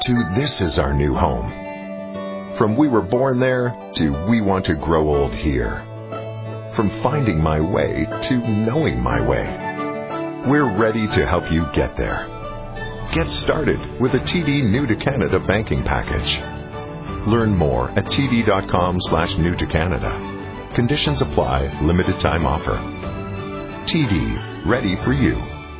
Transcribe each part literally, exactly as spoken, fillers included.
to this is our new home. From we were born there to we want to grow old here. From finding my way to knowing my way. We're ready to help you get there. Get started with a T D New to Canada banking package. Learn more at td.com slash new to Canada. Conditions apply. Limited time offer. T D, ready for you.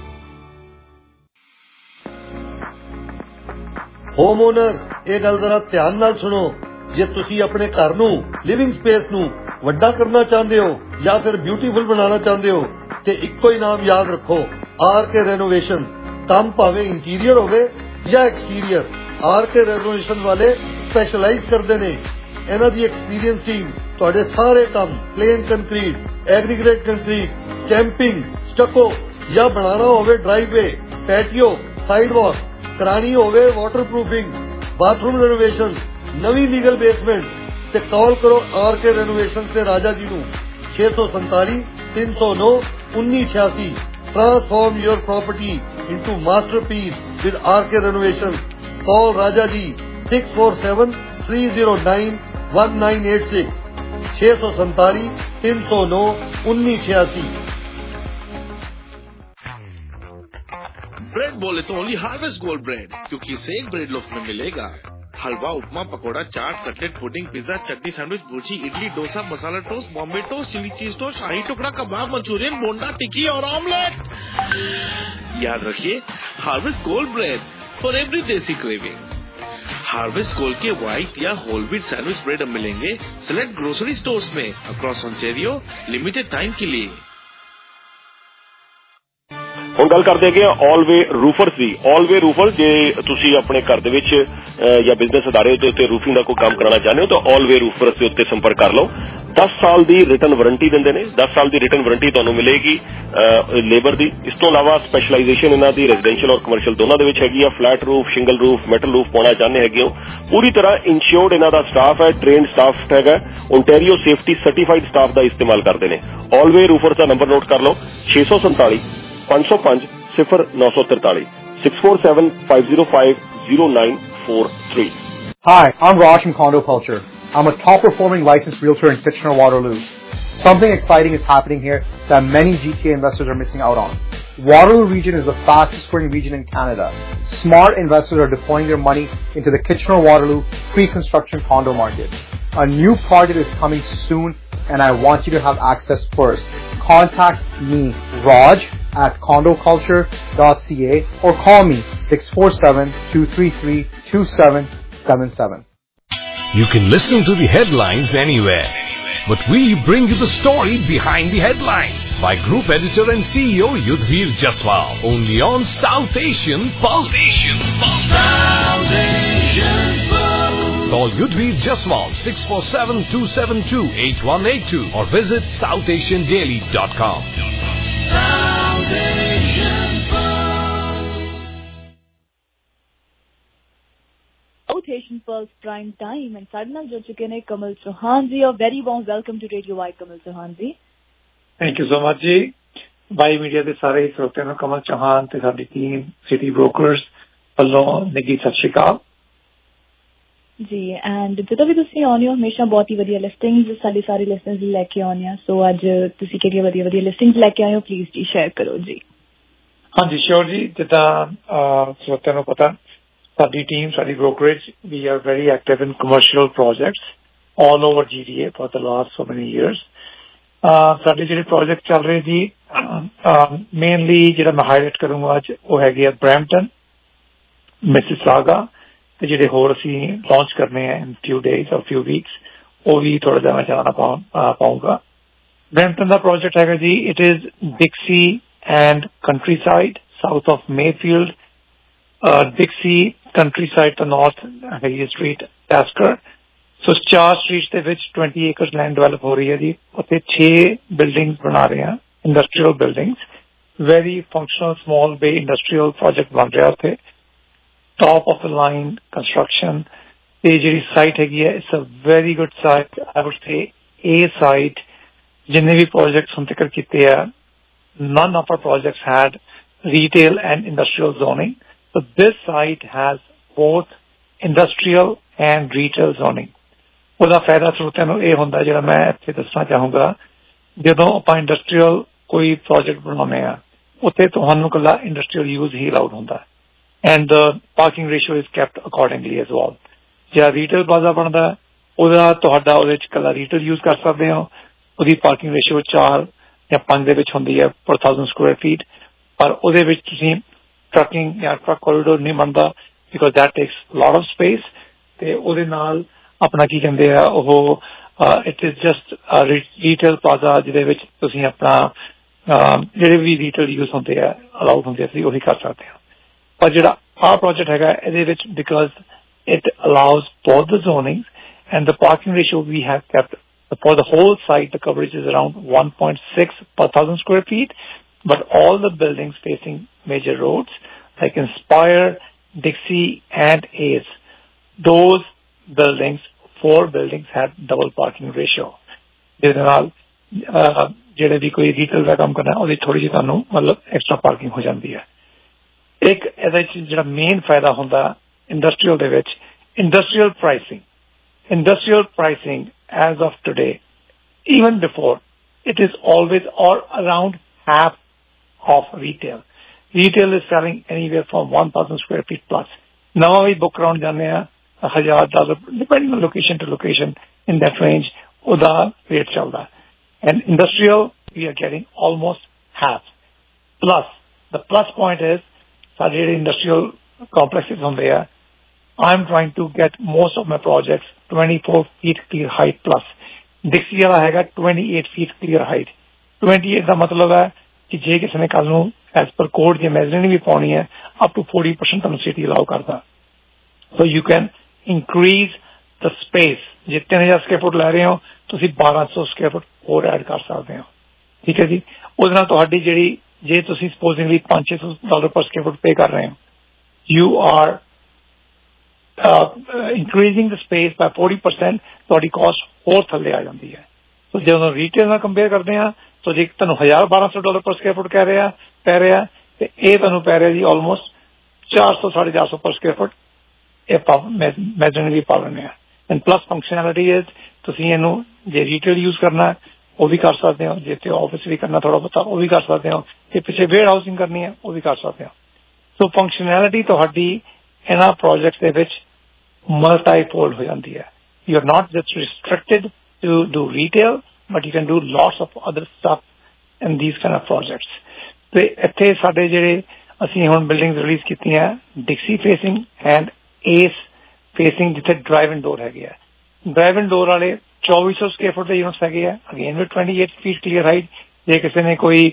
ਹੋਮਓਨਰ ਇਹ ਗੱਲ ਜ਼ਰਾ ਧਿਆਨ ਨਾਲ ਸੁਣੋ ਜੇ ਤੁਸੀਂ ਆਪਣੇ ਘਰ ਨੂੰ ਲਿਵਿੰਗ ਸਪੇਸ ਨੂੰ ਵੱਡਾ ਕਰਨਾ ਚਾਹੁੰਦੇ ਹੋ ਜਾਂ ਫਿਰ ਬਿਊਟੀਫੁਲ ਬਣਾਉਣਾ ਚਾਹੁੰਦੇ ਹੋ ਤੇ ਇੱਕੋ ਹੀ ਨਾਮ ਯਾਦ ਰੱਖੋ ਆਰ ਕੇ ਰੈਨੋਵੇਸ਼ਨਸ ਕੰਮ ਭਾਵੇਂ ਇੰਟੀਰੀਅਰ ਹੋਵੇ ਜਾਂ ਐਕਸਟੀਰੀਅਰ ਆਰ ਕੇ ਰੈਨੋਵੇਸ਼ਨ ਵਾਲੇ ਸਪੈਸ਼ਲਾਈਜ਼ ਕਰਦੇ ਨੇ ਇਹਨਾਂ ਦੀ ਐਕਸਪੀਰੀਅੰਸ ਟੀਮ ਤੁਹਾਡੇ ਸਾਰੇ ਕੰਮ plain concrete aggregate concrete stamping stucco ਜਾਂ ਬਣਾਉਣਾ ਹੋਵੇ ਡਰਾਈਵੇ ਪੈਟੀਓ ਸਾਈਡਵਾਕ करानी होवे वाटरप्रूफिंग बाथरूम रेनोवेशन नवी लीगल बेसमेंट ते कॉल करो आर के रेनोवेशन से राजा जी नू छे सौ संताली तीन सौ नौ उन्नीस छियासी transform your property into masterpiece with R K renovation call Raja ji six four seven three zero nine one nine eight six छे सौ संताली तीन सौ नौ उन्नीस छियासी। ब्रेड बोले तो ओनली हार्वेस्ट गोल्ड ब्रेड क्योंकि इसे एक ब्रेड लोफ में मिलेगा halwa upma pakora chaat cutlet pudding pizza chutney sandwich bhurji idli dosa masala toast Bombay toast chilli cheese toast shahi tukda kebab Manchurian bonda tikki और ऑमलेट। याद रखिए Harvest Gold bread for every desi craving. Harvest Gold के व्हाइट या होल व्हीट सैंडविच ब्रेड अब मिलेंगे सिलेक्ट ग्रोसरी स्टोर्स में अक्रॉस ऑन्टेरियो लिमिटेड टाइम के लिए। ਹੁਣ ਗੱਲ ਕਰਦੇ ਹੈਗੇ ਆਲਵੇ ਰੂਫਰਸ ਦੀ। ਆਲਵੇ ਰੂਫਰਸ ਜੇ ਤੁਸੀਂ ਆਪਣੇ ਘਰ ਦੇ ਵਿੱਚ ਜਾਂ ਬਿਜ਼ਨਸ ਅਦਾਰੇ ਦੇ ਉੱਤੇ ਰੂਫਿੰਗ ਦਾ ਕੋਈ ਕੰਮ ਕਰਾਉਣਾ ਚਾਹੁੰਦੇ ਹੋ ਤਾਂ ਆਲਵੇ ਰੂਫਰਸ ਦੇ ਉੱਤੇ ਸੰਪਰਕ ਕਰ ਲਓ। ਦਸ ਸਾਲ ਦੀ ਰਿਟਰਨ ਵਾਰੰਟੀ ਦਿੰਦੇ ਨੇ। ਦਸ ਸਾਲ ਦੀ ਰਿਟਰਨ ਵਾਰੰਟੀ ਤੁਹਾਨੂੰ ਮਿਲੇਗੀ ਲੇਬਰ ਦੀ। ਇਸ ਤੋਂ ਇਲਾਵਾ ਸਪੈਸ਼ਲਾਈਜੇਸ਼ਨ ਇਹਨਾਂ ਦੀ ਰੈਜ਼ੀਡੈਂਸ਼ੀਅਲ ਔਰ ਕਮਰਸ਼ੀਅਲ ਦੋਨਾਂ ਦੇ ਵਿੱਚ ਹੈਗੀ ਆ। Flat roof shingle roof metal roof ਪਾਉਣਾ ਚਾਹੁੰਦੇ ਹੈਗੇ ਹੋ ਪੂਰੀ ਤਰ੍ਹਾਂ ਇੰਸ਼ੋਰਡ ਇਹਨਾਂ ਦਾ ਸਟਾਫ ਹੈ ਟ੍ਰੇਨਡ ਸਟਾਫ ਹੈਗਾ। ਓਨਟਾਰੀਓ ਸੇਫਟੀ ਸਰਟੀਫਾਈਡ ਸਟਾਫ ਦਾ ਇਸਤੇਮਾਲ ਕਰਦੇ ਨੇ। ਆਲਵੇ ਰੂਫਰਸ ਦਾ ਨੰਬਰ ਨੋਟ ਕਰ ਲਓ ਛੇ ਸੌ ਸੰਤਾਲੀ ਪੰਜ ਸੌ ਪੰਜ सिफर नौ सौ तिरतालीस six four seven five zero five zero nine four three. Hi, I'm Raj from Condo Culture. I'm a top performing licensed realtor in Kitchener-Waterloo. Something exciting is happening here that many G T A investors are missing out on. Waterloo region is the fastest growing region in Canada. Smart investors are deploying their money into the Kitchener-Waterloo pre-construction condo market. A new project is coming soon and I want you to have access first. Contact me, Raj, at condo culture dot c a or call me six four seven, two three three, two seven seven seven. You can listen to the headlines anywhere, but we bring you the story behind the headlines by Group Editor and C E O Yudhvir Jaswal, only on South Asian Pulse. South Asian Pulse. Call Yudhvir Jaswal six four seven, two seven two, eight one eight two or visit south asian daily dot com. South Asian Pulse. South Asian Pulse Prime Time and ਸਾਡੇ ਨਾਲ ਜੁੜ ਚੁੱਕੇ ਨੇ ਕਮਲ ਚੌਹਾਨ ਜੀ। ਔਰ very warm welcome to radio Y Kamal Chauhan ji. Thank you so much ji. Y media ਦੇ ਸਾਰੇ ਸਰੋਤਿਆਂ ਨੂੰ ਕਮਲ ਚੌਹਾਨ ਤੇ ਸਾਡੀ ਟੀਮ ਸਿਟੀ ਬ੍ਰੋਕਰਸ ਵੱਲੋਂ ਨਿੱਘੀ ਸਤਿ ਸ਼੍ਰੀ ਅਕਾਲ ਜੀ। ਐਂਡ ਜਦੋਂ ਵੀ ਤੁਸੀਂ ਆਉਂਦੇ ਹੋ ਹਮੇਸ਼ਾ ਬਹੁਤ ਹੀ ਵਧੀਆ ਲਿਸਟਿੰਗਸ ਸਾਡੀ ਸਾਰੀ ਲਿਸਟਿੰਗਸ ਲੈ ਕੇ ਆਉਂਦੇ ਆ। ਸੋ ਅੱਜ ਤੁਸੀਂ ਕਿਹੜੀਆਂ ਵਧੀਆ ਵਧੀਆ ਲਿਸਟਿੰਗਸ ਲੈ ਕੇ ਆਏ ਹੋ ਪਲੀਜ਼ ਜੀ ਸ਼ੇਅਰ ਕਰੋ ਜੀ। ਹਾਂਜੀ ਸ਼ੋਰ ਜੀ। ਜਿੱਦਾਂ ਸਰੋਤਿਆਂ ਨੂੰ ਪਤਾ ਸਾਡੀ ਟੀਮ ਸਾਡੀ brokerage we are very active in commercial projects all over G D A for the last so many years. ਸਾਡੇ ਜਿਹੜੇ ਪ੍ਰੋਜੈਕਟ ਚੱਲ ਰਹੇ ਜੀ ਮੇਨਲੀ ਜਿਹੜਾ ਮੈਂ ਹਾਈਲਾਈਟ ਕਰੂੰਗਾ ਅੱਜ ਉਹ ਹੈਗੇ ਆ ਬਰੈਂਪਟਨ ਮਿਸਿਸਾਗਾ ਤੇ ਜਿਹੜੇ ਹੋਰ ਅਸੀਂ ਲਾਂਚ ਕਰਨੇ ਆ ਇਨ ਫਿਊ ਡੇਜ਼ ਔਰ ਫਿਊ ਵੀਕਸ ਉਹ ਵੀ ਥੋੜਾ ਜਿਹਾ ਮੈਂ ਜਾਣਾ ਪਾਊਂਗਾ। ਬਰੈਂਪਟਨ ਦਾ ਪ੍ਰੋਜੈਕਟ ਹੈਗਾ ਜੀ it is Dixie and countryside south of Mayfield. Dixie countryside ਤੋਂ ਨਾਰਥ ਹੈਗੀ ਸਟਰੀਟ ਟੈਸਕਰ। ਸੋ ਚਾਰ ਸਟਰੀਟ ਦੇ ਵਿੱਚ ਟਵੈਂਟੀ ਏਕਰਸ ਲੈਂਡ ਡਿਵੈਲਪ ਹੋ ਰਹੀ ਹੈ ਜੀ। ਉੱਥੇ ਛੇ ਬਿਲਡਿੰਗਸ ਬਣਾ ਰਹੇ ਆ industrial buildings. Very functional small bay industrial project ਬਣ ਰਿਹਾ ਉੱਥੇ top of the line construction. The site is a very good site. I would say A site. Jinne bhi projects hunte kar kitte hai, none of our projects had retail and industrial zoning. So this site has both industrial and retail zoning. ਉਹਦਾ ਫਾਇਦਾ ਸਰੋਤਿਆਂ ਨੂੰ ਇਹ ਹੁੰਦਾ, ਜਿਹੜਾ ਮੈਂ ਇੱਥੇ ਦੱਸਣਾ ਚਾਹੂੰਗਾ, ਜਦੋਂ ਆਪਾਂ ਇੰਡਸਟਰੀਅਲ ਕੋਈ ਪ੍ਰੋਜੈਕਟ ਬਣਾਉਂਦੇ ਆ ਉੱਥੇ ਤੁਹਾਨੂੰ ਇਕੱਲਾ ਇੰਡਸਟਰੀਅਲ ਯੂਜ਼ ਹੀ ਅਲਾਉਡ ਹੁੰਦਾ and the parking ratio is kept accordingly as well. ਜਿਹੜਾ ਰੀਟੇਲ ਪਲਾਜ਼ਾ ਬਣਦਾ ਉਹਦਾ ਤੁਹਾਡਾ ਉਹਦੇ ਚ ਇਕੱਲਾ ਰੀਟੇਲ ਯੂਜ਼ ਕਰ ਸਕਦੇ ਹੋ, ਉਹਦੀ ਪਾਰਕਿੰਗ ਰੇਸ਼ੀਓ ਚਾਰ ਜਾਂ ਪੰਜ ਦੇ ਵਿੱਚ ਹੁੰਦੀ ਹੈ ਪਰ ਥਾਊਜ਼ੈਂਡ ਸਕੁਅਰ ਫੀਟ, ਪਰ ਉਹਦੇ ਵਿੱਚ ਤੁਸੀਂ ਟਰੱਕਿੰਗ ਜਾਂ ਟਰੱਕ ਕੋਰੀਡੋਰ ਨਹੀਂ ਬਣਦਾ because that takes lot of space. ਤੇ ਉਹਦੇ ਨਾਲ ਆਪਣਾ ਕੀ ਕਹਿੰਦੇ ਆ ਉਹ it is just retail plaza ਜਿਹਦੇ ਵਿੱਚ ਤੁਸੀਂ ਆਪਣਾ ਜਿਹੜੇ ਵੀ ਰੀਟੇਲ ਯੂਜ਼ ਹੁੰਦੇ ਆ ਅਲਾਉਡ ਹੁੰਦੇ ਅਸੀਂ ਉਹੀ ਕਰ ਸਕਦੇ ਹਾਂ। ਪਰ ਜਿਹੜਾ ਆਹ ਪ੍ਰੋਜੈਕਟ ਹੈਗਾ ਇਹਦੇ ਵਿੱਚ because it allows both the zonings and the parking ratio we have kept for the whole site. The coverage is around one point six per thousand square feet, but all the buildings facing major roads like Inspire, Dixie and Ace, those buildings, four buildings have double parking ratio. ਜਿਹਦੇ ਨਾਲ ਜਿਹੜੇ ਵੀ ਕੋਈ retail ਦਾ ਕੰਮ ਕਰਨਾ ਉਹਦੀ ਥੋੜੀ ਜਿਹੀ ਤੁਹਾਨੂੰ ਮਤਲਬ ਐਕਸਟਰਾ ਪਾਰਕਿੰਗ ਹੋ ਜਾਂਦੀ ਹੈ। ਇੱਕ ਇਹਦੇ ਚ ਜਿਹੜਾ ਮੇਨ ਫਾਇਦਾ ਹੁੰਦਾ ਇੰਡਸਟਰੀਅਲ ਦੇ ਵਿੱਚ, industrial pricing. Industrial pricing as of today, even before, it is always or around half of retail. Retail is selling anywhere from one thousand square feet plus. Now we book around jane a one thousand dollars depending on location to location, in that range uda rate chalda, and industrial we are getting almost half. Plus the plus point is ਸਾਡੇ industrial complexes on there, I'm trying to get most of my projects twenty-four feet clear height plus. Dixie ਵਾਲਾ ਹੈਗਾ twenty-eight feet clear height. twenty-eight ਦਾ ਮਤਲਬ ਹੈ ਕਿ ਜੇ ਕਿਸੇ ਨੇ ਕੱਲ ਨੂੰ ਐਸ ਪਰ ਕੋਡ ਜੇ ਮੈਜ਼ਰਿੰਗ ਵੀ ਪਾਉਣੀ ਹੈ ਅਪ ਟੂ forty percent ਤੁਹਾਨੂੰ ਸਿਟੀ ਅਲਾਉ ਕਰਦਾ। So you can increase the space. ਜੇ ਤਿੰਨ ਹਜ਼ਾਰ ਸਕੁਅਰ ਫੁੱਟ ਲੈ ਰਹੇ ਹੋ ਤੁਸੀਂ ਬਾਰਾਂ ਸੌ ਸਕੁਅਰ ਫੁੱਟ ਹੋਰ ਐਡ ਕਰ ਸਕਦੇ ਹੋ। ਠੀਕ ਹੈ ਜੀ। ਉਹਦੇ ਨਾਲ ਤੁਹਾਡੀ ਜਿਹੜੀ ਜੇ ਤੁਸੀਂ ਸਪੋਜ਼ਿੰਗਲੀ ਪੰਜ ਛੇ ਸੌ ਡਾਲਰ ਪਰ ਸਕੁਅਰ ਫੁੱਟ ਪੇ ਕਰ ਰਹੇ ਹੋ, you are increasing the space by forty percent, ਤੁਹਾਡੀ ਕਾਸਟ ਹੋਰ ਥੱਲੇ ਆ ਜਾਂਦੀ ਹੈ। ਸੋ ਜਦੋਂ ਰੀਟੇਲ ਨਾਲ ਕੰਪੇਅਰ ਕਰਦੇ ਹਾਂ ਤਾਂ ਜੇ ਤੁਹਾਨੂੰ ਹਜ਼ਾਰ ਬਾਰਾਂ ਸੌ ਡਾਲਰ ਪਰ ਸਕੁਅਰ ਫੁੱਟ ਕਹਿ ਰਿਹਾ ਪੈ ਰਿਹਾ ਤੇ ਇਹ ਤੁਹਾਨੂੰ ਪੈ ਰਿਹਾ ਜੀ ਆਲਮੋਸਟ ਚਾਰ ਸੌ ਸਾਢੇ ਚਾਰ ਸੌ ਪਰ ਸਕੁਅਰ ਫੁੱਟ ਇਹ ਮੈਜ਼ਰਿੰਗ ਵੀ ਪਾ ਲੈਂਦੇ ਹਾਂ। ਐਂਡ ਪਲੱਸ ਫੰਕਸ਼ਨੈਲਿਟੀ ਇਜ਼ ਤੁਸੀਂ ਇਹਨੂੰ ਜੇ ਰੀਟੇਲ ਯੂਜ਼ ਕਰਨਾ ਉਹ ਵੀ ਕਰ ਸਕਦੇ ਹੋ, ਜੇ ਤੇ ਆਫਿਸ ਵੀ ਕਰਨਾ ਥੋੜਾ ਬਹੁਤਾ ਉਹ ਵੀ ਕਰ ਸਕਦੇ ਹੋ, ਜੇ ਪਿੱਛੇ ਵੇਅਰ ਹਾਊਸਿੰਗ ਕਰਨੀ ਹੈ ਉਹ ਵੀ ਕਰ ਸਕਦੇ ਹੋ। ਸੋ ਫੰਕਸ਼ਨੈਲਿਟੀ ਤੁਹਾਡੀ ਇਹਨਾਂ ਪ੍ਰੋਜੈਕਟ ਦੇ ਵਿੱਚ multi-fold ho jandi hai. You're not just restricted to do retail, but you can do lots of other stuff in these kind of projects. ਤੇ ਇੱਥੇ ਸਾਡੇ ਜਿਹੜੇ ਅਸੀਂ ਹੁਣ ਬਿਲਡਿੰਗਸ ਰਿਲੀਜ਼ ਕੀਤੀਆਂ ਡਿਕਸੀ ਫੇਸਿੰਗ ਐਂਡ ਏਸ ਫੇਸਿੰਗ ਜਿੱਥੇ ਡਰਾਈਵ ਇਨ ਡੋਰ ਹੈਗੇ ਆ। ਡਰਾਈਵ ਇਨ ਡੋਰ ਵਾਲੇ ਚੌਵੀ ਸੌ ਸਕੁਅਰ ਫੁੱਟ ਦੇ ਯੂਨਿਟਸ ਹੈਗੇ ਆ, again with twenty-eight feet clear height. ਜੇ ਕਿਸੇ ਨੇ ਕੋਈ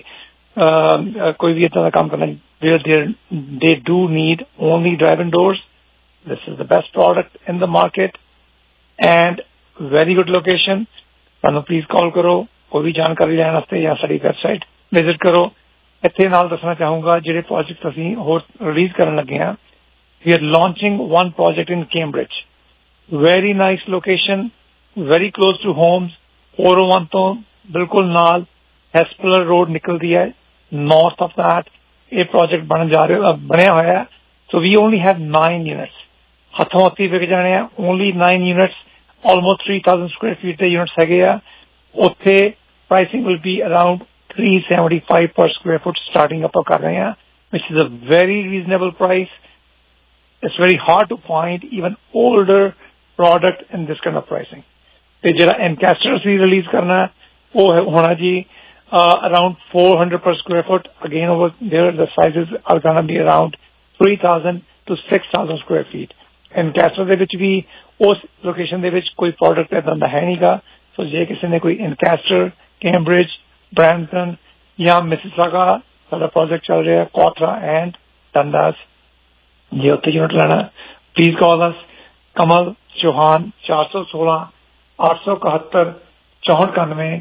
ਕੋਈ ਵੀ ਇੱਦਾਂ ਦਾ ਕੰਮ ਕਰਨਾ they do need only drive in doors. This is the best product in the market and very good location. ਸਾਨੂੰ ਪਲੀਜ਼ ਕਾਲ ਕਰੋ ਕੋਈ ਵੀ ਜਾਣਕਾਰੀ ਲੈਣ ਵਾਸਤੇ ਜਾਂ ਸਾਡੀ ਵੈਬਸਾਈਟ ਵਿਜ਼ਿਟ ਕਰੋ। ਇੱਥੇ ਨਾਲ ਦੱਸਣਾ ਚਾਹੂੰਗਾ ਜਿਹੜੇ ਪ੍ਰੋਜੈਕਟ ਅਸੀਂ ਹੋਰ ਰਿਲੀਜ਼ ਕਰਨ ਲੱਗੇ ਹਾਂ, we are launching one project in Cambridge. Very nice location, very close to homes. four oh one ਤੋਂ ਬਿਲਕੁਲ ਨਾਲ ਹੈਸਪਲਰ ਰੋਡ ਨਿਕਲਦੀ ਹੈ। north of that ਇਹ ਪ੍ਰੋਜੈਕਟ ਬਣ ਜਾ ਰਿਹਾ ਬਣਿਆ ਹੋਇਆ ਹੈ। so we only have nine units. ਹੱਥੋਂ ਹੱਥੀ ਵਿਕ ਜਾਣੇ ਆ। only nine units, almost three thousand square feet ਦੇ units ਹੈਗੇ ਆ। ਉੱਥੇ pricing will be around three seventy-five per square foot starting ਆਪਾਂ ਕਰ ਰਹੇ ਹਾਂ, which is a very reasonable price. It's very hard to find even older product in this kind of pricing. ਤੇ ਜਿਹੜਾ Ancaster ਅਸੀਂ release ਕਰਨਾ ਉਹ ਹੋਣਾ ਜੀ around four hundred per square foot. Again over there the sizes are gonna be around three thousand to six thousand square feet. Ancaster ਦੇ ਵਿੱਚ ਵੀ ਉਸ ਲੋਕੇਸ਼ਨ ਦੇ ਵਿੱਚ ਕੋਈ ਪ੍ਰੋਡਕਟ ਏਦਾਂ ਦਾ ਹੈ ਨਹੀਂਗਾ। ਸੋ ਜੇ ਕਿਸੇ ਨੇ ਕੋਈ Ancaster, Cambridge, Brampton ਜਾਂ Mississauga ਸਾਡਾ ਪ੍ਰੋਜੈਕਟ ਚੱਲ ਰਿਹਾ ਕੋਟਰਾ ਐਂਡ ਡੰਡਾਸ, ਜੇ ਉੱਥੇ ਯੂਨਿਟ ਲੈਣਾ ਪਲੀਜ਼ ਕਾਲ ਅਸ। ਕਮਲ ਚੌਹਾਨ ਚਾਰ ਸੌ ਸੋਲਾਂ ਅੱਠ ਸੌ ਇਕਹੱਤਰ ਚੌਂਹਠ ਇਕਾਨਵੇਂ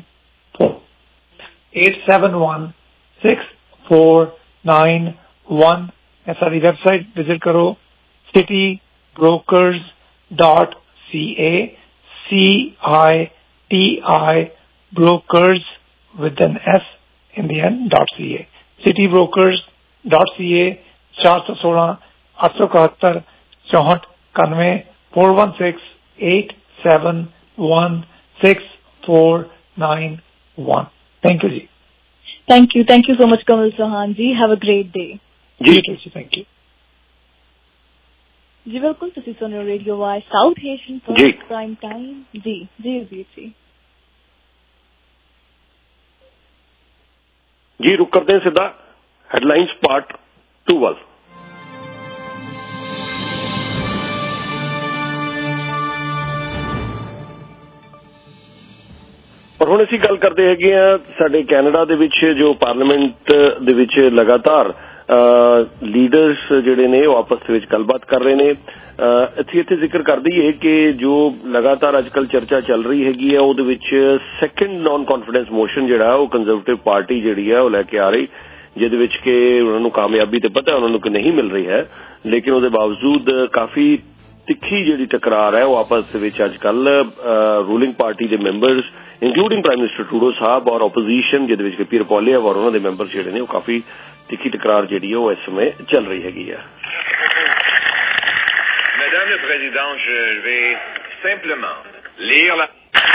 eight seven one six four nine one। ਇਹ ਸਾਡੀ ਵੈਬਸਾਈਟ ਵਿਜ਼ਿਟ ਕਰੋ city brokers dot c a, C I T I brokers with an S in the end dot C A, citybrokers dot C A। ਚਾਰ ਸੌ ਸੋਲਾਂ ਅੱਠ ਸੌ ਇਕਹੱਤਰ ਚੌਂਹਠ ਇਕਾਨਵੇਂ four one six eight seven one six four nine one. Thank you ji. Thank you. Thank you so much, Kamal Sahan ji. Have a great day. Ji, ji, thank you. जी बिल्कुल तुसी सुन रहे हो radio Y south Asian first prime time जी जी जी जी जी रुक करते हैं सीधा हेडलाइंस पार्ट टू वाल। ਪਰ ਹੁਣ ਅਸੀਂ ਗੱਲ ਕਰਦੇ ਹੈਗੇ ਆ ਸਾਡੇ ਕੈਨੇਡਾ ਦੇ ਵਿੱਚ ਜੋ ਪਾਰਲੀਮੈਂਟ ਦੇ ਵਿੱਚ ਲਗਾਤਾਰ ਲੀਡਰਸ ਜਿਹੜੇ ਨੇ ਉਹ ਆਪਸ ਦੇ ਵਿੱਚ ਗੱਲਬਾਤ ਕਰ ਰਹੇ ਨੇ। ਇੱਥੇ ਇੱਥੇ ਜ਼ਿਕਰ ਕਰ ਦਈਏ ਕਿ ਜੋ ਲਗਾਤਾਰ ਅੱਜ ਕੱਲ੍ਹ ਚਰਚਾ ਚੱਲ ਰਹੀ ਹੈਗੀ ਆ ਉਹਦੇ ਵਿੱਚ ਸੈਕੰਡ ਨੌਨ ਕਾਨਫੀਡੈਂਸ ਮੋਸ਼ਨ ਜਿਹੜਾ ਉਹ ਕੰਜ਼ਰਵੇਟਿਵ ਪਾਰਟੀ ਜਿਹੜੀ ਹੈ ਉਹ ਲੈ ਕੇ ਆ ਰਹੀ, ਜਿਹਦੇ ਵਿੱਚ ਕਿ ਉਹਨਾਂ ਨੂੰ ਕਾਮਯਾਬੀ ਤੇ ਪਤਾ ਉਹਨਾਂ ਨੂੰ ਕਿ ਨਹੀਂ ਮਿਲ ਰਹੀ ਹੈ, ਲੇਕਿਨ ਉਹਦੇ ਬਾਵਜੂਦ ਕਾਫੀ ਤਿੱਖੀ ਜਿਹੜੀ ਟਕਰਾਰ ਹੈ ਉਹ ਆਪਸ ਦੇ ਵਿੱਚ ਅੱਜ ਕੱਲ੍ਹ ਰੂਲਿੰਗ ਪਾਰਟੀ ਦੇ members including prime minister Trudeau ਸਾਹਿਬ ਔਰ ਆਪੋਜੀਸ਼ਨ ਜਿਹਦੇ ਵਿੱਚ ਕਿ ਪੀਅਰ ਪੋਲੀਅਵ ਔਰ ਉਹਨਾਂ ਦੇ ਮੈਂਬਰ ਜਿਹੜੇ ਨੇ ਉਹ ਕਾਫੀ ਤਿੱਖੀ ਟਕਰਾਰ ਜਿਹੜੀ ਉਹ ਇਸ ਸਮੇਂ ਚੱਲ ਰਹੀ ਹੈਗੀ ਆ। Madame le Président, je vais simplement lire la...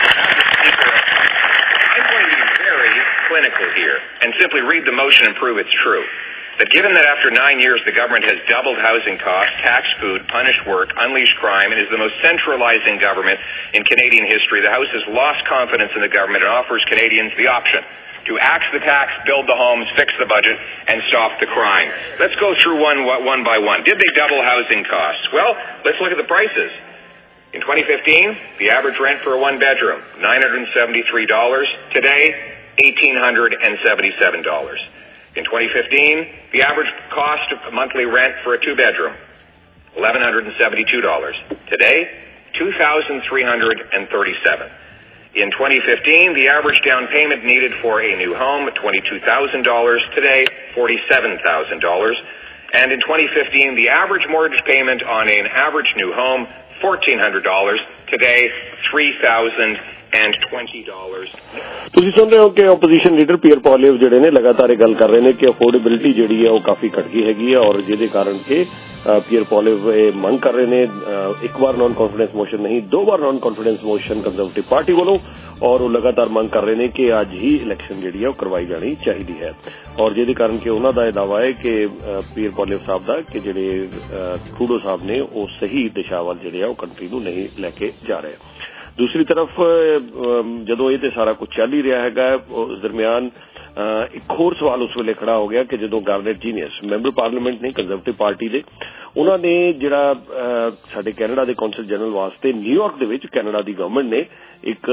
I'm going to be very clinical here and simply read the motion and prove it's true. That given that after nine years the government has doubled housing costs, taxed food, punished work, unleashed crime, and is the most centralizing government in Canadian history, the House has lost confidence in the government and offers Canadians the option to axe the tax, build the homes, fix the budget, and stop the crime. Let's go through one one by one. Did they double housing costs? Well, let's look at the prices. In twenty fifteen, the average rent for a one-bedroom, nine hundred seventy-three dollars. Today, one thousand eight hundred seventy-seven dollars. In twenty fifteen, the average cost of monthly rent for a two-bedroom, one thousand one hundred seventy-two dollars. Today, two thousand three hundred thirty-seven dollars. In twenty fifteen, the average down payment needed for a new home, twenty-two thousand dollars. Today, forty-seven thousand dollars. And in twenty fifteen, the average mortgage payment on an average new home, fourteen hundred dollars. Today, three thousand twenty dollars. ਤੁਸੀਂ ਸੁਣ ਰਹੇ ਹੋ ਕਿ opposition leader peer ਪੋਲੀਅਵ ਜਿਹੜੇ ਨੇ ਲਗਾਤਾਰ ਇਹ ਗੱਲ ਕਰ ਰਹੇ ਨੇ ਕਿ ਅਫੋਰਡੇਬਿਲਿਟੀ ਜਿਹੜੀ ਹੈ ਉਹ ਕਾਫੀ ਘਟ ਗਈ ਹੈਗੀ ਹੈ ਔਰ ਜਿਹਦੇ ਕਾਰਨ ਕਿ ਪੀਅਰ ਪੋਲੀਅਵ ਇਹ ਮੰਗ ਕਰ ਰਹੇ ਨੇ ਇੱਕ ਵਾਰ ਨੌਨ ਕਾਨਫੀਡੈਂਸ ਮੋਸ਼ਨ ਨਹੀਂ ਦੋ ਵਾਰ non confidence motion conservative party ਵੱਲੋਂ ਔਰ ਉਹ ਲਗਾਤਾਰ ਮੰਗ ਕਰ ਰਹੇ ਨੇ ਕਿ ਅੱਜ ਹੀ ਇਲੈਕਸ਼ਨ ਜਿਹੜੀ ਹੈ ਉਹ ਕਰਵਾਈ ਜਾਣੀ ਚਾਹੀਦੀ ਹੈ ਔਰ ਜਿਹਦੇ ਕਾਰਨ ਕਿ ਉਹਨਾਂ ਦਾ ਇਹ ਦਾਅਵਾ ਹੈ ਕਿ ਪੀਅਰ ਪੋਲੀਅਵ ਸਾਹਿਬ ਦਾ ਕਿ ਜਿਹੜੇ ਟਰੂਡੋ ਸਾਹਿਬ ਨੇ ਉਹ ਸਹੀ ਦਿਸ਼ਾ ਵੱਲ ਜਿਹੜੇ ਆ ਉਹ ਕੰਟਰੀ ਨੂੰ ਨਹੀਂ ਲੈ ਕੇ ਜਾ ਰਹੇ। ਦੂਸਰੀ ਤਰਫ ਜਦੋਂ ਇਹ ਤੇ ਸਾਰਾ ਕੁਝ ਚੱਲ ਹੀ ਰਿਹਾ ਹੈਗਾ ਉਸ ਦਰਮਿਆਨ ਇੱਕ ਹੋਰ ਸਵਾਲ ਉਸ ਵੇਲੇ ਖੜਾ ਹੋ ਗਿਆ ਕਿ ਜਦੋਂ ਗਾਰਨੇਟ ਜੀਨੀਅਸ ਮੈਂਬਰ ਪਾਰਲੀਮੈਂਟ ਨੇ ਕੰਜ਼ਰਵੇਟਿਵ ਪਾਰਟੀ ਦੇ ਉਹਨਾਂ ਨੇ ਜਿਹੜਾ ਸਾਡੇ ਕੈਨੇਡਾ ਦੇ ਕੌਂਸਲ ਜਨਰਲ ਵਾਸਤੇ ਨਿਊਯਾਰਕ ਦੇ ਵਿੱਚ ਕੈਨੇਡਾ ਦੀ ਗਵਰਨਮੈਂਟ ਨੇ ਇੱਕ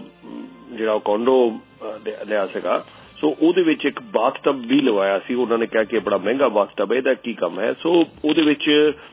ਜਿਹੜਾ ਕੋਂਡੋ ਲਿਆ ਸੀਗਾ ਸੋ ਉਹਦੇ ਵਿੱਚ ਇੱਕ ਬਾਥਟਬ ਵੀ ਲਵਾਇਆ ਸੀ। ਉਹਨਾਂ ਨੇ ਕਿਹਾ ਕਿ ਬੜਾ ਮਹਿੰਗਾ ਬਾਥਟਬ ਹੈ, ਇਹਦਾ ਕੀ ਕੰਮ ਹੈ। ਸੋ ਉਹਦੇ ਵਿੱਚ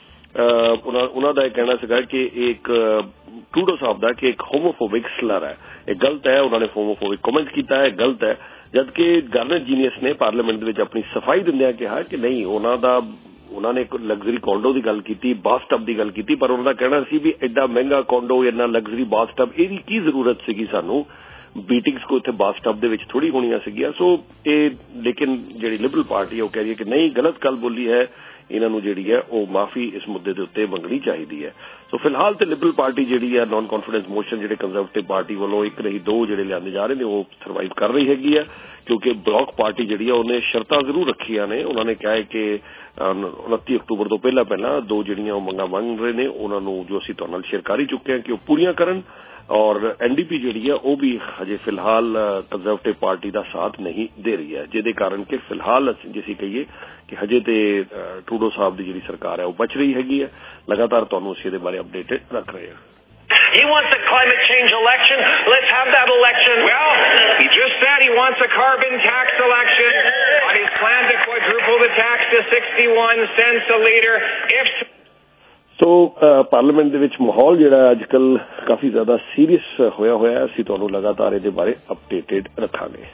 ਉਹਨਾਂ ਦਾ ਇਹ ਕਹਿਣਾ ਸੀਗਾ ਕਿ ਇੱਕ ਟਰੂਡੋ ਸਾਹਿਬ ਦਾ ਕਿ ਇੱਕ ਹੋਮੋਫੋਬਿਕ ਸਲਰ ਹੈ, ਇਹ ਗਲਤ ਹੈ। ਉਹਨਾਂ ਨੇ ਹੋਮੋਫੋਬਿਕ ਕਮੈਂਟ ਕੀਤਾ ਹੈ, ਗਲਤ ਹੈ। ਜਦਕਿ ਗਾਰਨੇਟ ਜੀਨੀਅਸ ਨੇ ਪਾਰਲੀਮੈਂਟ ਦੇ ਵਿੱਚ ਆਪਣੀ ਸਫਾਈ ਦਿੰਦਿਆਂ ਕਿਹਾ ਕਿ ਨਹੀਂ ਉਹਨਾਂ ਦਾ ਉਹਨਾਂ ਨੇ ਇੱਕ ਲਗਜ਼ਰੀ ਕੋਂਡੋ ਦੀ ਗੱਲ ਕੀਤੀ, ਬਾਥਟਬ ਦੀ ਗੱਲ ਕੀਤੀ, ਪਰ ਉਹਨਾਂ ਦਾ ਕਹਿਣਾ ਸੀ ਵੀ ਐਡਾ ਮਹਿੰਗਾ ਕੋਂਡੋ ਇੰਨਾ ਲਗਜ਼ਰੀ ਬਾਥਟਬ ਇਹਦੀ ਕੀ ਜ਼ਰੂਰਤ ਸੀਗੀ, ਸਾਨੂੰ ਮੀਟਿੰਗਸ ਕੋ ਇੱਥੇ ਬਾਥਟਬ ਦੇ ਵਿੱਚ ਥੋੜੀ ਹੋਣੀਆਂ ਸੀਗੀਆਂ। ਸੋ ਇਹ ਲੇਕਿਨ ਜਿਹੜੀ ਲਿਬਰਲ ਪਾਰਟੀ ਉਹ ਕਹਿ ਰਹੀ ਹੈ ਕਿ ਨਹੀਂ ਗਲਤ ਗੱਲ ਬੋਲੀ ਹੈ, ਇਹਨਾਂ ਨੂੰ ਜਿਹੜੀ ਹੈ ਉਹ ਮਾਫੀ ਇਸ ਮੁੱਦੇ ਦੇ ਉੱਤੇ ਮੰਗਣੀ ਚਾਹੀਦੀ ਹੈ। ਸੋ ਫਿਲਹਾਲ ਤੇ ਲਿਬਰਲ ਪਾਰਟੀ ਜਿਹੜੀ ਹੈ ਨੌਨ ਕਾਨਫੀਡੈਂਸ ਮੋਸ਼ਨ ਜਿਹੜੇ ਕੰਜ਼ਰਵੇਟਿਵ ਪਾਰਟੀ ਵੱਲੋਂ ਇੱਕ ਨਹੀਂ ਦੋ ਜਿਹੜੇ ਲਿਆਂਦੇ ਜਾ ਰਹੇ ਨੇ ਉਹ ਸਰਵਾਈਵ ਕਰ ਰਹੀ ਹੈਗੀ ਹੈ ਕਿਉਂਕਿ ਬਲੌਕ ਪਾਰਟੀ ਜਿਹੜੀ ਹੈ ਉਹਨੇ ਸ਼ਰਤਾਂ ਜ਼ਰੂਰ ਰੱਖੀਆਂ ਨੇ। ਉਹਨਾਂ ਨੇ ਕਿਹਾ ਹੈ ਕਿ ਉਨੱਤੀ ਅਕਤੂਬਰ ਤੋਂ ਪਹਿਲਾਂ ਪਹਿਲਾਂ ਦੋ ਜਿਹੜੀਆਂ ਉਹ ਮੰਗਾਂ ਮੰਗ ਰਹੇ ਨੇ ਉਹਨਾਂ ਨੂੰ ਜੋ ਅਸੀਂ ਤੁਹਾਡੇ ਨਾਲ ਸ਼ੇਅਰ ਕਰ ਹੀ ਚੁੱਕੇ ਹਾਂ ਕਿ ਉਹ ਪੂਰੀਆਂ ਕਰਨ ਔਰ ਐਨਡੀਪੀ ਜਿਹੜੀ ਹੈ ਉਹ ਵੀ ਹਜੇ ਫਿਲਹਾਲ ਕੰਜ਼ਰਵੇਟਿਵ ਪਾਰਟੀ ਦਾ ਸਾਥ ਨਹੀਂ ਦੇ ਰਹੀ ਹੈ, ਜਿਹਦੇ ਕਾਰਨ ਕਿ ਫਿਲਹਾਲ ਅਸੀਂ ਜੇ ਅਸੀਂ ਕਹੀਏ ਕਿ ਹਜੇ ਤੇ ਟਰੂਡੋ ਸਾਹਿਬ ਦੀ ਜਿਹੜੀ ਸਰਕਾਰ ਹੈ ਉਹ ਬਚ ਰਹੀ ਹੈਗੀ ਹੈ। ਲਗਾਤਾਰ ਤੁਹਾਨੂੰ ਅਸੀਂ ਇਹਦੇ ਬਾਰੇ ਅਪਡੇਟਡ ਰੱਖ ਰਹੇ ਹਾਂ। He wants a climate change election. Let's have that election. Well, he just said he wants a carbon tax election on his plan to quadruple the tax to sixty-one cents a litre. If so parliament ਦੇ ਵਿੱਚ ਮਾਹੌਲ ਜਿਹੜਾ ਅੱਜ ਕੱਲ ਕਾਫੀ ਜ਼ਿਆਦਾ serious ਹੋਇਆ ਹੋਇਆ, ਅਸੀਂ ਤੁਹਾਨੂੰ ਲਗਾਤਾਰ ਇਹਦੇ ਬਾਰੇ ਅਪਡੇਟਡ ਰੱਖਾਂਗੇ।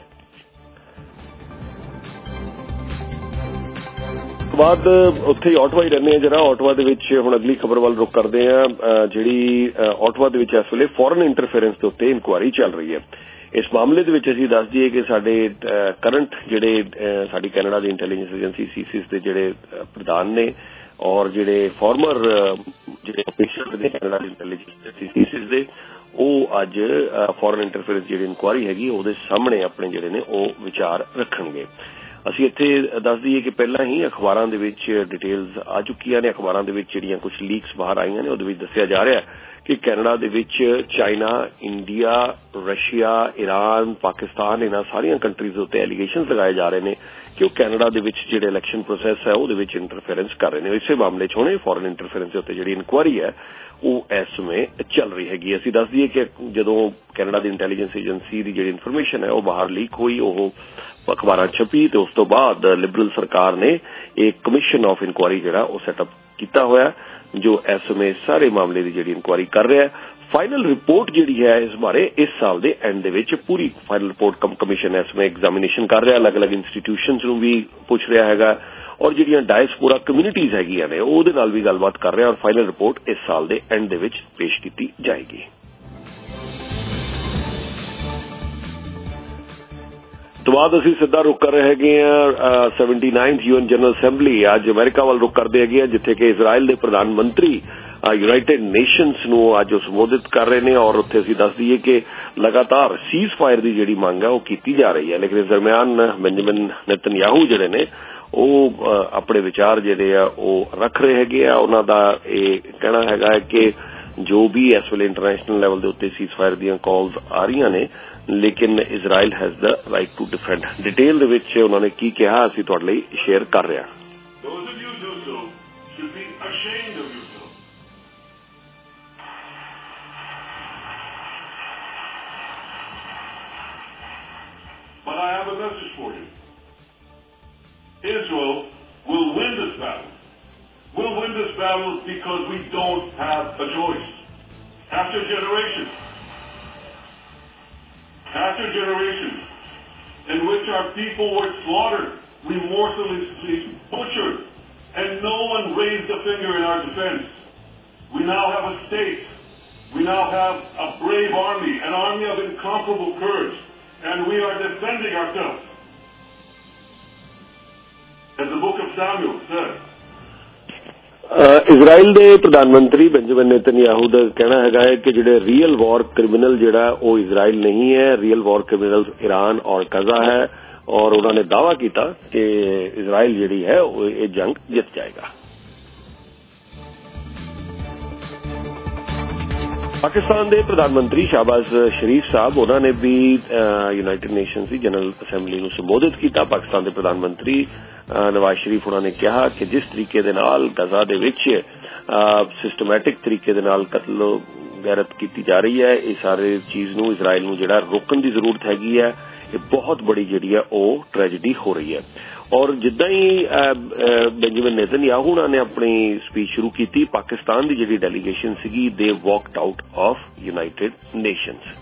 ਬਾਅਦ ਉੱਥੇ ਹੀ ਆਟਵਾ ਹੀ ਰਹਿੰਦੇ ਆ ਜਰਾ। ਆਟਵਾ ਦੇ ਵਿੱਚ ਹੁਣ ਅਗਲੀ ਖਬਰ ਵੱਲ ਰੁਕ ਕਰਦੇ ਆ ਜਿਹੜੀ ਆਟਵਾ ਦੇ ਵਿੱਚ ਇਸ ਵੇਲੇ ਫੋਰਨ ਇੰਟਰਫੇਰੈਂਸ ਦੇ ਉੱਤੇ ਇਨਕੁਆਇਰੀ ਚੱਲ ਰਹੀ ਹੈ। ਇਸ ਮਾਮਲੇ ਦੇ ਵਿੱਚ ਅਸੀਂ ਦੱਸ ਦਈਏ ਕਿ ਸਾਡੇ ਕਰੰਟ ਜਿਹੜੇ ਸਾਡੀ ਕੈਨੇਡਾ ਦੀ ਇੰਟੈਲੀਜੈਂਸ ਏਜੰਸੀ ਸੀਸੀਸ ਦੇ ਜਿਹੜੇ ਪ੍ਰਧਾਨ ਨੇ ਔਰ ਜਿਹੜੇ ਫਾਰਮਰ ਜਿਹੜੇ ਅਫੀਸ਼ੀਅਲ ਨੇ ਕੈਨੇਡਾ ਦੇ ਇੰਟੈਲੀਜੈਂਸ ਏਜੰਸੀਜ਼ ਦੇ ਉਹ ਅੱਜ ਫੋਰਨ ਇੰਟਰਫੇਰੈਂਸ ਜਿਹੜੀ ਇਨਕੁਆਇਰੀ ਹੈਗੀ ਉਹਦੇ ਸਾਹਮਣੇ ਆਪਣੇ ਜਿਹੜੇ ਨੇ ਉਹ ਵਿਚਾਰ ਰੱਖਣਗੇ। ਅਸੀਂ ਇੱਥੇ ਦੱਸ ਦਈਏ ਕਿ ਪਹਿਲਾਂ ਹੀ ਅਖਬਾਰਾਂ ਦੇ ਵਿੱਚ ਡਿਟੇਲਸ ਆ ਚੁੱਕੀਆਂ ਨੇ। ਅਖਬਾਰਾਂ ਦੇ ਵਿੱਚ ਜਿਹੜੀਆਂ ਕੁਝ ਲੀਕਸ ਬਾਹਰ ਆਈਆਂ ਨੇ ਉਹਦੇ ਵਿੱਚ ਦੱਸਿਆ ਜਾ ਰਿਹਾ ਕਿ ਕੈਨੇਡਾ ਦੇ ਵਿੱਚ China, India, Russia, Iran, Pakistan ਇਹਨਾਂ ਸਾਰੀਆਂ ਕੰਟਰੀਜ਼ ਦੇ ਉੱਤੇ ਐਲੀਗੇਸ਼ਨਸ ਲਗਾਏ ਜਾ ਰਹੇ ਨੇ ਕਿ ਉਹ ਕੈਨੇਡਾ ਦੇ ਵਿੱਚ ਜਿਹੜੇ ਇਲੈਕਸ਼ਨ ਪ੍ਰੋਸੈਸ ਹੈ ਉਹਦੇ ਵਿੱਚ ਇੰਟਰਫੇਰੈਂਸ ਕਰ ਰਹੇ ਨੇ। ਇਸੇ ਮਾਮਲੇ 'ਚ ਹੁਣੇ ਫੋਰਨ ਇੰਟਰਫੇਰੈਂਸ ਦੇ ਉੱਤੇ ਜਿਹੜੀ ਇਨਕੁਆਇਰੀ ਹੈ ਉਹ ਇਸ ਸਮੇਂ ਚੱਲ ਰਹੀ ਹੈਗੀ। ਅਸੀਂ ਦੱਸ ਦਈਏ ਕਿ ਜਦੋਂ ਕੈਨੇਡਾ ਦੀ ਇੰਟੈਲੀਜੈਂਸ ਏਜੰਸੀ ਦੀ ਜਿਹੜੀ ਇਨਫੋਰਮੇਸ਼ਨ ਹੈ ਉਹ ਬਾਹਰ ਲੀਕ ਹੋਈ, ਉਹ ਅਖਬਾਰਾਂ ਛਪੀ ਤੇ ਉਸ ਤੋਂ ਬਾਅਦ ਲਿਬਰਲ ਸਰਕਾਰ ਨੇ ਇੱਕ ਕਮਿਸ਼ਨ ਆਫ ਇਨਕੁਆਇਰੀ ਜਿਹੜਾ ਉਹ ਸੈਟਅਪ ਕੀਤਾ ਹੋਇਆ ਜੋ ਇਸ ਸਮੇਂ ਸਾਰੇ ਮਾਮਲੇ ਦੀ ਜਿਹੜੀ ਇਨਕੁਆਇਰੀ ਕਰ ਰਿਹਾ ਹੈ। ਫਾਈਨਲ ਰਿਪੋਰਟ ਜਿਹੜੀ ਹੈ ਇਸ ਬਾਰੇ ਇਸ ਸਾਲ ਦੇ ਐਂਡ ਦੇ ਵਿੱਚ ਪੂਰੀ ਫਾਈਨਲ ਰਿਪੋਰਟ ਕਮਿਸ਼ਨ ਇਸ ਸਮੇਂ ਐਗਜ਼ਾਮੀਨੇਸ਼ਨ ਕਰ ਰਿਹਾ, ਅਲੱਗ-ਅਲੱਗ ਇੰਸਟੀਟਿਊਸ਼ਨਸ ਨੂੰ ਵੀ ਪੁੱਛ ਰਿਹਾ ਹੈਗਾ ਔਰ ਜਿਹੜੀਆਂ ਡਾਇਸਪੋਰਾ ਕਮਿਊਨਿਟੀਜ਼ ਹੈਗੀਆਂ ਨੇ ਉਹਦੇ ਨਾਲ ਵੀ ਗੱਲਬਾਤ ਕਰ ਰਿਹਾ ਔਰ ਫਾਈਨਲ ਰਿਪੋਰਟ ਇਸ ਸਾਲ ਦੇ ਐਂਡ ਦੇ ਵਿੱਚ ਪੇਸ਼ ਕੀਤੀ ਜਾਏਗੀ। ਤੋਂ ਬਾਅਦ ਅਸੀਂ ਸਿੱਧਾ ਰੁਕ ਕਰ ਰਹੇ ਹੈਗੇ ਆ seventy ninth UN general assembly ਅੱਜ ਅਮਰੀਕਾ ਵੱਲ ਰੁਕ ਕਰਦੇ ਹੈਗੇ ਆ ਜਿੱਥੇ ਕਿ ਇਜ਼ਰਾਈਲ ਦੇ ਪ੍ਰਧਾਨ ਮੰਤਰੀ ਯੂਨਾਈਟਿਡ ਨੇਸ਼ਨਸ ਨੂੰ ਅੱਜ ਉਹ ਸੰਬੋਧਿਤ ਕਰ ਰਹੇ ਨੇ ਔਰ ਉੱਥੇ ਅਸੀਂ ਦੱਸ ਦਈਏ ਕਿ ਲਗਾਤਾਰ ਸੀਜ਼ ਫਾਇਰ ਦੀ ਜਿਹੜੀ ਮੰਗ ਹੈ ਉਹ ਕੀਤੀ ਜਾ ਰਹੀ ਹੈ। ਲੇਕਿਨ ਇਸ ਦਰਮਿਆਨ ਬੈਂਜਾਮਿਨ ਨੇਤਨਯਾਹੂ ਜਿਹੜੇ ਨੇ ਉਹ ਆਪਣੇ ਵਿਚਾਰ ਜਿਹੜੇ ਆ ਉਹ ਰੱਖ ਰਹੇ ਹੈਗੇ ਆ। ਉਹਨਾਂ ਦਾ ਇਹ ਕਹਿਣਾ ਹੈਗਾ ਕਿ ਜੋ ਵੀ ਇਸ ਵੇਲੇ ਇੰਟਰਨੈਸ਼ਨਲ ਲੈਵਲ ਦੇ ਉੱਤੇ ਸੀਜ਼ ਫਾਇਰ ਦੀਆਂ ਕਾਲਸ ਆ ਰਹੀਆਂ ਨੇ ਲੇਕਿਨ Israel has the right to defend. Detail ਦੇ ਵਿੱਚ ਉਹਨਾਂ ਨੇ ਕੀ ਕਿਹਾ ਅਸੀਂ ਤੁਹਾਡੇ ਲਈ ਸ਼ੇਅਰ ਕਰ ਰਹੇ ਹਾਂ। But I have a message for you. Israel will win this battle. We'll win this battle because we don't have a choice. After generations, after generations in which our people were slaughtered, remorselessly butchered, and no one raised a finger in our defense. We now have a state. We now have a brave army, an army of incomparable courage. And we are defending ourselves. As the book of Samuel says. Israel ਦੇ ਪ੍ਰਧਾਨ ਮੰਤਰੀ Benjamin Netanyahu ਦਾ ਕਹਿਣਾ ਹੈਗਾ ਹੈ ਕਿ ਜਿਹੜੇ real ਵਾਰ criminal ਜਿਹੜਾ ਉਹ ਇਜ਼ਰਾਈਲ ਨਹੀਂ ਹੈ, ਰੀਅਲ ਵਾਰ ਕ੍ਰਿਮੀਨਲ ਈਰਾਨ ਔਰ ਗਜ਼ਾ ਹੈ ਔਰ ਉਹਨਾਂ ਨੇ ਦਾਅਵਾ ਕੀਤਾ ਕਿ ਇਜ਼ਰਾਈਲ ਜਿਹੜੀ ਹੈ ਉਹ ਇਹ ਜੰਗ ਜਿੱਤ ਜਾਏਗਾ। ਪਾਕਿਸਤਾਨ ਦੇ ਪ੍ਰਧਾਨ ਮੰਤਰੀ ਸ਼ਾਹਬਾਜ਼ ਸ਼ਰੀਫ ਸਾਹਿਬ ਉਹਨਾਂ ਨੇ ਵੀ ਯੂਨਾਈਟਿਡ ਨੇਸ਼ਨਸ ਦੀ ਜਨਰਲ ਅਸੈਂਬਲੀ ਨੂੰ ਸੰਬੋਧਿਤ ਕੀਤਾ। ਪਾਕਿਸਤਾਨ ਦੇ ਪ੍ਰਧਾਨ ਮੰਤਰੀ ਨਵਾਜ਼ ਸ਼ਰੀਫ ਉਹਨਾਂ ਨੇ ਕਿਹਾ ਕਿ ਜਿਸ ਤਰੀਕੇ ਦੇ ਨਾਲ ਗਜ਼ਾ ਦੇ ਵਿੱਚ ਸਿਸਟਮੈਟਿਕ ਤਰੀਕੇ ਦੇ ਨਾਲ ਕਤਲ ਗੈਰਤ ਕੀਤੀ ਜਾ ਰਹੀ ਹੈ ਇਹ ਸਾਰੇ ਚੀਜ਼ ਨੂੰ ਇਜ਼ਰਾਈਲ ਨੂੰ ਜਿਹੜਾ ਰੋਕਣ ਦੀ ਜ਼ਰੂਰਤ ਹੈਗੀ ਹੈ। ਇਹ ਬਹੁਤ ਬੜੀ ਜਿਹੜੀ ਹੈ ਉਹ ਟ੍ਰੈਜੇਡੀ ਹੋ ਰਹੀ ਹੈ ਔਰ ਜਿੱਦਾਂ ਹੀ ਬੈਂਜਾਮਿਨ ਨੇਤਨਯਾਹੂ ਉਹਨਾਂ ਨੇ ਆਪਣੀ ਸਪੀਚ ਸ਼ੁਰੂ ਕੀਤੀ ਪਾਕਿਸਤਾਨ ਦੀ ਜਿਹੜੀ ਡੈਲੀਗੇਸ਼ਨ ਸੀਗੀ ਦੇ walked out of United Nations.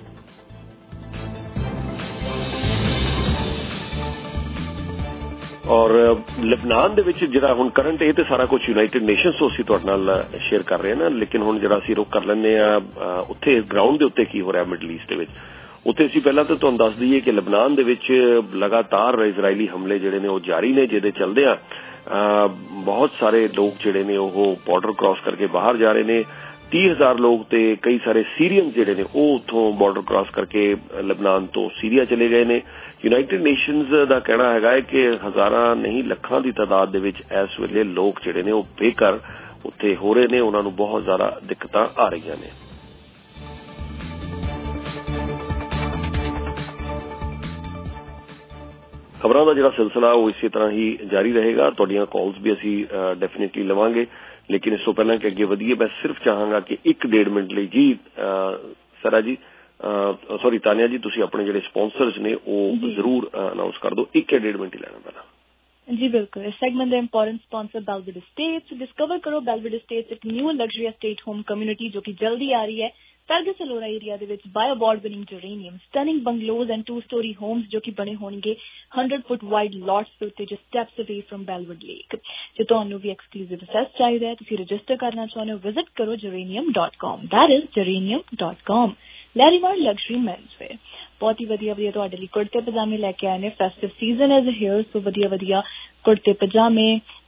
ਔਰ ਲਬਨਾਨ ਦੇ ਵਿੱਚ ਜਿਹੜਾ ਹੁਣ ਕਰੰਟ ਇਹ ਤੇ ਸਾਰਾ ਕੁਝ ਯੂਨਾਈਟਿਡ ਨੇਸ਼ਨਸ ਤੋਂ ਅਸੀਂ ਤੁਹਾਡੇ ਨਾਲ ਸ਼ੇਅਰ ਕਰ ਰਹੇ ਹਾਂ ਨਾ ਲੇਕਿਨ ਹੁਣ ਜਿਹੜਾ ਅਸੀਂ ਰੁਕ ਕਰ ਲੈਂਦੇ ਆ ਉੱਥੇ ਗਰਾਊਂਡ ਦੇ ਉੱਤੇ ਕੀ ਹੋ ਰਿਹਾ ਮਿਡਲ ਈਸਟ ਦੇ ਵਿੱਚ। ਉੱਥੇ ਅਸੀਂ ਪਹਿਲਾਂ ਤਾਂ ਤੁਹਾਨੂੰ ਦੱਸ ਦਈਏ ਕਿ ਲਬਨਾਨ ਦੇ ਵਿੱਚ ਲਗਾਤਾਰ ਇਜ਼ਰਾਈਲੀ ਹਮਲੇ ਜਿਹੜੇ ਨੇ ਉਹ ਜਾਰੀ ਨੇ ਜਿਹਦੇ ਚੱਲਦੇ ਆ ਬਹੁਤ ਸਾਰੇ ਲੋਕ ਜਿਹੜੇ ਨੇ ਉਹ ਬਾਰਡਰ ਕ੍ਰਾਸ ਕਰਕੇ ਬਾਹਰ ਜਾ ਰਹੇ ਨੇ। ਤੀਹ ਹਜ਼ਾਰ ਲੋਕ ਤੇ ਕਈ ਸਾਰੇ ਸੀਰੀਅਨ ਜਿਹੜੇ ਨੇ ਉਹ ਉੱਥੋਂ ਬਾਰਡਰ ਕ੍ਰਾਸ ਕਰਕੇ ਲਬਨਾਨ ਤੋਂ ਸੀਰੀਆ ਚਲੇ ਗਏ ਨੇ। ਯੂਨਾਈਟਿਡ ਨੇਸ਼ਨਸ ਦਾ ਕਹਿਣਾ ਹੈਗਾ ਹੈ ਕਿ ਹਜ਼ਾਰਾਂ ਨਹੀਂ ਲੱਖਾਂ ਦੀ ਤਾਦਾਦ ਦੇ ਵਿੱਚ ਇਸ ਵੇਲੇ ਲੋਕ ਜਿਹੜੇ ਨੇ ਉਹ ਬੇਘਰ ਉੱਥੇ ਹੋ ਰਹੇ ਨੇ, ਉਹਨਾਂ ਨੂੰ ਬਹੁਤ ਜ਼ਿਆਦਾ ਦਿੱਕਤਾਂ ਆ ਰਹੀਆਂ ਨੇ। ਖਬਰਾਂ ਦਾ ਜਿਹੜਾ ਸਿਲਸਿਲਾ ਉਹ ਇਸੇ ਤਰ੍ਹਾਂ ਹੀ ਜਾਰੀ ਰਹੇਗਾ। ਤੁਹਾਡੀਆਂ ਕਾਲਸ ਵੀ ਅਸੀਂ ਡੈਫੀਨੇਟਲੀ ਲਵਾਂਗੇ ਲੇਕਿਨ ਇਸ ਤੋਂ ਪਹਿਲਾਂ ਕਿ ਅੱਗੇ ਵਧੀਏ ਮੈਂ ਸਿਰਫ ਚਾਹਾਂਗਾ ਕਿ ਇੱਕ ਡੇਢ ਮਿੰਟ ਲਈ ਜੀ ਸਰਾ ਜੀ ਸੌਰੀ ਤਾਨੀਆ ਜੀ ਤੁਸੀਂ ਆਪਣੇ ਜਿਹੜੇ ਸਪਾਂਸਰਸ ਨੇ ਉਹ ਜ਼ਰੂਰ ਅਨਾਉਂਸ ਕਰ ਦਿਓ। ਇੱਕ ਡੇਢ ਮਿੰਟ ਹੀ ਲੈਣਾ ਪੈਣਾ। ਜੀ ਬਿਲਕੁਲ। ਇਸ ਸੈਗਮੈਂਟ ਦਾ important sponsor Belwood Estates. Discover ਕਰੋ ਬੈਲਵਿਡ ਸਟੇਟਸ ਇੱਕ new luxury estate home community ਜੋ ਕਿ ਜਲਦੀ ਆ ਰਹੀ ਹੈ ਫਰਗਸ ਅਲੋਰਾ ਏਰੀਆ ਦੇ ਵਿੱਚ by award winning Geranium stunning bungalows and two storey homes ਜੋ ਕਿ ਬਣੇ ਹੋਣਗੇ ਹੰਡਰਡ ਫੁੱਟ ਵਾਈਡ ਲੋਟਸ ਦੇ ਉੱਤੇ just steps away from Belwood Lake. ਜੇ ਤੁਹਾਨੂੰ ਵੀ ਐਕਸਕਲੂਸਿਵ ਅਸੈਸ ਚਾਹੀਦਾ ਹੈ ਤੁਸੀਂ ਰਜਿਸਟਰ ਕਰਨਾ ਚਾਹੁੰਦੇ ਹੋ ਵਿਜ਼ਿਟ ਕਰੋ Geranium dot com that is Geranium dot com. Larimar luxury men's wear ਬਹੁਤ ਹੀ ਵਧੀਆ ਵਧੀਆ ਤੁਹਾਡੇ ਲਈ ਕੁੜਤੇ ਪਜਾਮੇ ਲੈ ਕੇ ਆਏ ਨੇ। Festive season is here so ਵਧੀਆ ਵਧੀਆ ਕੁੜਤੇ ਪਜਾਮੇ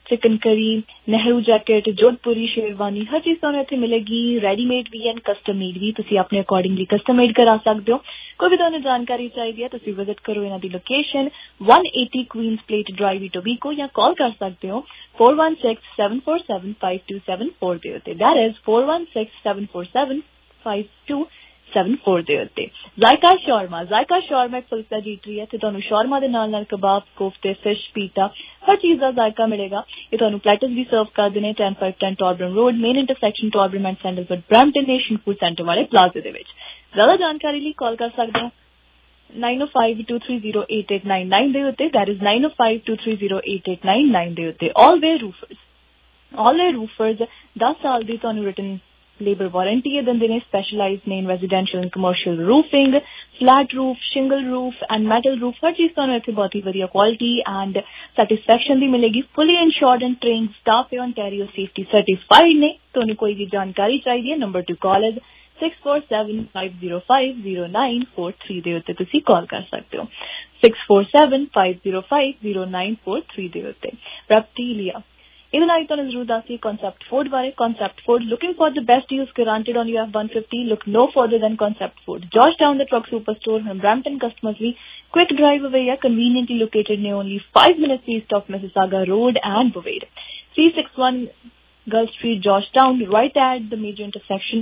चिकन करी, नेहरू जैकेट, जोधपुरी शेरवानी, हर चीज़ तुहानूं इत्थे मिलेगी। रेडीमेड भी एंड कस्टम मेड भी, तुसीं अपने अकॉर्डिंगली कस्टम मेड करा सकते हो। कोई भी तुहानूं जानकारी चाहिए है तुसीं विजिट करो इन्हां दी location one eighty Queens Plate Drive Etobicoke, या कॉल कर सकते हो four one six seven four seven five two seven four ਦੇ ਉੱਤੇ। That is four one six seven four seven five two seven four ਦੇ ਉੱਤੇ। ਜ਼ਾਇਕਾ ਸ਼ਾਰਮਾ, ਜ਼ਾਇਕਾ ਸ਼ਾਰਮਾ ਇੱਕ ਫੁੱਲ ਫਲੈਜ ਈਟਰੀ ਹੈ ਤੇ ਤੁਹਾਨੂੰ ਸ਼ਾਰਮਾ ਦੇ ਨਾਲ ਨਾਲ ਕਬਾਬ, ਕੋਫਤੇ, ਫਿਸ਼, ਪੀਟਾ, ਹਰ ਚੀਜ਼ ਦਾ ਜ਼ਾਇਕਾ ਮਿਲੇਗਾ। ਇਹ ਤੁਹਾਨੂੰ ਪਲੈਟਰਸ ਵੀ ਸਰਵ ਕਰਦੇ ਨੇ ten five ten Torbram Road, main intersection Torbram and Sandalwood, Brampton Nation food centre ਵਾਲੇ ਪਲਾਜ਼ੇ ਦੇ ਵਿੱਚ। ਜ਼ਿਆਦਾ ਜਾਣਕਾਰੀ ਲਈ ਕਾਲ ਕਰ ਸਕਦੇ ਹੋ nine oh five two three zero eight eight nine nine ਦੇ ਉੱਤੇ। that is nine oh five two three zero eight eight nine nine ਦੇ ਉੱਤੇ। All Way Roofers, All Way Roofers ten ਸਾਲ ਦੀ ਤੁਹਾਨੂੰ ਰਿਟਨ ਲੇਬਰ ਵਾਰੰਟੀ ਇਹ ਦਿੰਦੇ ਨੇ। Specialised ਨੇ in residential and commercial roofing, flat roof, shingle roof and metal roof, ਹਰ ਚੀਜ਼ ਤੁਹਾਨੂੰ ਇੱਥੇ ਬਹੁਤ ਹੀ ਵਧੀਆ ਕੁਆਲਿਟੀ ਐਂਡ ਸੈਟਿਸਫੈਕਸ਼ਨ ਦੀ ਮਿਲੇਗੀ। Fully insured and trained staff ਹੈ, ਓਨਟਾਰੀਓ ਸੇਫਟੀ ਸਰਟੀਫਾਈਡ ਨੇ। ਤੁਹਾਨੂੰ ਕੋਈ ਵੀ ਜਾਣਕਾਰੀ ਚਾਹੀਦੀ ਹੈ, ਨੰਬਰ ਟੂ ਕਾਲ ਹੈ six four seven five zero five zero nine four three ਦੇ ਉੱਤੇ ਤੁਸੀਂ ਕਾਲ ਕਰ ਸਕਦੇ ਹੋ six four seven five zero five zero nine four three ਦੇ ਉੱਤੇ। ਪ੍ਰੈਪਟੀਲੀਆ, ਇਹਦੇ ਨਾਲ ਤੁਹਾਨੂੰ ਜ਼ਰੂਰ ਦੱਸੀਏ ਕਨਸੈਪਟ ਫੂਡ ਬਾਰੇ। Concept Food, looking for the best deals guaranteed on your F one fifty, look no further than Concept Food, Georgetown, the truck superstore, and Brampton customers ਵੀ quick drive away ਹੈ, conveniently located near only five minutes east of Mississauga Road and Bovade, three sixty-one Gulf Street, Georgetown, right at the major intersection।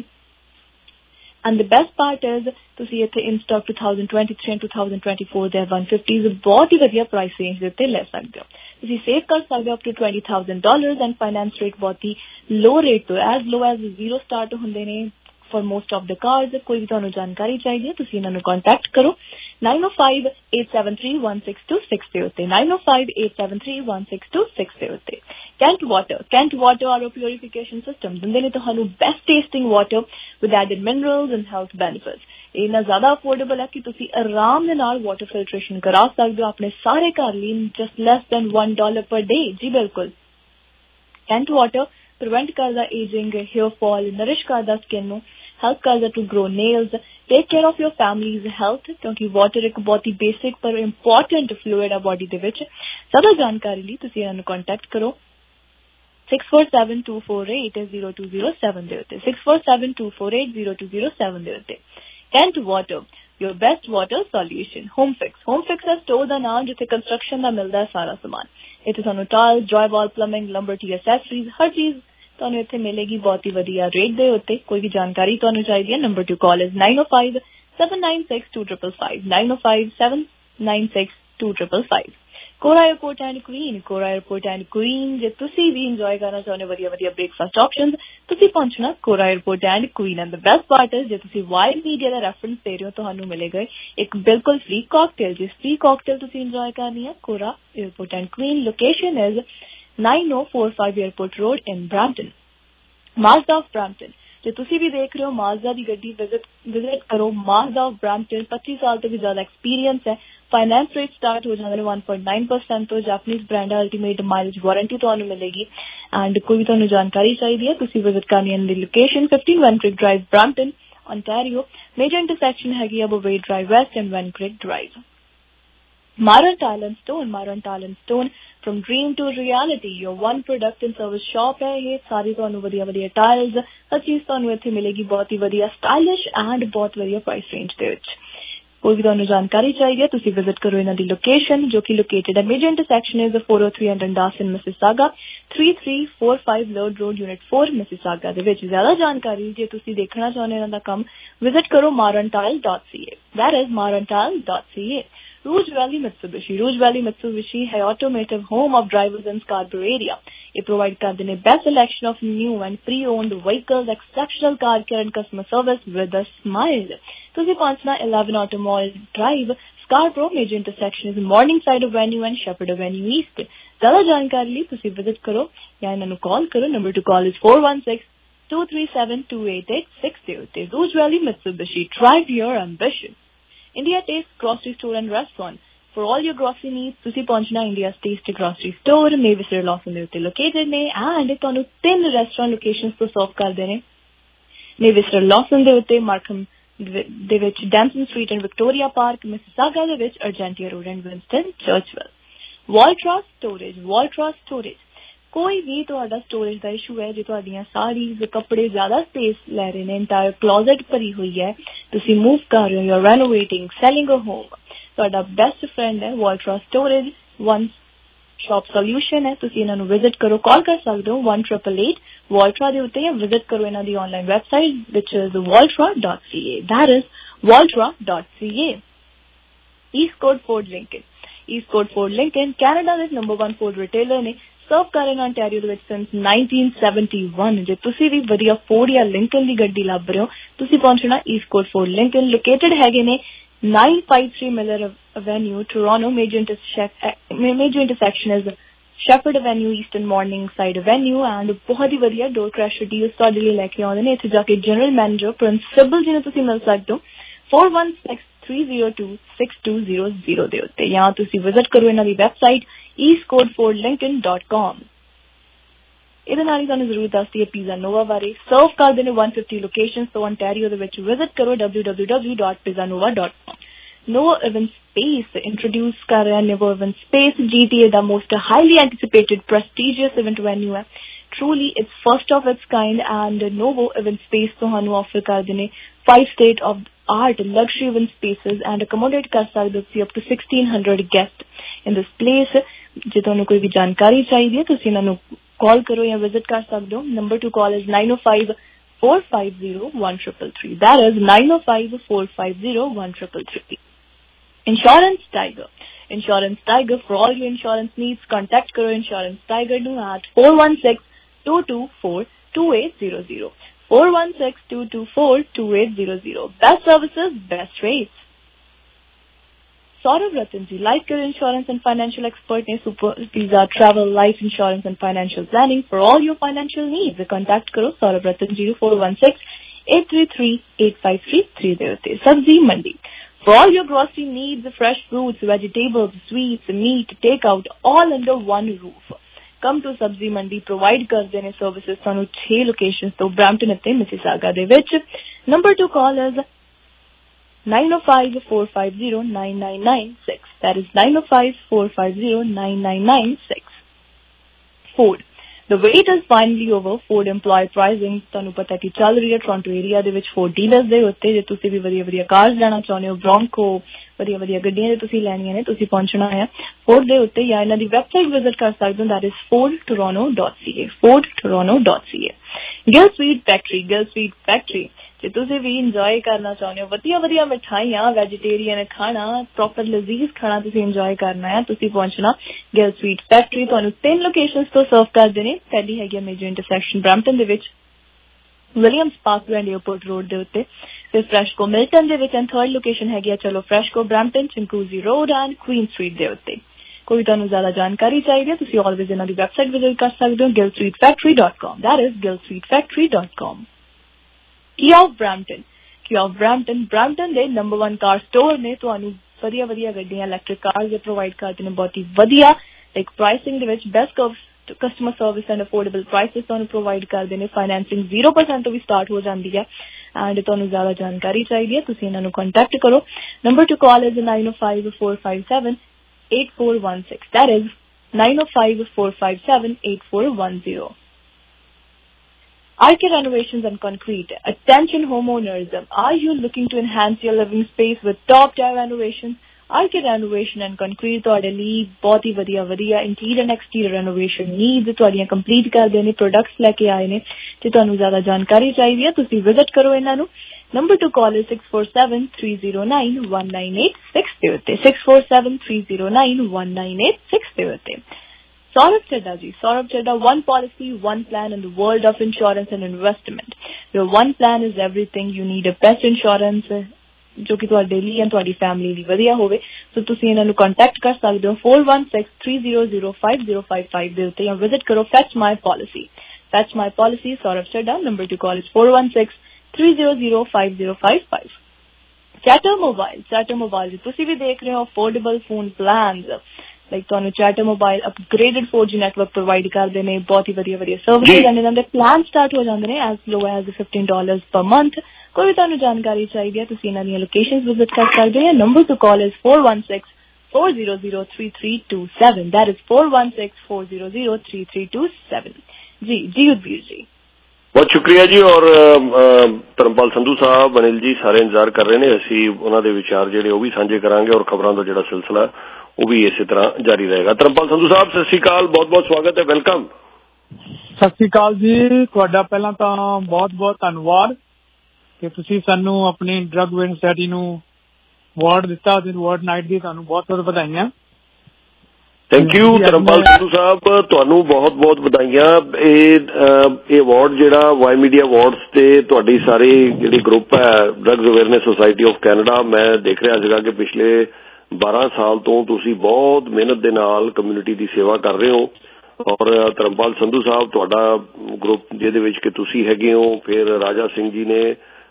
And the best part is ਤੁਸੀਂ ਇੱਥੇ in stock twenty twenty-three and twenty twenty-four ਦੇ F one fifties ਬਹੁਤ ਹੀ ਵਧੀਆ price range ਦੇ ਉੱਤੇ ਲੈ ਸਕਦੇ ਹੋ। ਤੁਸੀਂ ਸੇਵ ਕਰ ਸਕਦੇ ਹੋ up to twenty thousand dollars and finance rate ਬਹੁਤ ਹੀ low rate ਤੋਂ as low as zero start ਹੁੰਦੇ ਨੇ for most of the cars। ਕੋਈ ਵੀ ਤੁਹਾਨੂੰ ਜਾਣਕਾਰੀ ਚਾਹੀਦੀ ਹੈ ਤੁਸੀਂ ਇਹਨਾਂ ਨੂੰ ਕੰਟੈਕਟ ਕਰੋ nine oh five eight seven three one six two six ਦੇ ਉੱਤੇ nine oh five eight seven three one six two six ਦੇ ਉੱਤੇ। Kent Water, Kent Water R O purification system ਦਿੰਦੇ ਨੇ ਤੁਹਾਨੂੰ best tasting water with added minerals and health benefits। ਇਹ ਇੰਨਾ ਜ਼ਿਆਦਾ ਅਫੋਰਡੇਬਲ ਹੈ ਕਿ ਤੁਸੀਂ ਆਰਾਮ ਦੇ ਨਾਲ ਵਾਟਰ ਫਿਲਟਰੇਸ਼ਨ ਕਰਾ ਸਕਦੇ ਹੋ ਆਪਣੇ ਸਾਰੇ ਘਰ ਲਈ just less than one dollar per day। ਜੀ ਬਿਲਕੁਲ, Kent Water prevent ਕਰਦਾ aging, hair fall, nourish ਕਰਦਾ skin ਨੂੰ, help ਕਰਦਾ to grow nails, take care of your family's health ਕਿਉਂਕਿ water ਇੱਕ ਬਹੁਤ ਹੀ basic ਪਰ important fluid ਹੈ body ਦੇ ਵਿੱਚ। ਜ਼ਿਆਦਾ ਜਾਣਕਾਰੀ ਲਈ ਤੁਸੀਂ ਇਹਨਾਂ ਨੂੰ ਕੰਟੈਕਟ ਕਰੋ six four seven two four eight zero two zero seven ਦੇ ਉੱਤੇ six four seven two four eight zero two zero seven ਦੇ ਉੱਤੇ। Kent Water, your best water solution। Home Fix, Home Fix ਹੈ store ਦਾ ਨਾਮ ਜਿੱਥੇ construction ਦਾ ਮਿਲਦਾ ਹੈ ਸਾਰਾ ਸਮਾਨ। ਇੱਥੇ ਤੁਹਾਨੂੰ ਟਾਇਲ, ਡਰਾਈਵਾਲ, ਪਲੰਬਿੰਗ, ਲੰਬਰ ਟੀ ਐਸੈਸਰੀਜ਼, ਹਰ ਚੀਜ਼ ਤੁਹਾਨੂੰ ਇੱਥੇ ਮਿਲੇਗੀ ਬਹੁਤ ਹੀ ਵਧੀਆ ਰੇਟ ਦੇ ਉੱਤੇ। ਕੋਈ ਵੀ ਜਾਣਕਾਰੀ ਤੁਹਾਨੂੰ ਚਾਹੀਦੀ ਹੈ, number to call is nine oh five seven nine six two five five nine oh five seven nine six two five five। Kora airport and Queen, Kora airport and Queen ਜੇ ਤੁਸੀਂ ਵੀ enjoy ਕਰਨਾ ਚਾਹੁੰਦੇ ਹੋ ਵਧੀਆ ਵਧੀਆ breakfast options, ਤੁਸੀਂ ਪਹੁੰਚਣਾ Kora airport and Queen. And the best part is ਜੇ ਤੁਸੀਂ ਵਾਈਲਡ ਮੀਡੀਆ ਦਾ ਰੈਫਰੈਂਸ ਦੇ ਰਹੇ ਹੋ ਤੁਹਾਨੂੰ ਮਿਲੇਗਾ ਇੱਕ ਬਿਲਕੁਲ ਫ੍ਰੀ ਕਾਕਟੇਲ। ਜਿਸ ਫ੍ਰੀ ਕਾਕਟੇਲ ਤੁਸੀਂ ਇੰਜੋਏ ਕਰਨੀ ਹੈ Kora airport and Queen. Location is nine oh four five airport road in Brampton. Mazda of Brampton, ਜੇ ਤੁਸੀਂ ਵੀ ਦੇਖ ਰਹੇ ਹੋ ਮਾਜ਼ਦਾ ਦੀ ਗੱਡੀ ਵਿਜ਼ਿਟ ਵਿਜ਼ਿਟ ਕਰੋ ਮਾਜ਼ਦਾ ਆਫ ਬ੍ਰੈਂਪਟਨ। ਪੱਚੀ ਸਾਲ ਤੋਂ ਵੀ ਜ਼ਿਆਦਾ ਐਕਸਪੀਰੀਅੰਸ ਹੈ। ਫਾਈਨੈਂਸ ਰੇਟ ਸਟਾਰਟ ਹੋ ਜਾਂਦੇ ਨੇ one point nine percent ਤੋਂ। ਜੈਪਨੀਜ਼ ਬ੍ਰਾਂਡ ਹੈ, ਅਲਟੀਮੇਟ ਮਾਈਲੇਜ ਵਾਰੰਟੀ ਤੁਹਾਨੂੰ ਮਿਲੇਗੀ। ਐਂਡ ਕੋਈ ਵੀ ਤੁਹਾਨੂੰ ਜਾਣਕਾਰੀ ਚਾਹੀਦੀ ਹੈ ਤੁਸੀਂ ਵਿਜ਼ਿਟ ਕਰਨੀ ਹੈ ਦੀ location fifteen Vankirk Drive, Brampton, Ontario। Major intersection ਹੈਗੀ ਆ Bovaird drive West and Vankirk Drive. Maran Tile and Stone, Maran Tile and Stone, from dream to reality, your one product and service shop ਹੈ ਇਹ। ਸਾਰੀ ਤੁਹਾਨੂੰ ਵਧੀਆ ਵਧੀਆ tiles, ਹਰ ਚੀਜ਼ ਤੁਹਾਨੂੰ ਇੱਥੇ ਮਿਲੇਗੀ ਬਹੁਤ ਹੀ ਵਧੀਆ ਸਟਾਈਲਿਸ਼ ਐਂਡ ਬਹੁਤ ਵਧੀਆ ਪ੍ਰਾਈਸ ਰੇਂਜ ਦੇ ਵਿੱਚ। ਕੋਈ ਵੀ ਤੁਹਾਨੂੰ ਜਾਣਕਾਰੀ ਚਾਹੀਦੀ ਹੈ ਤੁਸੀਂ ਵਿਜ਼ਿਟ ਕਰੋ ਇਹਨਾਂ ਦੀ ਲੋਕੇਸ਼ਨ ਜੋ ਕਿ ਲੋਕੇਟਡ ਹੈ major intersection is four oh three and Dawson, Mississauga, three three four five Lord Road, Unit four, Mississauga ਦੇ ਵਿੱਚ। ਜ਼ਿਆਦਾ ਜਾਣਕਾਰੀ ਜੇ ਤੁਸੀਂ ਦੇਖਣਾ ਚਾਹੁੰਦੇ ਇਹਨਾਂ ਦਾ ਕੰਮ ਵਿਜ਼ਿਟ ਕਰੋ marantile dot c a, that is marantile dot c a। Rouge Valley Mitsubishi, Rouge Valley Mitsubishi है automotive home of drivers in Scarborough area। ये provide करते हैं best selection of new and pre-owned vehicles, exceptional car care and customer service with a smile। ਤੁਸੀਂ ਪਹੁੰਚਣਾ eleven Automall Drive, Scarborough, major intersection is Morningside Avenue and Shepherd Avenue East। ਜ਼ਿਆਦਾ ਜਾਣਕਾਰੀ ਲਈ ਤੁਸੀਂ visit ਕਰੋ ਜਾਂ ਇਹਨਾਂ ਨੂੰ ਕਾਲ ਕਰੋ। Number to call is four one six two three seven two eight eight six ਦੇ ਉੱਤੇ। Rouge Valley Mitsubishi, drive your ambition। India Taste Grocery Store and Restaurant, for all your grocery needs ਤੁਸੀਂ ਪਹੁੰਚਣਾ India's Taste Grocery Store, Mavis Lawson ਦੇ ਉੱਤੇ located ਨੇ। And ਤੁਹਾਨੂੰ ਤਿੰਨ restaurant locations ਤੋਂ ਸਰਵ ਕਰਦੇ ਨੇ। Mavis Lawson ਦੇ ਉੱਤੇ ਮਾਰਕਮ ਦੇ ਵਿੱਚ Denison Street and Victoria Park, Mississauga ਦੇ ਵਿੱਚ Argentia Road and Winston Churchill. Voltra storage, Voltra storage ਕੋਈ ਵੀ ਤੁਹਾਡਾ ਸਟੋਰੇਜ ਦਾ ਇਸ਼ੂ ਹੈ, ਜੇ ਤੁਹਾਡੀਆਂ ਸਾੜੀਜ਼ ਕੱਪੜੇ ਜ਼ਿਆਦਾ ਸਪੇਸ ਲੈ ਰਹੇ ਨੇ, ਇੰਟਾਇਰ ਕਲੋਜ਼ਟ ਭਰੀ ਹੋਈ ਹੈ, ਤੁਸੀਂ ਮੂਵ ਕਰ ਰਹੇ ਹੋ, you renovating, selling a home, ਤੁਹਾਡਾ ਬੈਸਟ ਫਰੈਂਡ ਹੈ Voltra storage, one stop solution ਹੈ। ਤੁਸੀਂ ਇਹਨਾਂ ਨੂੰ ਵਿਜ਼ਿਟ ਕਰੋ, ਕਾਲ ਕਰ ਸਕਦੇ ਹੋ one eight eight eight ਵੋਲਟਰਾ ਦੇ ਉੱਤੇ, ਜਾਂ ਵਿਜ਼ਿਟ ਕਰੋ ਇਹਨਾਂ ਦੀ online website which is voltra dot c a, that is voltra dot c a। Eastcote Ford Lincoln, Eastcote Ford Lincoln Canada ਦੇ ਨੰਬਰ ਵਨ ਫੋਰਡ ਰਿਟੇਲਰ ਨੇ, ਸਰਵ ਕਰ ਰਹੇ ਨੇ ontario ਦੇ ਵਿੱਚ since nineteen seventy-one। ਜੇ ਤੁਸੀਂ ਵੀ ਵਧੀਆ ਫੋਰਡ ਜਾਂ ਲਿੰਕਨ ਦੀ ਗੱਡੀ ਲੱਭ ਰਹੇ ਹੋ, ਤੁਸੀਂ ਪਹੁੰਚਣਾ Eastcote Ford Lincoln। ਲੋਕੇਟਡ ਹੈਗੇ ਨੇ nine fifty-three Miller Avenue, Toronto। Major intersection major intersection is Shepherd Avenue, Eastern Morningside Avenue, and ਬਹੁਤ ਹੀ ਵਧੀਆ ਡੋਰ ਕ੍ਰੈਸ਼ਰ ਡੀਲਸ ਤੁਹਾਡੇ ਲਈ ਲੈ ਕੇ ਆਉਂਦੇ ਨੇ। ਇੱਥੇ ਜਾ ਕੇ ਜਨਰਲ ਮੈਨੇਜਰ ਪ੍ਰਿੰਸੀਪਲ ਜੀ ਨੂੰ ਤੁਸੀਂ ਮਿਲ ਸਕਦੇ ਹੋ four one six three zero two six two zero zero ਦੇ ਉੱਤੇ, ਜਾਂ ਤੁਸੀਂ ਵਿਜ਼ਿਟ ਕਰੋ ਇਹਨਾਂ ਦੀ website eastcote ford lincoln dot com। ਇਹਦੇ ਨਾਲ ਹੀ ਤੁਹਾਨੂੰ ਜ਼ਰੂਰ ਦੱਸਦੀ ਹੈ ਪੀਜ਼ਾ ਨੋਵਾ ਬਾਰੇ। ਸਰਵ ਕਰਦੇ ਨੇ one fifty ਲੋਕੇਸ਼ਨਸ ਤੋਂ ontario ਦੇ ਵਿੱਚ। ਵਿਜ਼ਿਟ ਕਰੋ w w w dot pizza nova dot com। Nova Event Space introduce ਕਰ ਰਿਹਾ Nova Event Space G T A the most highly anticipated prestigious event venue ਹੈ। Truly it's first of its kind, and Nova Event Space ਤੁਹਾਨੂੰ offer ਕਰਦੇ ਨੇ five state of art luxury event spaces and accommodate ਕਰ ਸਕਦੇ ਹੋ up to sixteen hundred guests in this place। ਜੇ ਤੁਹਾਨੂੰ ਕੋਈ ਵੀ ਜਾਣਕਾਰੀ ਚਾਹੀਦੀ ਹੈ ਤੁਸੀਂ ਇਹਨਾਂ ਨੂੰ ਕਾਲ ਕਰੋ ਜਾਂ ਵਿਜ਼ਿਟ ਕਰ ਸਕਦੇ ਹੋ। Number to call is nine oh five four five zero one three three, that is nine oh five four five zero one three three। Insurance Tiger, Insurance Tiger for all your insurance needs, contact karo Insurance Tiger nu at four one six two two four two eight zero zero, four one six two two four two eight zero zero। Best services, best rates। Saurav Ratan ji, life care insurance and financial expert ne super visa travel life insurance and financial planning for all your financial needs। Contact karo Saurav Ratan ji four one six eight three three eight five three three zero। Sabzi Mandi, for all your grocery needs, fresh fruits, vegetables, sweets, meat, takeout, all under one roof। Come to Sabzi Mandi, provide ਕਰਦੇ ਨੇ services ਤੁਹਾਨੂੰ six locations ਤੋਂ Brampton ਅਤੇ Mississauga ਦੇ ਵਿੱਚ। Number to call is nine oh five four five zero nine nine nine six, that is nine oh five four five zero nine nine nine six। Ford, the wait is finally over। Ford employee pricing ਤੁਹਾਨੂੰ ਪਤਾ ਕਿ ਚੱਲ ਰਹੀ ਹੈ Toronto area ਦੇ ਵਿੱਚ Ford dealers ਦੇ ਉੱਤੇ। ਜੇ ਤੁਸੀਂ ਵੀ ਵਧੀਆ ਵਧੀਆ ਕਾਰਸ ਲੈਣਾ ਚਾਹੁੰਦੇ ਹੋ, ਬ੍ਰੋਂਕੋ, ਵਧੀਆ ਵਧੀਆ ਗੱਡੀਆਂ ਜੇ ਤੁਸੀਂ ਲੈਣੀਆਂ ਨੇ, ਤੁਸੀਂ ਪਹੁੰਚਣਾ ਹੈ ਫੋਰਡ ਦੇ ਉੱਤੇ, ਜਾਂ ਇਹਨਾਂ ਦੀ ਵੈਬਸਾਈਟ ਵਿਜ਼ਿਟ ਕਰ ਸਕਦੇ ਹੋ, that is ford toronto dot c a, ford toronto dot c a। Gill Sweet Factory, Gill Sweet Factory, ਜੇ ਤੁਸੀਂ ਵੀ ਇੰਜੋਏ ਕਰਨਾ ਚਾਹੁੰਦੇ ਹੋ ਵਧੀਆ ਵਧੀਆ ਮਿਠਾਈਆਂ, ਵੈਜੀਟੇਰੀਅਨ ਖਾਣਾ, ਪ੍ਰੋਪਰ ਲਜ਼ੀਜ਼ ਖਾਣਾ ਤੁਸੀਂ ਇੰਜੋਏ ਕਰਨਾ ਹੈ, ਤੁਸੀਂ ਪਹੁੰਚਣਾ ਗਿਲ ਸਵੀਟ ਫੈਕਟਰੀ। ਤੁਹਾਨੂੰ ਤਿੰਨ ਲੋਕੇਸ਼ਨਸ ਤੋਂ ਸਰਵ ਕਰਦੇ ਨੇ। ਪਹਿਲੀ ਹੈਗੀ ਮੇਜਰ ਇੰਟਰਸੈਕਸ਼ਨ ਬ੍ਰੈਂਪਟਨ ਦੇ ਵਿੱਚ, Williams Park and airport road ਦੇ ਉੱਤੇ, ਫਿਰ ਫਰੈਸ਼ਕੋ ਮਿਲਟਨ ਦੇ ਵਿੱਚ, ਐਂਡ ਥਰਡ ਲੋਕੇਸ਼ਨ ਹੈਗੀ ਆ ਚਲੋ FreshCo Brampton, Chinguacousy Road and Queen Street ਦੇ ਉੱਤੇ। ਕੋਈ ਤੁਹਾਨੂੰ ਜ਼ਿਆਦਾ ਜਾਣਕਾਰੀ ਚਾਹੀਦੀ ਹੈ ਤੁਸੀਂ ਆਲਵੇਜ਼ ਇਹਨਾਂ ਦੀ ਵੈਬਸਾਈਟ ਵਿਜ਼ਿਟ ਕਰ ਸਕਦੇ ਹੋ gill sweet factory dot com, that is gill sweet factory dot com। Kia of Brampton, Kia of Brampton, Brampton ਦੇ ਨੰਬਰ one ਕਾਰ ਸਟੋਰ ਨੇ। ਤੁਹਾਨੂੰ ਵਧੀਆ ਵਧੀਆ ਗੱਡੀਆਂ, ਇਲੈਕਟ੍ਰਿਕ ਕਾਰਸ ਦੇ ਪ੍ਰੋਵਾਈਡ ਕਰਦੇ ਨੇ ਬਹੁਤ ਹੀ ਵਧੀਆ ਲਾਈਕ ਪ੍ਰਾਈਸਿੰਗ ਦੇ ਵਿੱਚ, best customer service and affordable prices ਤੁਹਾਨੂੰ ਪ੍ਰੋਵਾਈਡ ਕਰਦੇ ਨੇ। ਫਾਈਨੈਂਸਿੰਗ zero percent ਤੋਂ ਵੀ ਸਟਾਰਟ ਹੋ ਜਾਂਦੀ ਹੈ। ਐਂਡ ਤੁਹਾਨੂੰ ਜ਼ਿਆਦਾ ਜਾਣਕਾਰੀ ਚਾਹੀਦੀ ਹੈ ਤੁਸੀਂ ਇਹਨਾਂ ਨੂੰ ਕੰਟੈਕਟ ਕਰੋ। Number to call is nine oh five four five seven eight four one six, that is nine oh five four five seven eight four one zero। R K Renovations and Concrete. Attention homeowners, are you looking to enhance your living space with top tier renovations? R K Renovation and Concrete ਤੁਹਾਡੇ ਲਈ ਬਹੁਤ ਹੀ ਵਧੀਆ ਵਧੀਆ interior and exterior renovation needs ਤੁਹਾਡੀਆਂ complete ਕਰਦੇ ਨੇ, products ਲੈ ਕੇ ਆਏ ਨੇ। ਤੇ ਤੁਹਾਨੂੰ ਜ਼ਿਆਦਾ ਜਾਣਕਾਰੀ ਚਾਹੀਦੀ ਹੈ ਤੁਸੀਂ ਵਿਜ਼ਿਟ ਕਰੋ ਇਹਨਾਂ ਨੂੰ। Number to call is six four seven three zero nine one nine eight six ਦੇ ਉੱਤੇ, six four seven three zero nine one nine eight six ਦੇ ਉੱਤੇ। Saurabh Chadda ji, Saurabh Chadda, one policy, one plan in the world of insurance and investment. Your one plan is everything. You need a best insurance ਜੋ ਕਿ ਤੁਹਾਡੇ ਲਈ ਜਾਂ ਤੁਹਾਡੀ family ਲਈ ਵਧੀਆ ਹੋਵੇ। ਸੋ ਤੁਸੀਂ ਇਹਨਾਂ ਨੂੰ ਕੰਟੈਕਟ ਕਰ ਸਕਦੇ ਹੋ four one six three zero zero five zero five five ਦੇ ਉੱਤੇ, ਜਾਂ ਵਿਜ਼ਿਟ ਕਰੋ Fetch My Policy, Fetch My Policy, Saurabh Chadda। Number to call is four one six three zero zero five zero five five। Chatter Mobile, Chatter Mobile, ਤੁਸੀਂ ਵੀ ਦੇਖ ਰਹੇ ਹੋ affordable phone plans like ਤੁਹਾਨੂੰ Chatter Mobile upgraded four G network provide ਕਰਦੇ ਨੇ, ਬਹੁਤ ਹੀ ਵਧੀਆ ਵਧੀਆ ਸਰਵਿਸਿਜ਼ ਐਂਡ ਇਹਨਾਂ ਦੇ ਪਲਾਨ ਸਟਾਰਟ ਹੋ ਜਾਂਦੇ ਨੇ as low as fifteen dollars per month। ਕੋਈ ਵੀ ਤੁਹਾਨੂੰ ਜਾਣਕਾਰੀ ਚਾਹੀਦੀ ਹੈ ਤੁਸੀਂ ਇਹਨਾਂ ਦੀਆਂ ਲੋਕੇਸ਼ਨਸ ਵਿਜ਼ਿਟ ਕਰ ਸਕਦੇ ਹੋ। Number to call is four one six four zero zero three three two seven. That is four one six four zero zero three three two seven. जी जी युद्धवीर जी बहुत शुक्रिया जी। और ਧਰਮਪਾਲ ਸੰਧੂ ਸਾਹਿਬ, ਅਨਿਲ ਜੀ ਸਾਰੇ ਇੰਤਜ਼ਾਰ ਕਰ ਰਹੇ ਨੇ। ਅਸੀਂ ਉਹਨਾਂ ਦੇ ਵਿਚਾਰ ਜਿਹੜੇ ਉਹ ਵੀ ਸਾਂਝੇ ਕਰਾਂਗੇ ਔਰ ਖਬਰਾਂ ਦਾ ਜਿਹੜਾ ਸਿਲਸਿਲਾ ਉਹ ਵੀ ਇਸੇ ਤਰ੍ਹਾਂ ਜਾਰੀ ਰਹੇਗਾ। ਧਰਮਪਾਲ ਸੰਧੂ ਸਾਹਿਬ ਸਤਿ ਸ਼੍ਰੀ ਅਕਾਲ, ਬਹੁਤ ਬਹੁਤ ਸਵਾਗਤ ਹੈ, ਵੈਲਕਮ। ਸਤਿ ਸ਼੍ਰੀ ਅਕਾਲ ਜੀ, ਤੁਹਾਡਾ ਪਹਿਲਾਂ ਤਾਂ ਬਹੁਤ ਬਹੁਤ ਧੰਨਵਾਦ ਕਿ ਤੁਸੀਂ ਸਾਨੂੰ ਆਪਣੀ ਡਰੱਗ ਅਵੇਅਰਨੈਸ ਸੋਸਾਇਟੀ ਨੂੰ ਅਵਾਰਡ ਦਿੱਤਾ ਤੇ ਅਵਾਰਡ ਨਾਈਟ ਦੀ ਤੁਹਾਨੂੰ ਬਹੁਤ ਬਹੁਤ ਵਧਾਈਆਂ। ਥੈਂਕ ਯੂ ਧਰਮਪਾਲ ਸੰਧੂ ਸਾਹਿਬ, ਤੁਹਾਨੂੰ ਬਹੁਤ ਬਹੁਤ ਵਧਾਈਆਂ। ਇਹ ਇਹ ਅਵਾਰਡ ਜਿਹੜਾ ਵਾਈ ਮੀਡੀਆ ਅਵਾਰਡਸ ਤੇ ਤੁਹਾਡੀ ਸਾਰੀ ਜਿਹੜੀ ਗਰੁੱਪ ਹੈ drug awareness society of Canada, ਮੈਂ ਦੇਖ ਰਿਹਾ ਸੀਗਾ ਕਿ ਪਿਛਲੇ ਬਾਰਾਂ ਸਾਲ ਤੋਂ ਤੁਸੀਂ ਬਹੁਤ ਮਿਹਨਤ ਦੇ ਨਾਲ ਕਮਿਊਨਿਟੀ ਦੀ ਸੇਵਾ ਕਰ ਰਹੇ ਹੋ। ਔਰ ਧਰਮਪਾਲ ਸੰਧੂ ਸਾਹਿਬ ਤੁਹਾਡਾ ਗਰੁੱਪ ਜਿਹਦੇ ਵਿੱਚ ਕਿ ਤੁਸੀਂ ਹੈਗੇ ਹੋ, ਫਿਰ ਰਾਜਾ ਸਿੰਘ ਜੀ ਨੇ,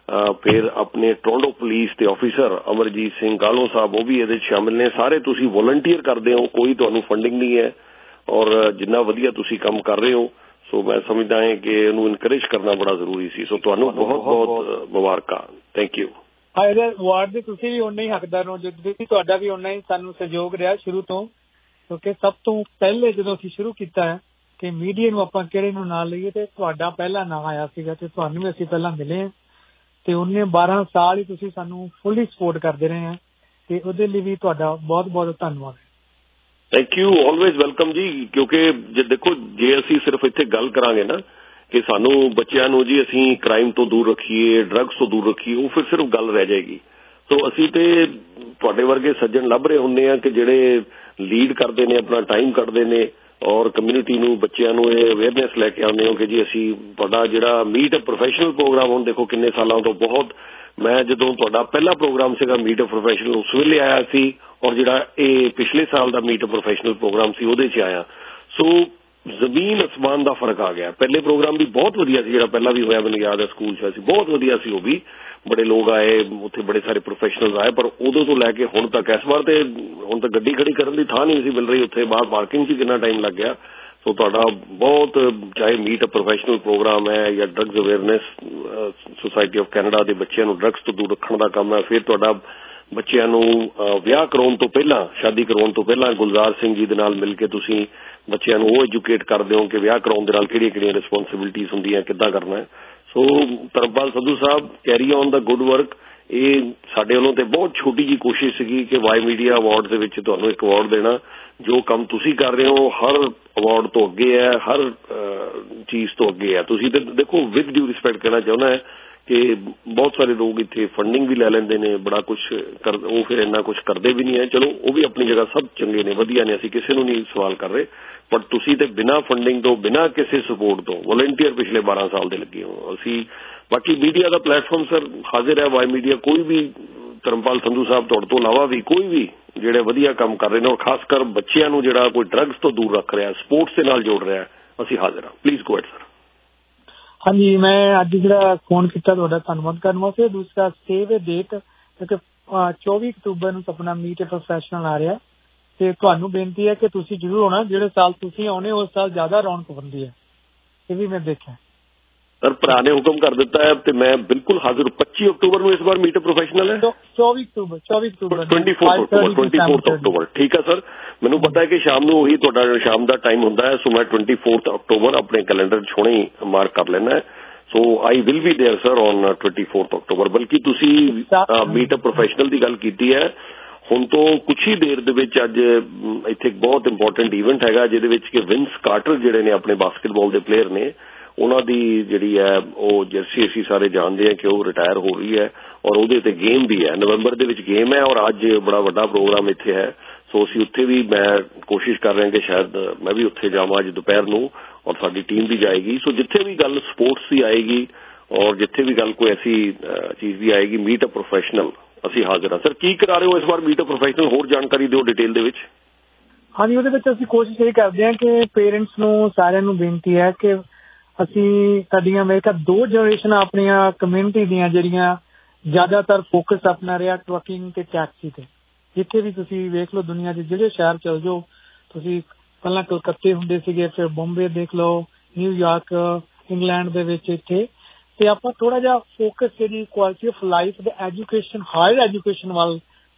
ਫਿਰ ਆਪਣੇ ਟੋਰੰਟੋ ਪੁਲਿਸ ਦੇ ਆਫਿਸਰ ਅਮਰਜੀਤ ਸਿੰਘ ਕਾਹਲੋਂ ਸਾਹਿਬ ਉਹ ਵੀ ਇਹਦੇ 'ਚ ਸ਼ਾਮਿਲ ਨੇ। ਸਾਰੇ ਤੁਸੀਂ ਵਲੰਟੀਅਰ ਕਰਦੇ ਹੋ, ਕੋਈ ਤੁਹਾਨੂੰ ਫੰਡਿੰਗ ਨਹੀਂ ਹੈ ਔਰ ਜਿੰਨਾ ਵਧੀਆ ਤੁਸੀਂ ਕੰਮ ਕਰ ਰਹੇ ਹੋ ਸੋ ਮੈਂ ਸਮਝਦਾ ਹਾਂ ਕਿ ਇਹਨੂੰ ਇਨਕਰੇਜ ਕਰਨਾ ਬੜਾ ਜ਼ਰੂਰੀ ਸੀ। ਸੋ ਤੁਹਾਨੂੰ ਬਹੁਤ ਬਹੁਤ ਮੁਬਾਰਕਾਂ। Thank you. ਹਾਂ, ਇਹਦੇ ਅਵਾਰਡ ਦੇ ਤੁਸੀਂ ਵੀ ਓਨਾ ਹੀ ਹੱਕਦਾਰ ਹੋ, ਜਿੱਦ ਵੀ ਤੁਹਾਡਾ ਵੀ ਓਨਾ ਹੀ ਸਾਨੂੰ ਸਹਿਯੋਗ ਰਿਹਾ ਸ਼ੁਰੂ ਤੋਂ, ਕਿਉਂਕਿ ਸਭ ਤੋਂ ਪਹਿਲੇ ਜਦੋਂ ਅਸੀਂ ਸ਼ੁਰੂ ਕੀਤਾ ਹੈ ਕਿ ਮੀਡੀਆ ਨੂੰ ਆਪਾਂ ਕਿਹੜੇ ਨੂੰ ਨਾਲ ਲਈਏ ਤੇ ਤੁਹਾਡਾ ਪਹਿਲਾ ਨਾਂ ਆਇਆ ਸੀਗਾ ਤੇ ਤੁਹਾਨੂੰ ਵੀ ਅਸੀਂ ਪਹਿਲਾਂ ਮਿਲੇ ਹਾਂ ਤੇ ਉਹਨੇ ਬਾਰਾਂ ਸਾਲ ਹੀ ਤੁਸੀਂ ਸਾਨੂੰ ਫੁੱਲੀ ਸਪੋਰਟ ਕਰਦੇ ਰਹੇ ਆ ਤੇ ਉਹਦੇ ਲਈ ਵੀ ਤੁਹਾਡਾ ਬਹੁਤ ਬਹੁਤ ਧੰਨਵਾਦ। ਥੈਂਕ ਯੂ, ਆਲਵੇਜ਼ ਵੈਲਕਮ ਜੀ। ਕਿਉਂਕਿ ਜੇ ਦੇਖੋ ਜੇ ਅਸੀਂ ਸਿਰਫ ਇੱਥੇ ਗੱਲ ਕਰਾਂਗੇ ਨਾ ਕਿ ਸਾਨੂੰ ਬੱਚਿਆਂ ਨੂੰ ਜੀ ਅਸੀਂ ਕ੍ਰਾਈਮ ਤੋਂ ਦੂਰ ਰੱਖੀਏ, ਡਰੱਗਸ ਤੋਂ ਦੂਰ ਰੱਖੀਏ, ਉਹ ਫਿਰ ਸਿਰਫ ਗੱਲ ਰਹਿ ਜਾਏਗੀ। ਸੋ ਅਸੀਂ ਤੇ ਤੁਹਾਡੇ ਵਰਗੇ ਸੱਜਣ ਲੱਭ ਰਹੇ ਹੁੰਦੇ ਆ ਕਿ ਜਿਹੜੇ ਲੀਡ ਕਰਦੇ ਨੇ, ਆਪਣਾ ਟਾਈਮ ਕੱਢਦੇ ਨੇ ਔਰ ਕਮਿਊਨਿਟੀ ਨੂੰ, ਬੱਚਿਆਂ ਨੂੰ ਇਹ ਅਵੇਅਰਨੈਸ ਲੈ ਕੇ ਆਉਂਦੇ ਹੋ ਕਿ ਜੀ ਅਸੀਂ ਤੁਹਾਡਾ ਜਿਹੜਾ ਮੀਟ ਅ ਪ੍ਰੋਫੈਸ਼ਨਲ ਪ੍ਰੋਗਰਾਮ, ਹੁਣ ਦੇਖੋ ਕਿੰਨੇ ਸਾਲਾਂ ਤੋਂ ਬਹੁਤ, ਮੈਂ ਜਦੋਂ ਤੁਹਾਡਾ ਪਹਿਲਾ ਪ੍ਰੋਗਰਾਮ ਸੀਗਾ ਮੀਟ ਅ ਪ੍ਰੋਫੈਸ਼ਨਲ ਉਸ ਵੇਲੇ ਆਇਆ ਸੀ ਔਰ ਜਿਹੜਾ ਇਹ ਪਿਛਲੇ ਸਾਲ ਦਾ ਮੀਟ ਅ ਪ੍ਰੋਫੈਸ਼ਨਲ ਪ੍ਰੋਗਰਾਮ ਸੀ ਉਹਦੇ 'ਚ ਆਇਆ। ਸੋ ਜ਼ਮੀਨ ਅਸਮਾਨ ਦਾ ਫਰਕ ਆ ਗਿਆ। ਪਹਿਲੇ ਪ੍ਰੋਗਰਾਮ ਵੀ ਬਹੁਤ ਵਧੀਆ ਸੀ, ਜਿਹੜਾ ਪਹਿਲਾਂ ਵੀ ਹੋਇਆ ਮੈਨੂੰ ਯਾਦ ਹੈ ਸਕੂਲ 'ਚ ਸੀ, ਬਹੁਤ ਵਧੀਆ ਸੀ ਉਹ ਵੀ, ਬੜੇ ਲੋਕ ਆਏ ਉੱਥੇ, ਬੜੇ ਸਾਰੇ ਪ੍ਰੋਫੈਸ਼ਨਲ ਆਏ। ਪਰ ਉਦੋਂ ਤੋਂ ਲੈ ਕੇ ਹੁਣ ਤੱਕ ਇਸ ਵਾਰ ਤੇ ਹੁਣ ਤਾਂ ਗੱਡੀ ਖੜੀ ਕਰਨ ਦੀ ਥਾਂ ਨਹੀਂ ਸੀ ਮਿਲ ਰਹੀ ਉੱਥੇ, ਬਾਹਰ ਪਾਰਕਿੰਗ 'ਚ ਕਿੰਨਾ ਟਾਈਮ ਲੱਗ ਗਿਆ। ਸੋ ਤੁਹਾਡਾ ਬਹੁਤ, ਚਾਹੇ ਮੀਟ ਅ ਪ੍ਰੋਫੈਸ਼ਨਲ ਪ੍ਰੋਗਰਾਮ ਹੈ ਜਾਂ drugs awareness society of Canada ਦੇ ਬੱਚਿਆਂ ਨੂੰ ਡਰੱਗਸ ਤੋਂ ਦੂਰ ਰੱਖਣ ਦਾ ਕੰਮ ਹੈ, ਫਿਰ ਤੁਹਾਡਾ ਬੱਚਿਆਂ ਨੂੰ ਵਿਆਹ ਕਰਾਉਣ ਤੋਂ ਪਹਿਲਾਂ, ਸ਼ਾਦੀ ਕਰਾਉਣ ਤੋਂ ਪਹਿਲਾਂ ਗੁਲਜ਼ਾਰ ਸਿੰਘ ਜੀ ਦੇ ਨਾਲ ਮਿਲ ਕੇ ਤੁਸੀਂ ਬੱਚਿਆਂ ਨੂੰ ਉਹ ਐਜੂਕੇਟ ਕਰਦੇ ਹੋ ਕਿ ਵਿਆਹ ਕਰਾਉਣ ਦੇ ਨਾਲ ਕਿਹੜੀਆਂ ਕਿਹੜੀਆਂ ਰਿਸਪੌਂਸਿਬਿਲਿਟੀਜ਼ ਹੁੰਦੀਆਂ, ਕਿੱਦਾਂ ਕਰਨਾ ਹੈ। So Dharampal Sandhu Sahib, carry on the good work. ਇਹ ਸਾਡੇ ਵੱਲੋਂ ਤੇ ਬਹੁਤ ਛੋਟੀ ਜਿਹੀ ਕੋਸ਼ਿਸ਼ ਸੀਗੀ ਕਿ ਵਾਈ ਮੀਡੀਆ ਅਵਾਰਡ ਦੇ ਵਿੱਚ ਤੁਹਾਨੂੰ ਇੱਕ ਅਵਾਰਡ ਦੇਣਾ। ਜੋ ਕੰਮ ਤੁਸੀਂ ਕਰ ਰਹੇ ਹੋ ਹਰ ਅਵਾਰਡ ਤੋਂ ਅੱਗੇ ਹੈ, ਹਰ ਚੀਜ਼ ਤੋਂ ਅੱਗੇ ਹੈ। ਤੁਸੀਂ ਤੇ ਦੇਖੋ ਵਿਦ ਡਿਊ ਰਿਸਪੈਕਟ ਕਹਿਣਾ ਚਾਹੁੰਦਾ ਹੈ ਕਿ ਬਹੁਤ ਸਾਰੇ ਲੋਕ ਇੱਥੇ ਫੰਡਿੰਗ ਵੀ ਲੈ ਲੈਂਦੇ ਨੇ, ਬੜਾ ਕੁਛ ਕਰ, ਉਹ ਫਿਰ ਇੰਨਾ ਕੁਛ ਕਰਦੇ ਵੀ ਨਹੀਂ ਹੈ। ਚਲੋ ਉਹ ਵੀ ਆਪਣੀ ਜਗ੍ਹਾ ਸਭ ਚੰਗੇ ਨੇ, ਵਧੀਆ ਨੇ, ਅਸੀਂ ਕਿਸੇ ਨੂੰ ਨਹੀਂ ਸਵਾਲ ਕਰ ਰਹੇ, ਪਰ ਤੁਸੀਂ ਤੇ ਬਿਨਾਂ ਫੰਡਿੰਗ ਤੋਂ, ਬਿਨਾਂ ਕਿਸੇ ਸਪੋਰਟ ਤੋਂ ਵਲੰਟੀਅਰ ਪਿਛਲੇ ਬਾਰਾਂ ਸਾਲ ਦੇ ਲੱਗੇ ਹੋ। ਅਸੀਂ ਬਾਕੀ ਮੀਡੀਆ ਦਾ ਪਲੇਟਫਾਰਮ ਸਰ ਹਾਜ਼ਰ ਹੈ, ਵਾਈ ਮੀਡੀਆ ਕੋਈ ਵੀ, ਧਰਮਪਾਲ ਸੰਧੂ ਸਾਹਿਬ ਤੁਹਾਡੇ ਤੋਂ ਇਲਾਵਾ ਵੀ ਕੋਈ ਵੀ ਜਿਹੜੇ ਵਧੀਆ ਕੰਮ ਕਰ ਰਹੇ ਨੇ ਔਰ ਖਾਸ ਕਰ ਬੱਚਿਆਂ ਨੂੰ ਜਿਹੜਾ ਕੋਈ ਡਰੱਗਸ ਤੋਂ ਦੂਰ ਰੱਖ ਰਿਹਾ, ਸਪੋਰਟਸ ਦੇ ਨਾਲ ਜੋੜ ਰਿਹਾ, ਅਸੀਂ ਹਾਜ਼ਰ ਹਾਂ। Please go ahead sir. ਹਾਂਜੀ, ਮੈਂ ਅੱਜ ਜਿਹੜਾ ਫੋਨ ਕੀਤਾ ਤੁਹਾਡਾ ਧੰਨਵਾਦ ਕਰਨ ਵਾਸਤੇ। ਦੂਸਰਾ ਸੇਵ ਏ ਡੇਟ, ਕਿਉਂਕਿ ਚੌਵੀ ਅਕਤੂਬਰ ਨੂੰ ਆਪਣਾ ਮੀਟ ਅ ਪ੍ਰੋਫੈਸ਼ਨਲ ਆ ਰਿਹਾ ਤੇ ਤੁਹਾਨੂੰ ਬੇਨਤੀ ਹੈ ਕਿ ਤੁਸੀਂ ਜ਼ਰੂਰ ਆਉਣਾ। ਜਿਹੜੇ ਸਾਲ ਤੁਸੀਂ ਆਉਣੇ ਉਸ ਸਾਲ ਜ਼ਿਆਦਾ ਰੌਣਕ ਹੁੰਦੀ ਹੈ, ਇਹ ਵੀ ਮੈਂ ਦੇਖਿਆ। ਸਰ ਭਰਾ ਨੇ ਹੁਕਮ ਕਰ ਦਿੱਤਾ ਹੈ ਤੇ ਮੈਂ ਬਿਲਕੁਲ ਹਾਜ਼ਰ। ਪੱਚੀ ਅਕਤੂਬਰ ਨੂੰ ਇਸ ਵਾਰ ਮੀਟ ਪ੍ਰੋਫੈਸ਼ਨਲ ਹੈ, ਚੌਵੀ ਅਕਤੂਬਰ ਚੌਵੀ ਅਕਤੂਬਰ twenty fourth October twenty fourth October ਠੀਕ ਹੈ ਸਰ। ਮੈਨੂੰ ਪਤਾ ਹੈ ਕਿ ਸ਼ਾਮ ਨੂੰ ਉਹੀ ਤੁਹਾਡਾ ਸ਼ਾਮ ਦਾ ਟਾਈਮ ਹੁੰਦਾ ਹੈ, ਸੋ ਮੈਂ ਟਵੈਂਟੀ ਫੋਰਥ ਅਕਤੂਬਰ ਆਪਣੇ ਕੈਲੰਡਰ 'ਚ ਹੁਣੇ ਹੀ ਮਾਰਕ ਕਰ ਲੈਣਾ ਹੈ। So I will be there sir on twenty fourth October. ਬਲਕਿ ਤੁਸੀਂ ਮੀਟ ਅ ਪ੍ਰੋਫੈਸ਼ਨਲ ਦੀ ਗੱਲ ਕੀਤੀ ਹੈ, ਹੁਣ ਤੋਂ ਕੁਛ ਹੀ ਦੇਰ ਦੇ ਵਿੱਚ ਅੱਜ ਇੱਥੇ ਇੱਕ ਬਹੁਤ ਇੰਪੋਰਟੈਂਟ ਇਵੈਂਟ ਹੈਗਾ ਜਿਹਦੇ ਵਿੱਚ ਕਿ ਵਿੰਸ ਕਾਰਟਰ ਜਿਹੜੇ ਨੇ ਆਪਣੇ ਬਾਸਕਟਬਾਲ ਦੇ ਪਲੇਅਰ ਨੇ, ਉਹਨਾਂ ਦੀ ਜਿਹੜੀ ਹੈ ਉਹ ਜਰਸੀ ਅਸੀਂ ਸਾਰੇ ਜਾਣਦੇ ਹਾਂ ਕਿ ਉਹ ਰਿਟਾਇਰ ਹੋ ਰਹੀ ਹੈ ਔਰ ਉਹਦੇ ਤੇ ਗੇਮ ਵੀ ਹੈ, ਨਵੰਬਰ ਦੇ ਵਿੱਚ ਗੇਮ ਹੈ ਔਰ ਅੱਜ ਬੜਾ ਵੱਡਾ ਪ੍ਰੋਗਰਾਮ ਇੱਥੇ ਹੈ। ਸੋ ਅਸੀਂ ਉੱਥੇ ਵੀ ਮੈਂ ਕੋਸ਼ਿਸ਼ ਕਰ ਰਿਹਾ ਕਿ ਸ਼ਾਇਦ ਮੈਂ ਵੀ ਉੱਥੇ ਜਾਵਾਂ ਅੱਜ ਦੁਪਹਿਰ ਨੂੰ ਔਰ ਸਾਡੀ ਟੀਮ ਵੀ ਜਾਏਗੀ। ਸੋ ਜਿੱਥੇ ਵੀ ਗੱਲ ਸਪੋਰਟਸ ਦੀ ਆਏਗੀ ਔਰ ਜਿੱਥੇ ਵੀ ਗੱਲ ਕੋਈ ਐਸੀ ਚੀਜ਼ ਦੀ ਆਏਗੀ, ਮੀਟ ਅ ਪ੍ਰੋਫੈਸ਼ਨਲ ਅਸੀਂ ਹਾਜ਼ਰ ਹਾਂ। ਸਰ ਕੀ ਕਰਾ ਰਹੇ ਹੋ ਇਸ ਵਾਰ ਮੀਟ ਅ ਪ੍ਰੋਫੈਸ਼ਨਲ, ਹੋਰ ਜਾਣਕਾਰੀ ਦਿਓ ਡਿਟੇਲ ਦੇ ਵਿੱਚ। ਹਾਂਜੀ, ਉਹਦੇ ਵਿੱਚ ਅਸੀਂ ਕੋਸ਼ਿਸ਼ ਇਹ ਕਰਦੇ ਹਾਂ ਕਿ ਪੇਰੈਂਟਸ ਨੂੰ ਸਾਰਿਆਂ ਨੂੰ ਬੇਨਤੀ ਹੈ ਕਿ ਅਸੀਂ ਸਾਡੀਆਂ ਮੇਰੇ ਖਿਆਲ ਦੋ ਜਨਰੇਸ਼ਨਾਂ ਆਪਣੀਆਂ ਕਮਿਊਨਿਟੀ ਦੀਆਂ ਜਿਹੜੀਆਂ ਜ਼ਿਆਦਾਤਰ ਫੋਕਸ ਆਪਣਾ ਰਿਹਾ ਟਰੱਕਿੰਗ ਤੇ ਟੈਕਸੀ ਤੇ। ਜਿੱਥੇ ਵੀ ਤੁਸੀਂ ਵੇਖ ਲਓ ਦੁਨੀਆ ਦੇ ਜਿਹੜੇ ਸ਼ਹਿਰ ਚਲ ਜਾਓ, ਤੁਸੀਂ ਪਹਿਲਾਂ ਕਲਕੱਤੇ ਹੁੰਦੇ ਸੀਗੇ, ਫਿਰ ਬੰਬੇ ਦੇਖ ਲਓ, ਨਿਊਯਾਰਕ, ਇੰਗਲੈਂਡ ਦੇ ਵਿੱਚ ਇੱਥੇ, ਤੇ ਆਪਾਂ ਥੋੜਾ ਜਿਹਾ ਫੋਕਸ ਜਿਹੜੀ ਕੁਆਲਿਟੀ ਆਫ ਲਾਈਫ ਦੇ ਐਜੂਕੇਸ਼ਨ, ਹਾਇਰ ਐਜੂਕੇਸ਼ਨ ਵੱਲ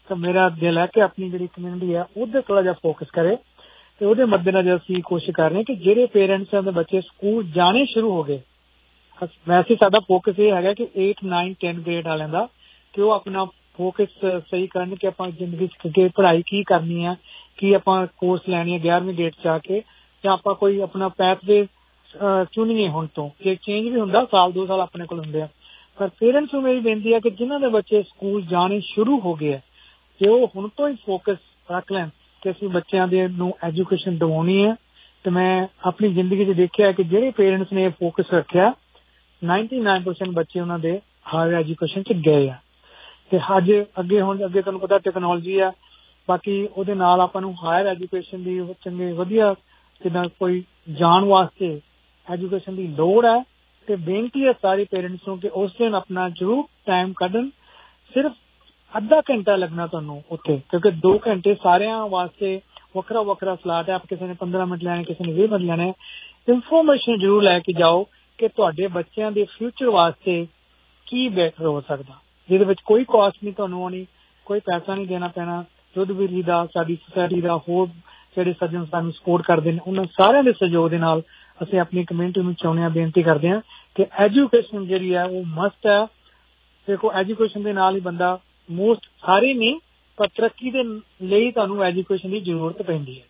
ਤਾਂ ਮੇਰਾ ਦਿਲ ਹੈ ਕਿ ਆਪਣੀ ਜਿਹੜੀ ਕਮਿਊਨਿਟੀ ਹੈ ਉਹਦੇ ਥੋੜ੍ਹਾ ਜਿਹਾ ਫੋਕਸ ਕਰੇ ਤੇ ਉਹਦੇ ਮੱਦੇਨਜ਼ਰ ਅਸੀਂ ਕੋਸ਼ਿਸ਼ ਕਰ ਰਹੇ ਹਾਂ ਕਿ ਜਿਹੜੇ ਪੇਰੈਂਟਸ ਦੇ ਬੱਚੇ ਸਕੂਲ ਜਾਣੇ ਸ਼ੁਰੂ ਹੋ ਗਏ, ਵੈਸੇ ਸਾਡਾ ਫੋਕਸ ਇਹ ਹੈਗਾ ਕਿ ਏਟ ਨਾਈਨ ਟੈਨ ਗ੍ਰੇਡ ਵਾਲਿਆਂ ਦਾ ਕਿ ਉਹ ਆਪਣਾ ਫੋਕਸ ਸਹੀ ਕਰਨ ਕਿ ਆਪਾਂ ਜ਼ਿੰਦਗੀ 'ਚ ਅੱਗੇ ਪੜ੍ਹਾਈ ਕੀ ਕਰਨੀ ਹੈ, ਕੀ ਆਪਾਂ ਕੋਰਸ ਲੈਣੀ ਹੈ ਗਿਆਰਵੀਂ ਗ੍ਰੇਡ 'ਚ ਆ ਕੇ, ਜਾਂ ਆਪਾਂ ਕੋਈ ਆਪਣਾ ਪੈਥਵੇ ਚੁਣੀਏ ਹੁਣ ਤੋਂ। ਜੇ ਚੇਂਜ ਵੀ ਹੁੰਦਾ ਸਾਲ ਦੋ ਸਾਲ ਆਪਣੇ ਕੋਲ ਹੁੰਦੇ ਆ, ਪਰ ਪੇਰੈਂਟਸ ਨੂੰ ਮੇਰੀ ਬੇਨਤੀ ਹੈ ਕਿ ਜਿਨ੍ਹਾਂ ਦੇ ਬੱਚੇ ਸਕੂਲ ਜਾਣੇ ਸ਼ੁਰੂ ਹੋ ਗਏ ਹੈ ਕਿ ਉਹ ਹੁਣ ਤੋਂ ਹੀ ਫੋਕਸ ਰੱਖ ਲੈਣ ਕਿ ਅਸੀਂ ਬੱਚਿਆਂ ਦੇ ਨੂੰ ਐਜੂਕੇਸ਼ਨ ਦਿਵਾਉਣੀ ਹੈ। ਤੇ ਮੈਂ ਆਪਣੀ ਜ਼ਿੰਦਗੀ 'ਚ ਦੇਖਿਆ ਕਿ ਜਿਹੜੇ ਪੇਰੈਂਟਸ ਨੇ ਇਹ ਫੋਕਸ ਰੱਖਿਆ ਨਾਈਨਟੀ ਨਾਈਨ ਪਰਸੈਂਟ ਬੱਚੇ ਉਹਨਾਂ ਦੇ ਹਾਇਰ ਐਜੂਕੇਸ਼ਨ 'ਚ ਗਏ ਆ। ਤੇ ਅੱਜ ਅੱਗੇ ਹੁਣ ਅੱਗੇ ਤੁਹਾਨੂੰ ਪਤਾ ਟੈਕਨੋਲੋਜੀ ਆ, ਬਾਕੀ ਉਹਦੇ ਨਾਲ ਆਪਾਂ ਨੂੰ ਹਾਇਰ ਐਜੂਕੇਸ਼ਨ ਦੀ ਚੰਗੇ ਵਧੀਆ ਜਿੱਦਾਂ ਕੋਈ ਜਾਣ ਵਾਸਤੇ ਐਜੂਕੇਸ਼ਨ ਦੀ ਲੋੜ ਹੈ। ਤੇ ਬੇਨਤੀ ਹੈ ਸਾਰੇ ਪੇਰੈਂਟਸ ਨੂੰ ਕਿ ਉਸ ਦਿਨ ਆਪਣਾ ਜ਼ਰੂਰ ਟਾਈਮ ਕੱਢਣ। ਸਿਰਫ ਅੱਧਾ ਘੰਟਾ ਲੱਗਣਾ ਤੁਹਾਨੂੰ ਉੱਥੇ, ਕਿਉਂਕਿ ਦੋ ਘੰਟੇ ਸਾਰਿਆਂ ਵਾਸਤੇ ਵੱਖਰਾ ਵੱਖਰਾ ਸਲਾਟ ਹੈ। ਆਪ ਕਿਸੇ ਨੇ ਪੰਦਰਾਂ ਮਿੰਟ ਲੈਣੇ, ਕਿਸੇ ਨੇ ਵੀਹ ਮਿੰਟ ਲੈਣੇ। ਇਨਫੋਰਮੇਸ਼ਨ ਜ਼ਰੂਰ ਲੈ ਕੇ ਜਾਓ ਕਿ ਤੁਹਾਡੇ ਬੱਚਿਆਂ ਦੇ ਫਿਊਚਰ ਵਾਸਤੇ ਕੀ ਬਿਹਤਰ ਹੋ ਸਕਦਾ, ਜਿਹਦੇ ਵਿੱਚ ਕੋਈ ਕਾਸਟ ਨਹੀਂ ਤੁਹਾਨੂੰ ਆਉਣੀ, ਕੋਈ ਪੈਸਾ ਨਹੀਂ ਦੇਣਾ ਪੈਣਾ। ਯੁੱਧਵੀਰੀ ਦਾ, ਸਾਡੀ ਸੁਸਾਇਟੀ ਦਾ, ਹੋਰ ਜਿਹੜੇ ਸੱਜਣ ਸਾਨੂੰ ਸਪੋਰਟ ਕਰਦੇ ਨੇ, ਉਹਨਾਂ ਸਾਰਿਆਂ ਦੇ ਸਹਿਯੋਗ ਦੇ ਨਾਲ ਅਸੀਂ ਆਪਣੀ ਕਮਿਊਨਿਟੀ ਨੂੰ ਚਾਹੁੰਦੇ ਹਾਂ, ਬੇਨਤੀ ਕਰਦੇ ਹਾਂ ਕਿ ਐਜੂਕੇਸ਼ਨ ਜਿਹੜੀ ਹੈ ਉਹ ਮਸਟ ਹੈ। ਦੇਖੋ ਐਜੂਕੇਸ਼ਨ ਦੇ ਨਾਲ ਹੀ ਬੰਦਾ ਮੋਸਟ ਸਾਰੇ ਨਹੀਂ ਪਰ ਤਰੱਕੀ ਦੇ ਲਈ ਤੁਹਾਨੂੰ ਐਜੂਕੇਸ਼ਨ ਦੀ ਜ਼ਰੂਰਤ ਪੈਂਦੀ ਹੈ।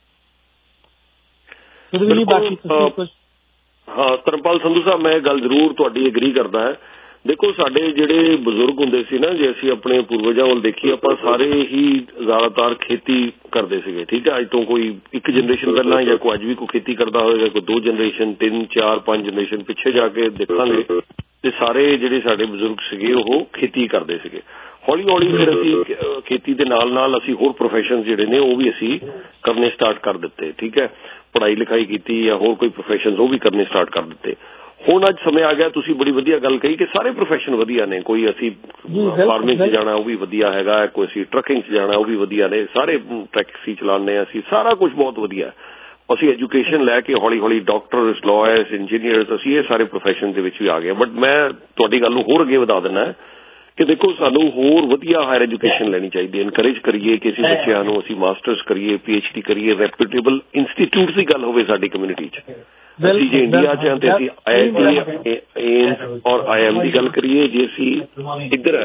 ਬਾਕੀ ਤੁਸੀਂ ਕੁਝ ਹਾਂ ਧਰਮਪਾਲ ਸੰਧੂ ਸਾਹਿਬ, ਮੈਂ ਗੱਲ ਜ਼ਰੂਰ ਤੁਹਾਡੀ ਐਗਰੀ ਕਰਦਾ ਹੈ। ਦੇਖੋ ਸਾਡੇ ਜਿਹੜੇ ਬਜ਼ੁਰਗ ਹੁੰਦੇ ਸੀ ਨਾ, ਜੇ ਅਸੀਂ ਆਪਣੇ ਪੂਰਵਜਾਂ ਵੱਲ ਦੇਖੀਏ, ਆਪਾਂ ਸਾਰੇ ਹੀ ਜ਼ਿਆਦਾਤਰ ਖੇਤੀ ਕਰਦੇ ਸੀਗੇ। ਠੀਕ ਹੈ, ਅੱਜ ਤੋਂ ਕੋਈ ਇੱਕ ਜਨਰੇਸ਼ਨ ਪਹਿਲਾਂ ਜਾਂ ਕੋਈ ਅੱਜ ਵੀ ਕੋਈ ਖੇਤੀ ਕਰਦਾ ਹੋਵੇਗਾ, ਕੋਈ ਦੋ ਜਨਰੇਸ਼ਨ, ਤਿੰਨ ਚਾਰ ਪੰਜ ਜਨਰੇਸ਼ਨ ਪਿੱਛੇ ਜਾ ਕੇ ਦੇਖਾਂਗੇ ਤੇ ਸਾਰੇ ਜਿਹੜੇ ਸਾਡੇ ਬਜ਼ੁਰਗ ਸੀਗੇ ਉਹ ਖੇਤੀ ਕਰਦੇ ਸੀਗੇ। ਹੌਲੀ ਹੌਲੀ ਫਿਰ ਅਸੀਂ ਖੇਤੀ ਦੇ ਨਾਲ ਨਾਲ ਅਸੀਂ ਹੋਰ ਪ੍ਰੋਫੈਸ਼ਨ ਜਿਹੜੇ ਨੇ ਉਹ ਵੀ ਅਸੀਂ ਕਰਨੇ ਸਟਾਰਟ ਕਰ ਦਿੱਤੇ। ਠੀਕ ਹੈ, ਪੜ੍ਹਾਈ ਲਿਖਾਈ ਕੀਤੀ ਜਾਂ ਹੋਰ ਕੋਈ ਪ੍ਰੋਫੈਸ਼ਨ ਉਹ ਵੀ ਕਰਨੇ ਸਟਾਰਟ ਕਰ ਦਿੱਤੇ। ਹੁਣ ਅੱਜ ਸਮੇਂ ਆ ਗਿਆ, ਤੁਸੀਂ ਬੜੀ ਵਧੀਆ ਗੱਲ ਕਹੀ ਕਿ ਸਾਰੇ ਪ੍ਰੋਫੈਸ਼ਨ ਵਧੀਆ ਨੇ। ਕੋਈ ਅਸੀਂ ਫਾਰਮਿੰਗ 'ਚ ਜਾਣਾ ਉਹ ਵੀ ਵਧੀਆ ਹੈਗਾ, ਕੋਈ ਅਸੀਂ ਟਰੱਕਿੰਗ 'ਚ ਜਾਣਾ ਉਹ ਵੀ ਵਧੀਆ ਨੇ, ਸਾਰੇ ਟੈਕਸੀ ਚਲਾਉਂਦੇ ਅਸੀਂ, ਸਾਰਾ ਕੁਝ ਬਹੁਤ ਵਧੀਆ। ਅਸੀਂ ਐਜੂਕੇਸ਼ਨ ਲੈ ਕੇ ਹੌਲੀ ਹੌਲੀ ਡਾਕਟਰਸ, ਲਾਇਰਸ, ਇੰਜੀਨੀਅਰਸ, ਅਸੀਂ ਇਹ ਸਾਰੇ ਪ੍ਰੋਫੈਸ਼ਨ ਦੇ ਵਿੱਚ ਵੀ ਆ ਗਏ। ਬਟ ਮੈਂ ਤੁਹਾਡੀ ਗੱਲ ਨੂੰ ਹੋਰ ਅੱਗੇ ਵਧਾ ਦਿੰਦਾ ਕਿ ਦੇਖੋ ਸਾਨੂੰ ਹੋਰ ਵਧੀਆ ਹਾਇਰ ਐਜੂਕੇਸ਼ਨ ਲੈਣੀ ਚਾਹੀਦੀ ਹੈ। ਇਨਕਰੇਜ ਕਰੀਏ ਕਿ ਅਸੀਂ ਬੱਚਿਆਂ ਨੂੰ ਅਸੀਂ ਮਾਸਟਰਸ ਕਰੀਏ, ਪੀ ਐਚ ਡੀ ਕਰੀਏ, ਰੈਪਿਊਟੇਬਲ ਇੰਸਟੀਟਿਊਟ ਦੀ ਗੱਲ ਹੋਵੇ ਸਾਡੀ ਕਮਿਊਨਿਟੀ 'ਚ। ਅਸੀਂ ਜੇ ਇੰਡੀਆ 'ਚ ਹਾਂ ਤੇ ਅਸੀਂ ਆਈ ਆਈ ਟੀ, ਏਮਸ ਔਰ ਆਈ ਐਮ ਦੀ ਗੱਲ ਕਰੀਏ, ਜੇ ਅਸੀਂ ਇੱਧਰ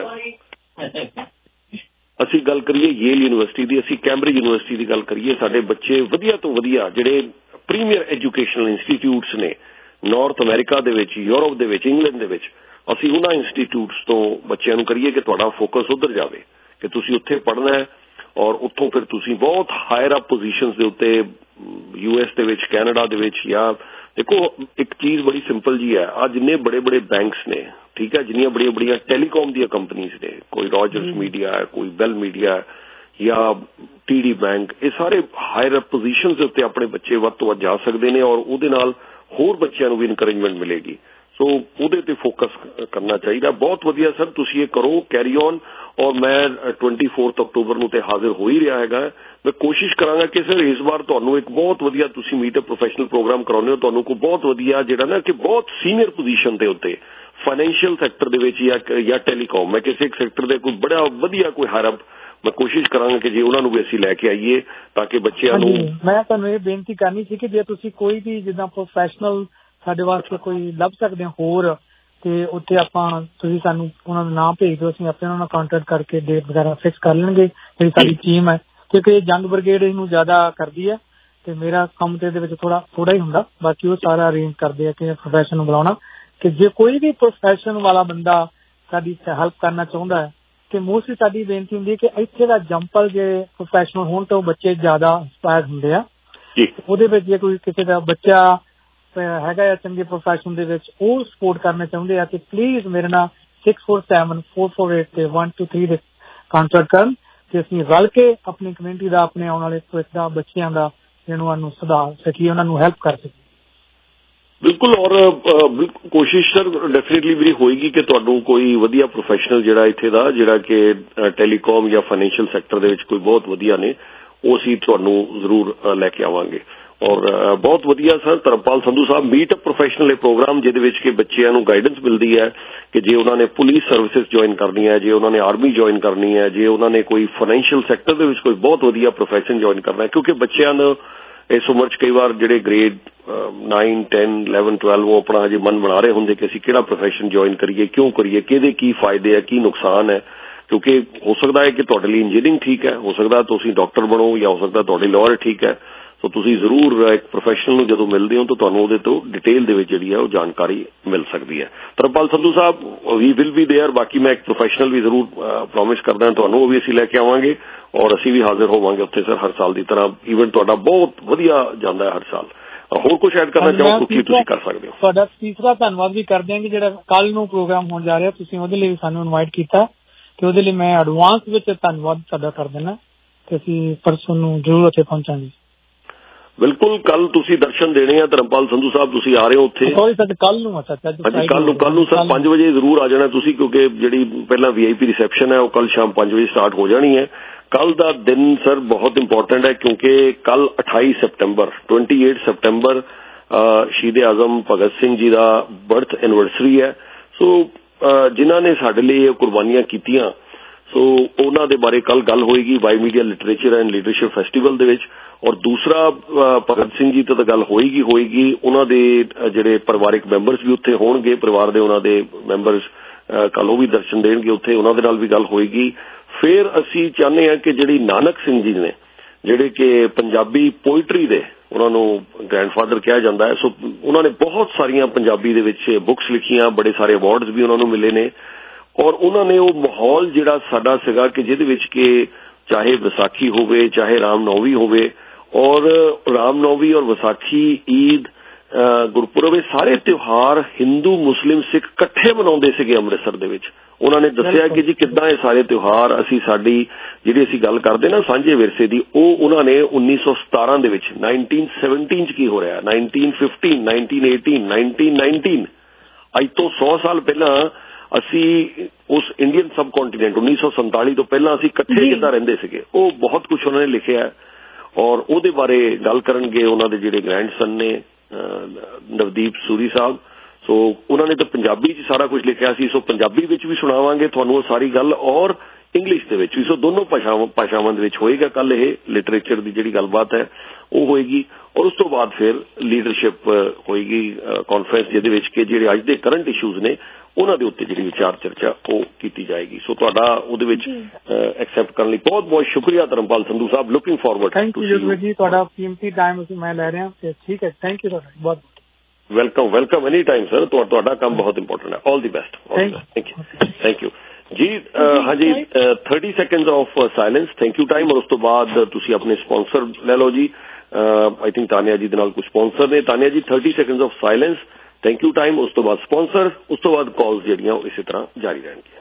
ਅਸੀਂ ਗੱਲ ਕਰੀਏ ਯੇਲ ਯੂਨੀਵਰਸਿਟੀ ਦੀ, ਅਸੀਂ ਕੈਂਬਰਿਜ ਯੂਨੀਵਰਸਿਟੀ ਦੀ ਗੱਲ ਕਰੀਏ, ਸਾਡੇ ਬੱਚੇ ਵਧੀਆ ਤੋਂ ਵਧੀਆ ਜਿਹੜੇ ਪ੍ਰੀਮੀਅਰ ਐਜੂਕੇਸ਼ਨਲ ਇੰਸਟੀਟਿਊਟਸ ਨੇ ਨਾਰਥ ਅਮਰੀਕਾ ਦੇ ਵਿੱਚ, ਯੂਰਪ ਦੇ ਵਿੱਚ, ਇੰਗਲੈਂਡ ਦੇ ਵਿੱਚ, ਅਸੀਂ ਉਹਨਾਂ ਇੰਸਟੀਟਿਊਟਸ ਤੋਂ ਬੱਚਿਆਂ ਨੂੰ ਕਰੀਏ ਕਿ ਤੁਹਾਡਾ ਫੋਕਸ ਉੱਧਰ ਜਾਵੇ, ਕਿ ਤੁਸੀਂ ਉੱਥੇ ਪੜ੍ਹਨਾ ਹੈ ਔਰ ਉੱਥੋਂ ਫਿਰ ਤੁਸੀਂ ਬਹੁਤ ਹਾਇਰ ਅਪ ਪੋਜੀਸ਼ਨਸ ਦੇ ਉੱਤੇ ਯੂ ਐਸ ਦੇ ਵਿੱਚ, ਕੈਨੇਡਾ ਦੇ ਵਿੱਚ। ਜਾਂ ਦੇਖੋ ਇੱਕ ਚੀਜ਼ ਬੜੀ ਸਿੰਪਲ ਜੀ ਹੈ, ਆ ਜਿੰਨੇ ਬੜੇ ਬੜੇ ਬੈਂਕਸ ਨੇ, ਠੀਕ ਹੈ, ਜਿੰਨੀਆਂ ਬੜੀਆਂ ਬੜੀਆਂ ਟੈਲੀਕਾਮ ਦੀਆਂ ਕੰਪਨੀਜ਼ ਨੇ, ਕੋਈ ਰੋਜਰਸ ਮੀਡੀਆ ਹੈ, ਕੋਈ ਬੈਲ ਮੀਡੀਆ ਜਾਂ ਟੀ ਡੀ ਬੈਂਕ, ਇਹ ਸਾਰੇ ਹਾਇਰ ਅਪ ਪੋਜੀਸ਼ਨਸ ਦੇ ਉੱਤੇ ਆਪਣੇ ਬੱਚੇ ਵੱਧ ਤੋਂ ਵੱਧ ਜਾ ਸਕਦੇ ਨੇ ਔਰ ਉਹਦੇ ਨਾਲ ਹੋਰ ਬੱਚਿਆਂ ਨੂੰ ਵੀ ਇਨਕਰੇਜਮੈਂਟ ਮਿਲੇਗੀ। ਸੋ ਉਹਦੇ ਤੇ ਫੋਕਸ ਕਰਨਾ ਚਾਹੀਦਾ। ਬਹੁਤ ਵਧੀਆ ਸਰ, ਤੁਸੀਂ ਇਹ ਕਰੋ, ਕੈਰੀ ਔਨ। ਔਰ ਮੈਂ ਟਵੈਂਟੀ ਫੋਰਥ ਅਕਤੂਬਰ ਨੂੰ ਤੇ ਹਾਜ਼ਰ ਹੋ ਹੀ ਰਿਹਾ ਹੈਗਾ। ਮੈਂ ਕੋਸ਼ਿਸ਼ ਕਰਾਂਗਾ ਕਿ ਸਰ ਇਸ ਵਾਰ ਤੁਹਾਨੂੰ ਇੱਕ ਬਹੁਤ ਵਧੀਆ, ਤੁਸੀਂ ਮੀਟ ਅਪ ਪ੍ਰੋਫੈਸ਼ਨਲ ਪ੍ਰੋਗਰਾਮ ਕਰਾਉਂਦੇ ਹੋ, ਤੁਹਾਨੂੰ ਕੋਈ ਬਹੁਤ ਵਧੀਆ ਜਿਹੜਾ ਨਾ ਕਿ ਬਹੁਤ ਸੀਨੀਅਰ ਪੋਜੀਸ਼ਨ ਦੇ ਉੱਤੇ ਫਾਈਨੈਂਸ਼ੀਅਲ ਸੈਕਟਰ ਦੇ ਵਿੱਚ ਜਾਂ ਜਾਂ ਟੈਲੀਕਾਮ, ਮੈਂ ਕਿਸੇ ਇੱਕ ਸੈਕਟਰ ਦੇ ਕੋਈ ਬੜਾ ਵਧੀਆ ਕੋਈ ਹਾਇਰ ਅਪ, ਮੈਂ ਕੋਸ਼ਿਸ਼ ਕਰਾਂਗਾ ਕਿ ਜੇ ਉਹਨਾਂ ਨੂੰ ਵੀ ਅਸੀਂ ਲੈ ਕੇ ਆਈਏ ਤਾਂ ਕਿ ਬੱਚਿਆਂ ਨੂੰ। ਮੈਂ ਤੁਹਾਨੂੰ ਇਹ ਬੇਨਤੀ ਕਰਨੀ ਸੀ ਕਿ ਜੇ ਤੁਸੀਂ ਕੋਈ ਵੀ ਜਿੱਦਾਂ ਪ੍ਰੋਫੈਸ਼ਨਲ ਸਾਡੇ ਵਾਸਤੇ ਕੋਈ ਲੱਭ ਸਕਦੇ ਹੋ ਹੋਰ, ਤੇ ਉੱਥੇ ਆਪਾਂ ਤੁਸੀਂ ਸਾਨੂੰ ਉਹਨਾਂ ਦਾ ਨਾਮ ਭੇਜ ਦਿਓ, ਅਸੀਂ ਆਪਣੇ ਉਹਨਾਂ ਨਾਲ ਕੰਟੈਕਟ ਕਰਕੇ ਡੇਟ ਵਗੈਰਾ ਫਿਕਸ ਕਰ ਲੈਣਗੇ। ਜਿਹੜੀ ਸਾਡੀ ਟੀਮ ਹੈ, ਕਿਉਂਕਿ ਜੰਗ ਬ੍ਰਿਗੇਡ ਇਹਨੂੰ ਜ਼ਿਆਦਾ ਕਰਦੀ ਹੈ ਤੇ ਮੇਰਾ ਕੰਮ ਤੇ ਇਹਦੇ ਵਿੱਚ ਥੋੜਾ ਥੋੜਾ ਹੀ ਹੁੰਦਾ, ਬਾਕੀ ਉਹ ਸਾਰਾ ਅਰੇਂਜ ਕਰਦੇ ਆ ਕਿ ਪ੍ਰੋਫੈਸ਼ਨ ਨੂੰ ਬੁਲਾਉਣਾ। ਕਿ ਜੇ ਕੋਈ ਵੀ ਪ੍ਰੋਫੈਸ਼ਨ ਵਾਲਾ ਬੰਦਾ ਸਾਡੀ ਹੈਲਪ ਕਰਨਾ ਚਾਹੁੰਦਾ ਹੈ, ਤੇ ਮੋਸਟਲੀ ਸਾਡੀ ਬੇਨਤੀ ਹੁੰਦੀ ਹੈ ਕਿ ਇੱਥੇ ਦਾ ਜੰਪਲ ਜੇ ਪ੍ਰੋਫੈਸ਼ਨਲ ਹੋਣ ਤਾਂ ਉਹ ਬੱਚੇ ਜ਼ਿਆਦਾ ਇੰਸਪਾਇਰ ਹੁੰਦੇ ਆ। ਉਹਦੇ ਵਿੱਚ ਜੇ ਕੋਈ ਕਿਸੇ ਦਾ ਬੱਚਾ ਹੈਗਾ ਆ ਚੰਗੇ ਪ੍ਰੋਫੈਸ਼ਨ ਦੇ ਵਿੱਚ, ਉਹ ਸਪੋਰਟ ਕਰਨਾ ਚਾਹੁੰਦੇ ਆ, ਕਿ ਪਲੀਜ਼ ਮੇਰੇ ਨਾਲ six four seven four four eight ਤੇ ਵਨ ਟੂ ਥ੍ਰੀ ਦੇ ਕੰਟੈਕਟ ਕਰਨ ਤੇ ਅਸੀਂ ਰਲ ਕੇ ਆਪਣੀ ਕਮਿਊਨਿਟੀ ਦਾ, ਆਪਣੇ ਆਉਣ ਵਾਲੇ ਭਵਿੱਖ ਦਾ, ਬੱਚਿਆਂ ਦਾ ਜਿਹਨੂੰ ਨੂੰ ਸੁਧਾਰ ਸਕੀਏ, ਉਹਨਾਂ ਨੂੰ ਹੈਲਪ ਕਰ ਸਕੀਏ। ਬਿਲਕੁਲ। ਔਰ ਬਿਲਕੁਲ ਕੋਸ਼ਿਸ਼ ਸਰ ਡੈਫੀਨੇਟਲੀ ਮੇਰੀ ਹੋਏਗੀ ਕਿ ਤੁਹਾਨੂੰ ਕੋਈ ਵਧੀਆ ਪ੍ਰੋਫੈਸ਼ਨਲ ਜਿਹੜਾ ਇੱਥੇ ਦਾ, ਜਿਹੜਾ ਕਿ ਟੈਲੀਕਾਮ ਜਾਂ ਫਾਈਨੈਂਸ਼ੀਅਲ ਸੈਕਟਰ ਦੇ ਵਿੱਚ ਕੋਈ ਬਹੁਤ ਵਧੀਆ ਨੇ, ਉਹ ਅਸੀਂ ਤੁਹਾਨੂੰ ਜ਼ਰੂਰ ਲੈ ਕੇ ਆਵਾਂਗੇ। ਔਰ ਬਹੁਤ ਵਧੀਆ sir Dharampal Sandhu Sahib meet up professional ਇਹ ਪ੍ਰੋਗਰਾਮ ਜਿਹਦੇ ਵਿੱਚ ਕਿ ਬੱਚਿਆਂ ਨੂੰ ਗਾਈਡੈਂਸ ਮਿਲਦੀ ਹੈ ਕਿ ਜੇ ਉਹਨਾਂ ਨੇ ਪੁਲਿਸ ਸਰਵਿਸਿਜ਼ ਜੁਆਇਨ ਕਰਨੀ ਹੈ, ਜੇ ਉਹਨਾਂ ਨੇ ਆਰਮੀ ਜੁਆਇਨ ਕਰਨੀ ਹੈ, ਜੇ ਉਹਨਾਂ ਨੇ ਕੋਈ ਫਾਈਨੈਂਸ਼ੀਅਲ ਸੈਕਟਰ ਦੇ ਵਿੱਚ ਕੋਈ ਬਹੁਤ ਵਧੀਆ ਪ੍ਰੋਫੈਸ਼ਨ ਜੁਆਇਨ ਕਰਨਾ ਹੈ, ਕਿਉਂਕਿ ਬੱਚਿਆਂ ਨੂੰ ਇਸ ਉਮਰ 'ਚ ਕਈ ਵਾਰ ਜਿਹੜੇ grade nine ten eleven twelve ਉਹ ਆਪਣਾ ਹਜੇ ਮਨ ਬਣਾ ਰਹੇ ਹੁੰਦੇ ਕਿ ਅਸੀਂ ਕਿਹੜਾ ਪ੍ਰੋਫੈਸ਼ਨ ਜੁਆਇਨ ਕਰੀਏ, ਕਿਉਂ ਕਰੀਏ, ਕਿਹਦੇ ਕੀ ਫਾਇਦੇ ਹੈ, ਕੀ ਨੁਕਸਾਨ ਹੈ। ਕਿਉਂਕਿ ਹੋ ਸਕਦਾ ਹੈ ਕਿ ਤੁਹਾਡੇ ਲਈ ਇੰਜੀਨੀਅਰਿੰਗ ਠੀਕ ਹੈ, ਹੋ ਸਕਦਾ ਤੁਸੀਂ ਡਾਕਟਰ ਬਣੋ, ਜਾਂ ਹੋ ਸਕਦਾ ਤੁਹਾਡੇ ਲਾਇਰ ਠੀਕ ਹੈ। ਸੋ ਤੁਸੀਂ ਜ਼ਰੂਰ ਇੱਕ ਪ੍ਰੋਫੈਸ਼ਨਲ ਨੂੰ ਜਦੋਂ ਮਿਲਦੇ ਹੋ ਤਾਂ ਤੁਹਾਨੂੰ ਉਹਦੇ ਤੋਂ ਡਿਟੇਲ ਦੇ ਵਿੱਚ ਜਿਹੜੀ ਹੈ ਉਹ ਜਾਣਕਾਰੀ ਮਿਲ ਸਕਦੀ ਹੈ। Dharampal Sandhu Sahib we will be there. ਬਾਕੀ ਮੈਂ ਇੱਕ ਪ੍ਰੋਫੈਸ਼ਨਲ ਵੀ ਜ਼ਰੂਰ ਪ੍ਰੋਮਿਸ ਕਰਦਾ ਤੁਹਾਨੂੰ, ਉਹ ਵੀ ਅਸੀਂ ਲੈ ਕੇ ਆਵਾਂਗੇ ਔਰ ਅਸੀਂ ਵੀ ਹਾਜ਼ਰ ਹੋਵਾਂਗੇ ਉੱਥੇ ਸਰ ਹਰ ਸਾਲ ਦੀ ਤਰ੍ਹਾਂ। ਈਵੈਂਟ ਤੁਹਾਡਾ ਬਹੁਤ ਵਧੀਆ ਜਾਂਦਾ ਹੈ ਹਰ ਸਾਲ। ਹੋਰ ਕੁਝ ਐਡ ਕਰਨਾ ਚਾਹੋ ਤਾਂ ਤੁਸੀਂ ਕਰ ਸਕਦੇ ਹੋ। ਤੁਹਾਡਾ ਤੀਸਰਾ ਧੰਨਵਾਦ ਵੀ ਕਰਦੇ ਹਾਂ ਕਿ ਜਿਹੜਾ ਕੱਲ ਨੂੰ ਪ੍ਰੋਗਰਾਮ ਹੋਣ ਜਾ ਰਿਹਾ ਤੁਸੀਂ ਉਹਦੇ ਲਈ ਸਾਨੂੰ ਇਨਵਾਈਟ ਕੀਤਾ, ਤੇ ਉਹਦੇ ਲਈ ਮੈਂ ਐਡਵਾਂਸ ਵਿੱਚ ਧੰਨਵਾਦ ਤੁਹਾਡਾ ਕਰ ਦੇਣਾ, ਤੇ ਅਸੀਂ ਪਰਸੋਂ ਨੂੰ ਜ਼ਰੂਰ ਉੱਥੇ ਪਹੁੰਚਾਂਗੇ। ਬਿਲਕੁਲ ਕੱਲ ਤੁਸੀਂ ਦਰਸ਼ਨ ਦੇਣੇ ਆ ਧਰਮਪਾਲ ਸੰਧੂ ਸਾਹਿਬ, ਤੁਸੀਂ ਆ ਰਹੇ ਹੋ ਉੱਥੇ? ਸੌਰੀ ਸਰ ਕੱਲ ਨੂੰ। ਅੱਛਾ ਹਾਂਜੀ ਕੱਲ ਨੂੰ, ਕੱਲ ਨੂੰ ਸਰ ਪੰਜ ਵਜੇ ਜ਼ਰੂਰ ਆ ਜਾਣਾ ਤੁਸੀਂ, ਕਿਉਂਕਿ ਜਿਹੜੀ ਪਹਿਲਾਂ ਵੀ ਆਈ ਪੀ ਰਿਸੈਪਸ਼ਨ ਹੈ ਉਹ ਕੱਲ ਸ਼ਾਮ ਪੰਜ ਵਜੇ ਸਟਾਰਟ ਹੋ ਜਾਣੀ ਹੈ। ਕੱਲ ਦਾ ਦਿਨ ਸਰ ਬਹੁਤ ਇੰਪੋਰਟੈਂਟ ਹੈ ਕਿਉਂਕਿ ਕੱਲ ਅਠਾਈ ਸੈਪਟੈਂਬਰ ਅਠਾਈ ਸੈਪਟੈਂਬਰ ਸ਼ਹੀਦ ਆਜ਼ਮ ਭਗਤ ਸਿੰਘ ਜੀ ਦਾ ਬਰਥ ਐਨੀਵਰਸਰੀ ਹੈ। ਸੋ ਜਿਨ੍ਹਾਂ ਨੇ ਸਾਡੇ ਲਈ ਇਹ ਕੁਰਬਾਨੀਆਂ ਕੀਤੀਆਂ, ਸੋ ਉਹਨਾਂ ਦੇ ਬਾਰੇ ਕੱਲ ਗੱਲ ਹੋਏਗੀ Y media literature and leadership festival ਦੇ ਵਿੱਚ। ਔਰ ਦੂਸਰਾ ਭਗਤ ਸਿੰਘ ਜੀ ਤੇ ਤਾਂ ਗੱਲ ਹੋਏਗੀ ਹੋਏਗੀ ਉਹਨਾਂ ਦੇ ਜਿਹੜੇ ਪਰਿਵਾਰਿਕ ਮੈਂਬਰਸ ਵੀ ਉੱਥੇ ਹੋਣਗੇ, ਪਰਿਵਾਰ ਦੇ ਉਹਨਾਂ ਦੇ ਮੈਂਬਰਸ ਕੱਲ ਉਹ ਵੀ ਦਰਸ਼ਨ ਦੇਣਗੇ ਉੱਥੇ, ਉਹਨਾਂ ਦੇ ਨਾਲ ਵੀ ਗੱਲ ਹੋਏਗੀ। ਫਿਰ ਅਸੀਂ ਚਾਹੁੰਦੇ ਹਾਂ ਕਿ ਜਿਹੜੀ ਨਾਨਕ ਸਿੰਘ ਜੀ ਨੇ, ਜਿਹੜੇ ਕਿ ਪੰਜਾਬੀ ਪੋਇਟਰੀ ਦੇ ਉਹਨਾਂ ਨੂੰ ਗ੍ਰੈਂਡਫਾਦਰ ਕਿਹਾ ਜਾਂਦਾ ਹੈ, ਸੋ ਉਹਨਾਂ ਨੇ ਬਹੁਤ ਸਾਰੀਆਂ ਪੰਜਾਬੀ ਦੇ ਵਿੱਚ ਬੁੱਕਸ ਲਿਖੀਆਂ, ਬੜੇ ਸਾਰੇ ਅਵਾਰਡਸ ਵੀ ਉਹਨਾਂ ਨੂੰ ਮਿਲੇ ਨੇ। ਔਰ ਉਹਨਾਂ ਨੇ ਉਹ ਮਾਹੌਲ ਜਿਹੜਾ ਸਾਡਾ ਸੀਗਾ ਕਿ ਜਿਹਦੇ ਵਿੱਚ ਕਿ ਚਾਹੇ ਵਿਸਾਖੀ ਹੋਵੇ, ਚਾਹੇ ਰਾਮਨੌਵੀ ਹੋਵੇ, ਔਰ ਰਾਮਨੌਵੀ ਔਰ ਵਿਸਾਖੀ, ਈਦ, ਗੁਰਪੁਰਬ, ਇਹ ਸਾਰੇ ਤਿਉਹਾਰ ਹਿੰਦੂ ਮੁਸਲਿਮ ਸਿੱਖ ਇਕੱਠੇ ਮਨਾਉਂਦੇ ਸੀਗੇ ਅੰਮ੍ਰਿਤਸਰ ਦੇ ਵਿੱਚ। ਉਹਨਾਂ ਨੇ ਦੱਸਿਆ ਕਿ ਜੀ ਕਿੱਦਾਂ ਇਹ ਸਾਰੇ ਤਿਉਹਾਰ ਅਸੀਂ ਸਾਡੀ ਜਿਹੜੀ ਅਸੀਂ ਗੱਲ ਕਰਦੇ ਨਾ ਸਾਂਝੇ ਵਿਰਸੇ ਦੀ, ਉਹ ਉਹਨਾਂ ਨੇ ਉੱਨੀ ਸੌ ਸਤਾਰਾਂ ਦੇ ਵਿੱਚ ਨਾਈਨਟੀਨ ਸੈਵਨਟੀਨ 'ਚ ਕੀ ਹੋ ਰਿਹਾ, nineteen fifteen, nineteen eighteen, nineteen nineteen, ਅੱਜ ਤੋਂ ਸੌ ਸਾਲ ਪਹਿਲਾਂ ਅਸੀਂ ਉਸ ਇੰਡੀਅਨ ਸਬ ਕੰਟੀਨੈਂਟ ਉੱਨੀ ਸੌ ਸੰਤਾਲੀ ਤੋਂ ਪਹਿਲਾਂ ਅਸੀਂ ਇਕੱਠੇ ਕਿੱਦਾਂ ਰਹਿੰਦੇ ਸੀਗੇ, ਉਹ ਬਹੁਤ ਕੁਝ ਉਹਨਾਂ ਨੇ ਲਿਖਿਆ ਔਰ ਉਹਦੇ ਬਾਰੇ ਗੱਲ ਕਰਨਗੇ ਉਹਨਾਂ ਦੇ ਜਿਹੜੇ ਗ੍ਰੈਂਡਸਨ ਨੇ ਨਵਦੀਪ ਸੂਰੀ ਸਾਹਿਬ। ਸੋ ਉਹਨਾਂ ਨੇ ਤਾਂ ਪੰਜਾਬੀ 'ਚ ਸਾਰਾ ਕੁਝ ਲਿਖਿਆ ਸੀ, ਸੋ ਪੰਜਾਬੀ ਵਿੱਚ ਵੀ ਸੁਣਾਵਾਂਗੇ ਤੁਹਾਨੂੰ ਉਹ ਸਾਰੀ ਗੱਲ, ਔਰ ਇੰਗਲਿਸ਼ ਦੇ ਵਿੱਚ ਵੀ। ਸੋ ਦੋਨੋਂ ਭਾਸ਼ਾਵਾਂ ਭਾਸ਼ਾਵਾਂ ਦੇ ਵਿੱਚ ਹੋਏਗਾ ਕੱਲ ਇਹ ਲਿਟਰੇਚਰ ਦੀ ਜਿਹੜੀ ਗੱਲਬਾਤ ਹੈ ਉਹ ਹੋਏਗੀ। ਔਰ ਉਸ ਤੋਂ ਬਾਅਦ ਫਿਰ ਲੀਡਰਸ਼ਿਪ ਹੋਏਗੀ ਕਾਨਫਰੰਸ, ਜਿਹਦੇ ਵਿੱਚ ਕਿ ਜਿਹੜੇ ਅੱਜ ਦੇ ਕਰੰਟ ਇਸ਼ੂਜ਼ ਨੇ ਉਹਨਾਂ ਦੇ ਉੱਤੇ ਜਿਹੜੀ ਵਿਚਾਰ ਚਰਚਾ ਉਹ ਕੀਤੀ ਜਾਏਗੀ। ਸੋ ਤੁਹਾਡਾ ਉਹਦੇ ਵਿੱਚ ਐਕਸੈਪਟ ਕਰਨ ਲਈ ਬਹੁਤ ਬਹੁਤ ਸ਼ੁਕਰੀਆ Dharampal Sandhu Sahib. Looking forward. Thank you ਜੀ, ਤੁਹਾਡਾ ਕੀਮਤੀ ਟਾਈਮ ਅਸੀਂ ਮੈਂ ਲੈ ਰਿਹਾ ਤੇ ਠੀਕ ਹੈ, ਥੈਂਕ ਯੂ ਤੁਹਾਡਾ ਬਹੁਤ welcome welcome any time sir, ਤੁਹਾਡਾ ਕੰਮ ਬਹੁਤ ਇੰਪੋਰਟੈਂਟ ਹੈ। All the best. Thank you thank you ਜੀ। ਹਾਂਜੀ thirty seconds of silence, thank you time. ਔਰ ਉਸ ਤੋਂ ਬਾਅਦ ਤੁਸੀਂ ਆਪਣੇ ਸਪਾਂਸਰ ਲੈ ਲਓ ਜੀ। ਆਈ ਥਿੰਕ ਤਾਨੀਆ ਜੀ ਦੇ ਨਾਲ ਕੁਝ ਸਪਾਂਸਰ ਨੇ। Tania ji thirty seconds of silence, thank you time. ਉਸ ਤੋਂ ਬਾਅਦ ਸਪਾਂਸਰ, ਉਸ ਤੋਂ ਬਾਅਦ ਕਾਲਸ ਜਿਹੜੀਆਂ ਉਹ ਇਸੇ ਤਰ੍ਹਾਂ ਜਾਰੀ ਰਹਿਣਗੀਆਂ।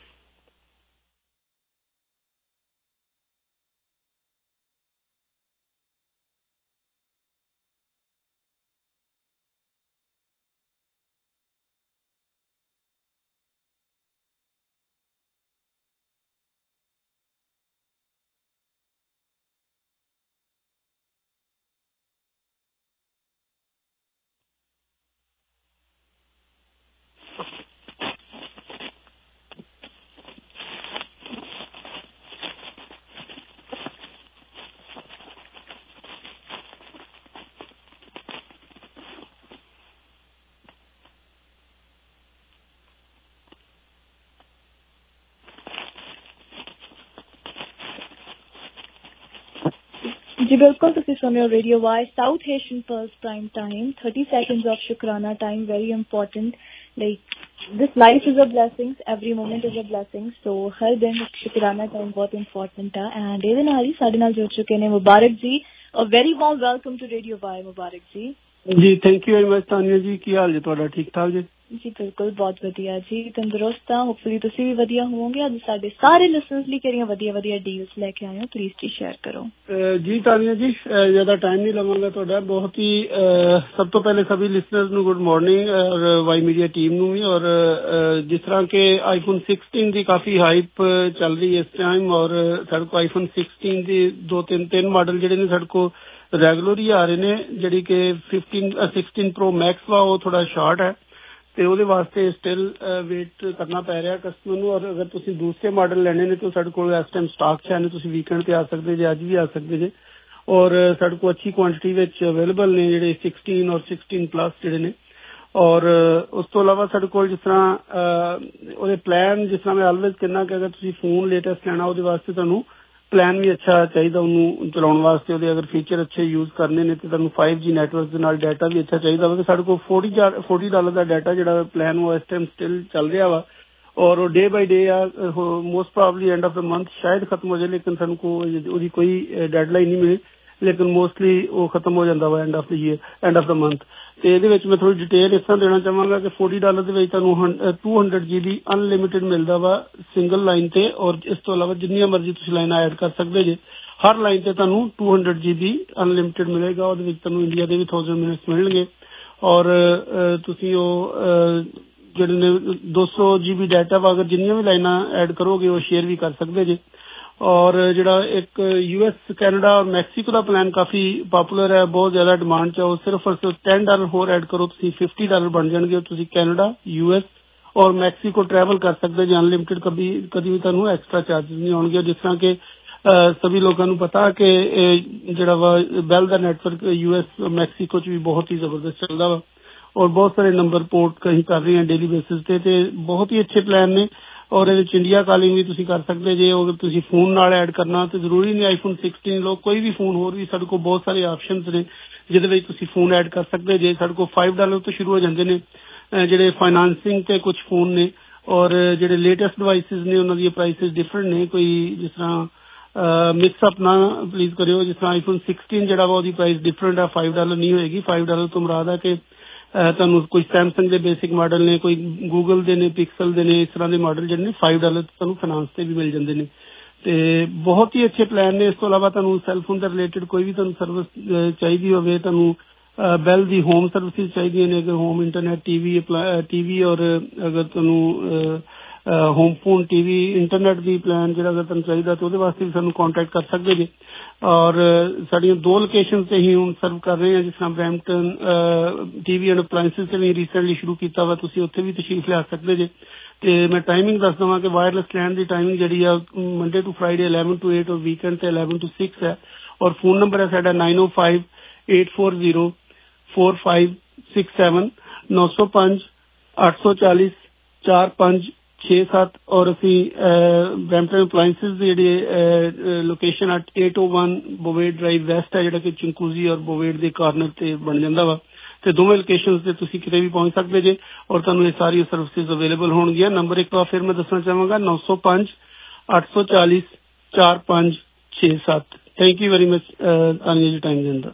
जी बिल्कुल, तुसी सुन रहे हो radio Y south Asian pulse prime time. Thirty seconds of शुक्राना time, very important. Like this life is a blessings, every moment is a blessing. So हर दिन शुक्राना टाइम बहुत इंपॉर्टेंट है। एंड ਇਹਦੇ ਨਾਲ ਹੀ ਸਾਡੇ ਨਾਲ ਜੁੜ ਚੁੱਕੇ ਨੇ Mubarak ji. A very warm welcome to radio Y Mubarak ji. ਜੀ thank you very much Tania ji, ਕੀ ਹਾਲ ਜੀ ਤੁਹਾਡਾ? ਠੀਕ ਠਾਕ ਜੀ? ਜੀ ਬਿਲਕੁਲ ਬਹੁਤ ਵਧੀਆ ਜੀ, ਤੰਦਰੁਸਤ ਹਾਂ। ਹੋਪਫੁਲੀ ਤੁਸੀਂ ਵੀ ਵਧੀਆ ਹੋਵੋਗੇ। ਅੱਜ ਸਾਡੇ ਸਾਰੇ ਲਿਸਨਰਸ ਲਈ ਕਿਹੜੀਆਂ ਵਧੀਆ ਵਧੀਆ ਡੀਲਸ ਲੈ ਕੇ ਆਏ ਹੋ, ਪਲੀਜ਼ ਜੀ ਸ਼ੇਅਰ ਕਰੋ। ਜੀ ਤਾਨੀਆ ਜੀ ਜ਼ਿਆਦਾ ਟਾਈਮ ਨਹੀਂ ਲਵਾਂਗਾ ਤੁਹਾਡਾ। ਬਹੁਤ ਹੀ ਸਭ ਤੋਂ ਪਹਿਲੇ ਸਭੀ ਲਿਸਨਰਸ ਨੂੰ ਗੁੱਡ ਮਾਰਨਿੰਗ, ਔਰ ਵਾਈ ਮੀਡੀਆ ਟੀਮ ਨੂੰ ਵੀ। ਔਰ ਜਿਸ ਤਰ੍ਹਾਂ ਕਿ ਆਈਫੋਨ ਸਿਕਸਟੀਨ ਦੀ ਕਾਫੀ ਹਾਈਪ ਚੱਲ ਰਹੀ ਹੈ ਇਸ ਟਾਈਮ, ਔਰ ਸਾਡੇ ਕੋਲ ਆਈਫੋਨ ਸਿਕਸਟੀਨ ਦੇ ਦੋ ਤਿੰਨ ਤਿੰਨ ਮਾਡਲ ਜਿਹੜੇ ਨੇ ਸਾਡੇ ਕੋਲ ਰੈਗੂਲਰ ਹੀ ਆ ਰਹੇ ਨੇ। ਜਿਹੜੀ ਕਿ ਫਿਫਟੀਨ ਸਿਕਸਟੀਨ ਪ੍ਰੋ ਮੈਕਸ ਵਾ ਉਹ ਥੋੜਾ ਸ਼ਾਰਟ ਹੈ ਤੇ ਉਹਦੇ ਵਾਸਤੇ ਸਟਿਲ ਵੇਟ ਕਰਨਾ ਪੈ ਰਿਹਾ ਕਸਟਮਰ ਨੂੰ। ਔਰ ਅਗਰ ਤੁਸੀਂ ਦੂਸਰੇ ਮਾਡਲ ਲੈਣੇ ਨੇ ਤਾਂ ਸਾਡੇ ਕੋਲ ਇਸ ਟਾਈਮ ਸਟਾਕ 'ਚ ਨੇ, ਤੁਸੀਂ ਵੀਕਐਂਡ ਤੇ ਆ ਸਕਦੇ ਜੇ, ਅੱਜ ਵੀ ਆ ਸਕਦੇ ਜੇ। ਔਰ ਸਾਡੇ ਕੋਲ ਅੱਛੀ ਕੁਆਂਟਿਟੀ ਵਿੱਚ ਅਵੇਲੇਬਲ ਨੇ ਜਿਹੜੇ ਸਿਕਸਟੀਨ ਔਰ ਸਿਕਸਟੀਨ ਪਲੱਸ ਜਿਹੜੇ ਨੇ। ਔਰ ਉਸ ਤੋਂ ਇਲਾਵਾ ਸਾਡੇ ਕੋਲ ਜਿਸ ਤਰ੍ਹਾਂ ਉਹਦੇ ਪਲਾਨ, ਜਿਸ ਤਰ੍ਹਾਂ ਮੈਂ ਆਲਵੇਜ਼ ਕਹਿੰਦਾ ਕਿ ਅਗਰ ਤੁਸੀਂ ਫੋਨ ਲੇਟੈਸਟ ਲੈਣਾ ਉਹਦੇ ਵਾਸਤੇ ਤੁਹਾਨੂੰ ਪਲਾਨ ਵੀ ਅੱਛਾ ਚਾਹੀਦਾ ਉਹਨੂੰ ਚਲਾਉਣ ਵਾਸਤੇ। ਉਹਦੇ ਅਗਰ ਫੀਚਰ ਅੱਛੇ ਯੂਜ਼ ਕਰਨੇ ਨੇ ਤੇ ਤੁਹਾਨੂੰ ਫਾਈਵ ਜੀ ਨੈਟਵਰਕ ਦੇ ਨਾਲ ਡਾਟਾ ਵੀ ਅੱਛਾ ਚਾਹੀਦਾ ਵਾ। ਸਾਡੇ ਕੋਲ ਫੋਰਟੀ ਫੋਰਟੀ ਡਾਲਰ ਦਾ ਡਾਟਾ ਜਿਹੜਾ ਪਲਾਨ ਉਹ ਇਸ ਟਾਈਮ ਸਟਿਲ ਚੱਲ ਰਿਹਾ ਵਾ ਔਰ ਉਹ ਡੇ ਬਾਈ ਡੇ ਆ, most probably end of the month ਸ਼ਾਇਦ ਖਤਮ ਹੋ ਜਾਏ, ਲੇਕਿਨ ਸਾਨੂੰ ਕੋਈ ਉਹਦੀ ਕੋਈ ਡੈਡਲਾਈਨ ਨਹੀਂ ਮਿਲੀ, ਲੇਕਿਨ ਮੋਸਟਲੀ ਉਹ ਖਤਮ ਹੋ ਜਾਂਦਾ ਵਾ end of the year, end of the month. ਤੇ ਇਹਦੇ ਵਿੱਚ ਮੈਂ ਥੋੜੀ ਡਿਟੇਲ ਇਸ ਤਰ੍ਹਾਂ ਦੇਣਾ ਚਾਹਾਂਗਾ ਕਿ ਫੋਰਟੀ ਡਾਲਰ ਦੇ ਵਿੱਚ ਤੁਹਾਨੂੰ two hundred G B unlimited ਮਿਲਦਾ ਵਾ ਸਿੰਗਲ ਲਾਈਨ ਤੇ। ਔਰ ਇਸ ਤੋਂ ਇਲਾਵਾ ਜਿੰਨੀਆਂ ਮਰਜ਼ੀ ਤੁਸੀਂ ਲਾਈਨਾਂ ਐਡ ਕਰ ਸਕਦੇ ਜੇ, ਹਰ ਲਾਈਨ ਤੇ ਤੁਹਾਨੂੰ two hundred G B unlimited ਮਿਲੇਗਾ। ਉਹਦੇ ਵਿੱਚ ਤੁਹਾਨੂੰ ਇੰਡੀਆ ਦੇ ਵੀ ਥਾਊਜ਼ੈਂਡ ਮਿੰਟਸ ਮਿਲਣਗੇ। ਔਰ ਤੁਸੀਂ ਉਹ ਜਿਹੜੇ ਨੇ ਦੋ ਸੌ ਜੀ ਬੀ ਡਾਟਾ ਵਾ ਅਗਰ ਜਿੰਨੀਆਂ ਵੀ ਲਾਈਨਾਂ ਐਡ ਕਰੋਗੇ ਉਹ ਸ਼ੇਅਰ ਵੀ ਕਰ ਸਕਦੇ ਜੇ। ਔਰ ਜਿਹੜਾ ਇੱਕ ਯੂ ਐਸ ਕੈਨੇਡਾ ਔਰ ਮੈਕਸੀਕੋ ਦਾ ਪਲਾਨ ਕਾਫੀ ਪਾਪੂਲਰ ਹੈ, ਬਹੁਤ ਜ਼ਿਆਦਾ ਡਿਮਾਂਡ 'ਚ। ਉਹ ਸਿਰਫ ਟੈਨ ਡਾਲਰ ਹੋਰ ਐਡ ਕਰੋ ਤੁਸੀਂ ਫਿਫਟੀ ਡਾਲਰ ਬਣ ਜਾਣਗੇ। ਤੁਸੀਂ ਕੈਨੇਡਾ, ਯੂ ਐਸ ਔਰ ਮੈਕਸੀਕੋ ਟਰੈਵਲ ਕਰ ਸਕਦੇ ਜੇ ਅਨਲਿਮਿਟਿਡ। ਕਦੀ ਕਦੀ ਵੀ ਤੁਹਾਨੂੰ ਐਕਸਟਰਾ ਚਾਰਜਿਸ ਨਹੀਂ ਆਉਣਗੇ। ਜਿਸ ਤਰ੍ਹਾਂ ਕਿ ਸਭੀ ਲੋਕਾਂ ਨੂੰ ਪਤਾ ਕਿ ਜਿਹੜਾ ਵਾ ਬੈਲ ਦਾ ਨੈਟਵਰਕ ਯੂ ਐਸ ਮੈਕਸੀਕੋ 'ਚ ਵੀ ਬਹੁਤ ਹੀ ਜ਼ਬਰਦਸਤ ਚੱਲਦਾ ਵਾ ਔਰ ਬਹੁਤ ਸਾਰੇ ਨੰਬਰ ਪੋਰਟ ਕਹੀਂ ਕਰ ਰਹੇ ਹਾਂ ਡੇਲੀ ਬੇਸਿਸ ਤੇ ਤੇ ਬਹੁਤ ਹੀ ਅੱਛੇ ਪਲਾਨ ਨੇ। ਔਰ ਇਹਦੇ ਵਿੱਚ ਇੰਡੀਆ ਕਾਲਿੰਗ ਵੀ ਤੁਸੀਂ ਕਰ ਸਕਦੇ ਜੇ। ਅਗਰ ਤੁਸੀਂ ਫੋਨ ਨਾਲ ਐਡ ਕਰਨਾ ਤੇ ਜ਼ਰੂਰੀ ਨਹੀਂ ਆਈਫੋਨ ਸਿਕਸਟੀਨ ਲੋ, ਕੋਈ ਵੀ ਫੋਨ ਹੋਰ ਵੀ ਸਾਡੇ ਕੋਲ ਬਹੁਤ ਸਾਰੇ ਆਪਸ਼ਨਸ ਨੇ ਜਿਹਦੇ ਵਿੱਚ ਤੁਸੀਂ ਫੋਨ ਐਡ ਕਰ ਸਕਦੇ ਜੇ। ਸਾਡੇ ਕੋਲ ਫਾਈਵ ਡਾਲਰ ਤੋਂ ਸ਼ੁਰੂ ਹੋ ਜਾਂਦੇ ਨੇ ਜਿਹੜੇ ਫਾਈਨਾਂਸਿੰਗ ਤੇ ਕੁਝ ਫੋਨ ਨੇ। ਔਰ ਜਿਹੜੇ ਲੇਟੈਸਟ ਡਿਵਾਈਸਿਸ ਨੇ ਉਹਨਾਂ ਦੀਆਂ ਪ੍ਰਾਈਸਿਸ ਡਿਫਰੈਂਟ ਨੇ। ਕੋਈ ਜਿਸ ਤਰ੍ਹਾਂ ਮਿਕਸ ਅਪ ਨਾ ਪਲੀਜ਼ ਕਰਿਓ। ਜਿਸ ਤਰ੍ਹਾਂ ਆਈਫੋਨ ਸਿਕਸਟੀਨ ਜਿਹੜਾ ਵਾ ਉਹਦੀ ਪ੍ਰਾਈਸ ਡਿਫਰੈਂਟ ਆ, ਫਾਈਵ ਡਾਲਰ ਨਹੀਂ ਹੋਏਗੀ। ਫਾਈਵ ਡਾਲਰ ਤੋਂ ਮੁਰਾਦ ਆ ਕਿ ਤੁਹਾਨੂੰ ਕੋਈ ਸੈਮਸੰਗ ਦੇ ਬੇਸਿਕ ਮਾਡਲ ਨੇ, ਕੋਈ ਗੂਗਲ ਦੇ ਨੇ, ਪਿਕਸਲ ਦੇ ਨੇ, ਇਸ ਤਰ੍ਹਾਂ ਦੇ ਮਾਡਲ ਜਿਹੜੇ ਨੇ ਫਾਈਵ ਡਾਲਰ ਤੁਹਾਨੂੰ ਫਾਈਨਾਂਸ ਤੇ ਵੀ ਮਿਲ ਜਾਂਦੇ ਨੇ ਤੇ ਬਹੁਤ ਹੀ ਅੱਛੇ ਪਲਾਨ ਨੇ। ਇਸ ਤੋਂ ਇਲਾਵਾ ਤੁਹਾਨੂੰ ਸੈਲਫੋਨ ਦੇ ਰਿਲੇਟਡ ਕੋਈ ਵੀ ਤੁਹਾਨੂੰ ਸਰਵਿਸ ਚਾਹੀਦੀ ਹੋਵੇ, ਤੁਹਾਨੂੰ ਬੈਲ ਦੀ ਹੋਮ ਸਰਵਿਸਿਜ਼ ਚਾਹੀਦੀਆਂ ਨੇ, ਅਗਰ ਹੋਮ ਇੰਟਰਨੈਟ, ਟੀਵੀ ਟੀਵੀ ਔਰ ਅਗਰ ਤੁਹਾਨੂੰ ਹੋਮ ਫੋਨ, ਟੀਵੀ, ਇੰਟਰਨੈਟ ਦੀ ਪਲਾਨ ਜਿਹੜਾ ਅਗਰ ਤੁਹਾਨੂੰ ਚਾਹੀਦਾ ਤੇ ਉਹਦੇ ਵਾਸਤੇ ਵੀ ਸਾਨੂੰ ਕੰਟੈਕਟ ਕਰ ਸਕਦੇ ਜੇ। ਔਰ ਸਾਡੀਆਂ ਦੋ ਲੋਕੇਸ਼ਨ ਤੇ ਹੀ ਹੁਣ ਸਰਵ ਕਰ ਰਹੇ ਹਾਂ, ਜਿਸ ਤਰ੍ਹਾਂ ਬਰੈਂਪਟਨ ਟੀਵੀ ਐਂਡ ਅਪਲਾਇੰਸਿਸ ਤੇ ਵੀ ਰੀਸੈਂਟਲੀ ਸ਼ੁਰੂ ਕੀਤਾ ਵਾ, ਤੁਸੀਂ ਉੱਥੇ ਵੀ ਤਸ਼ਰੀਫ ਲਿਆ ਸਕਦੇ ਜੇ। ਤੇ ਮੈਂ ਟਾਈਮਿੰਗ ਦੱਸ ਦਵਾਂ ਕਿ ਵਾਇਰਲੈਸ ਲੈਣ ਦੀ ਟਾਈਮਿੰਗ ਜਿਹੜੀ ਆ Monday to Friday eleven to eight ਔਰ ਵੀਕਐਂਡ ਤੇ ਇਲੈਵਨ ਟੂ ਸਿਕਸ ਹੈ। ਔਰ ਫੋਨ ਨੰਬਰ ਹੈ ਸਾਡਾ nine O five eight four zero four five six seven ਨੌ ਸੌ ਪੰਜ ਅੱਠ ਸੌ ਚਾਲੀਸ ਚਾਰ ਪੰਜ ਛੇ ਸੱਤ। ਔਰ ਅਸੀਂ ਬਰੈਂਪਟਨ ਅਪਲਾਇੰਸਿਸ ਦੀ ਜਿਹੜੀ ਲੋਕੇਸ਼ਨ ਆ eight O one Bovaird drive west ਹੈ, ਜਿਹੜਾ ਕਿ ਚਿੰਕੂਜ਼ੀ ਔਰ ਬੋਵੇਡ ਦੇ ਕਾਰਨਰ ਤੇ ਬਣ ਜਾਂਦਾ ਵਾ। ਤੇ ਦੋਵੇਂ ਲੋਕੇਸ਼ਨ ਤੇ ਤੁਸੀਂ ਕਿਤੇ ਵੀ ਪਹੁੰਚ ਸਕਦੇ ਜੇ ਔਰ ਤੁਹਾਨੂੰ ਇਹ ਸਾਰੀ ਸਰਵਿਸਿਜ਼ ਅਵੇਲੇਬਲ ਹੋਣਗੀਆਂ। ਨੰਬਰ ਇੱਕ ਵਾਰ ਫਿਰ ਮੈਂ ਦੱਸਣਾ ਚਾਹਾਂਗਾ ਨੌ ਸੌ ਪੰਜ ਅੱਠ ਸੌ ਚਾਲੀਸ ਚਾਰ ਪੰਜ ਛੇ ਸੱਤ। Thank you very much Tania ji time ਦੇਣ ਦਾ।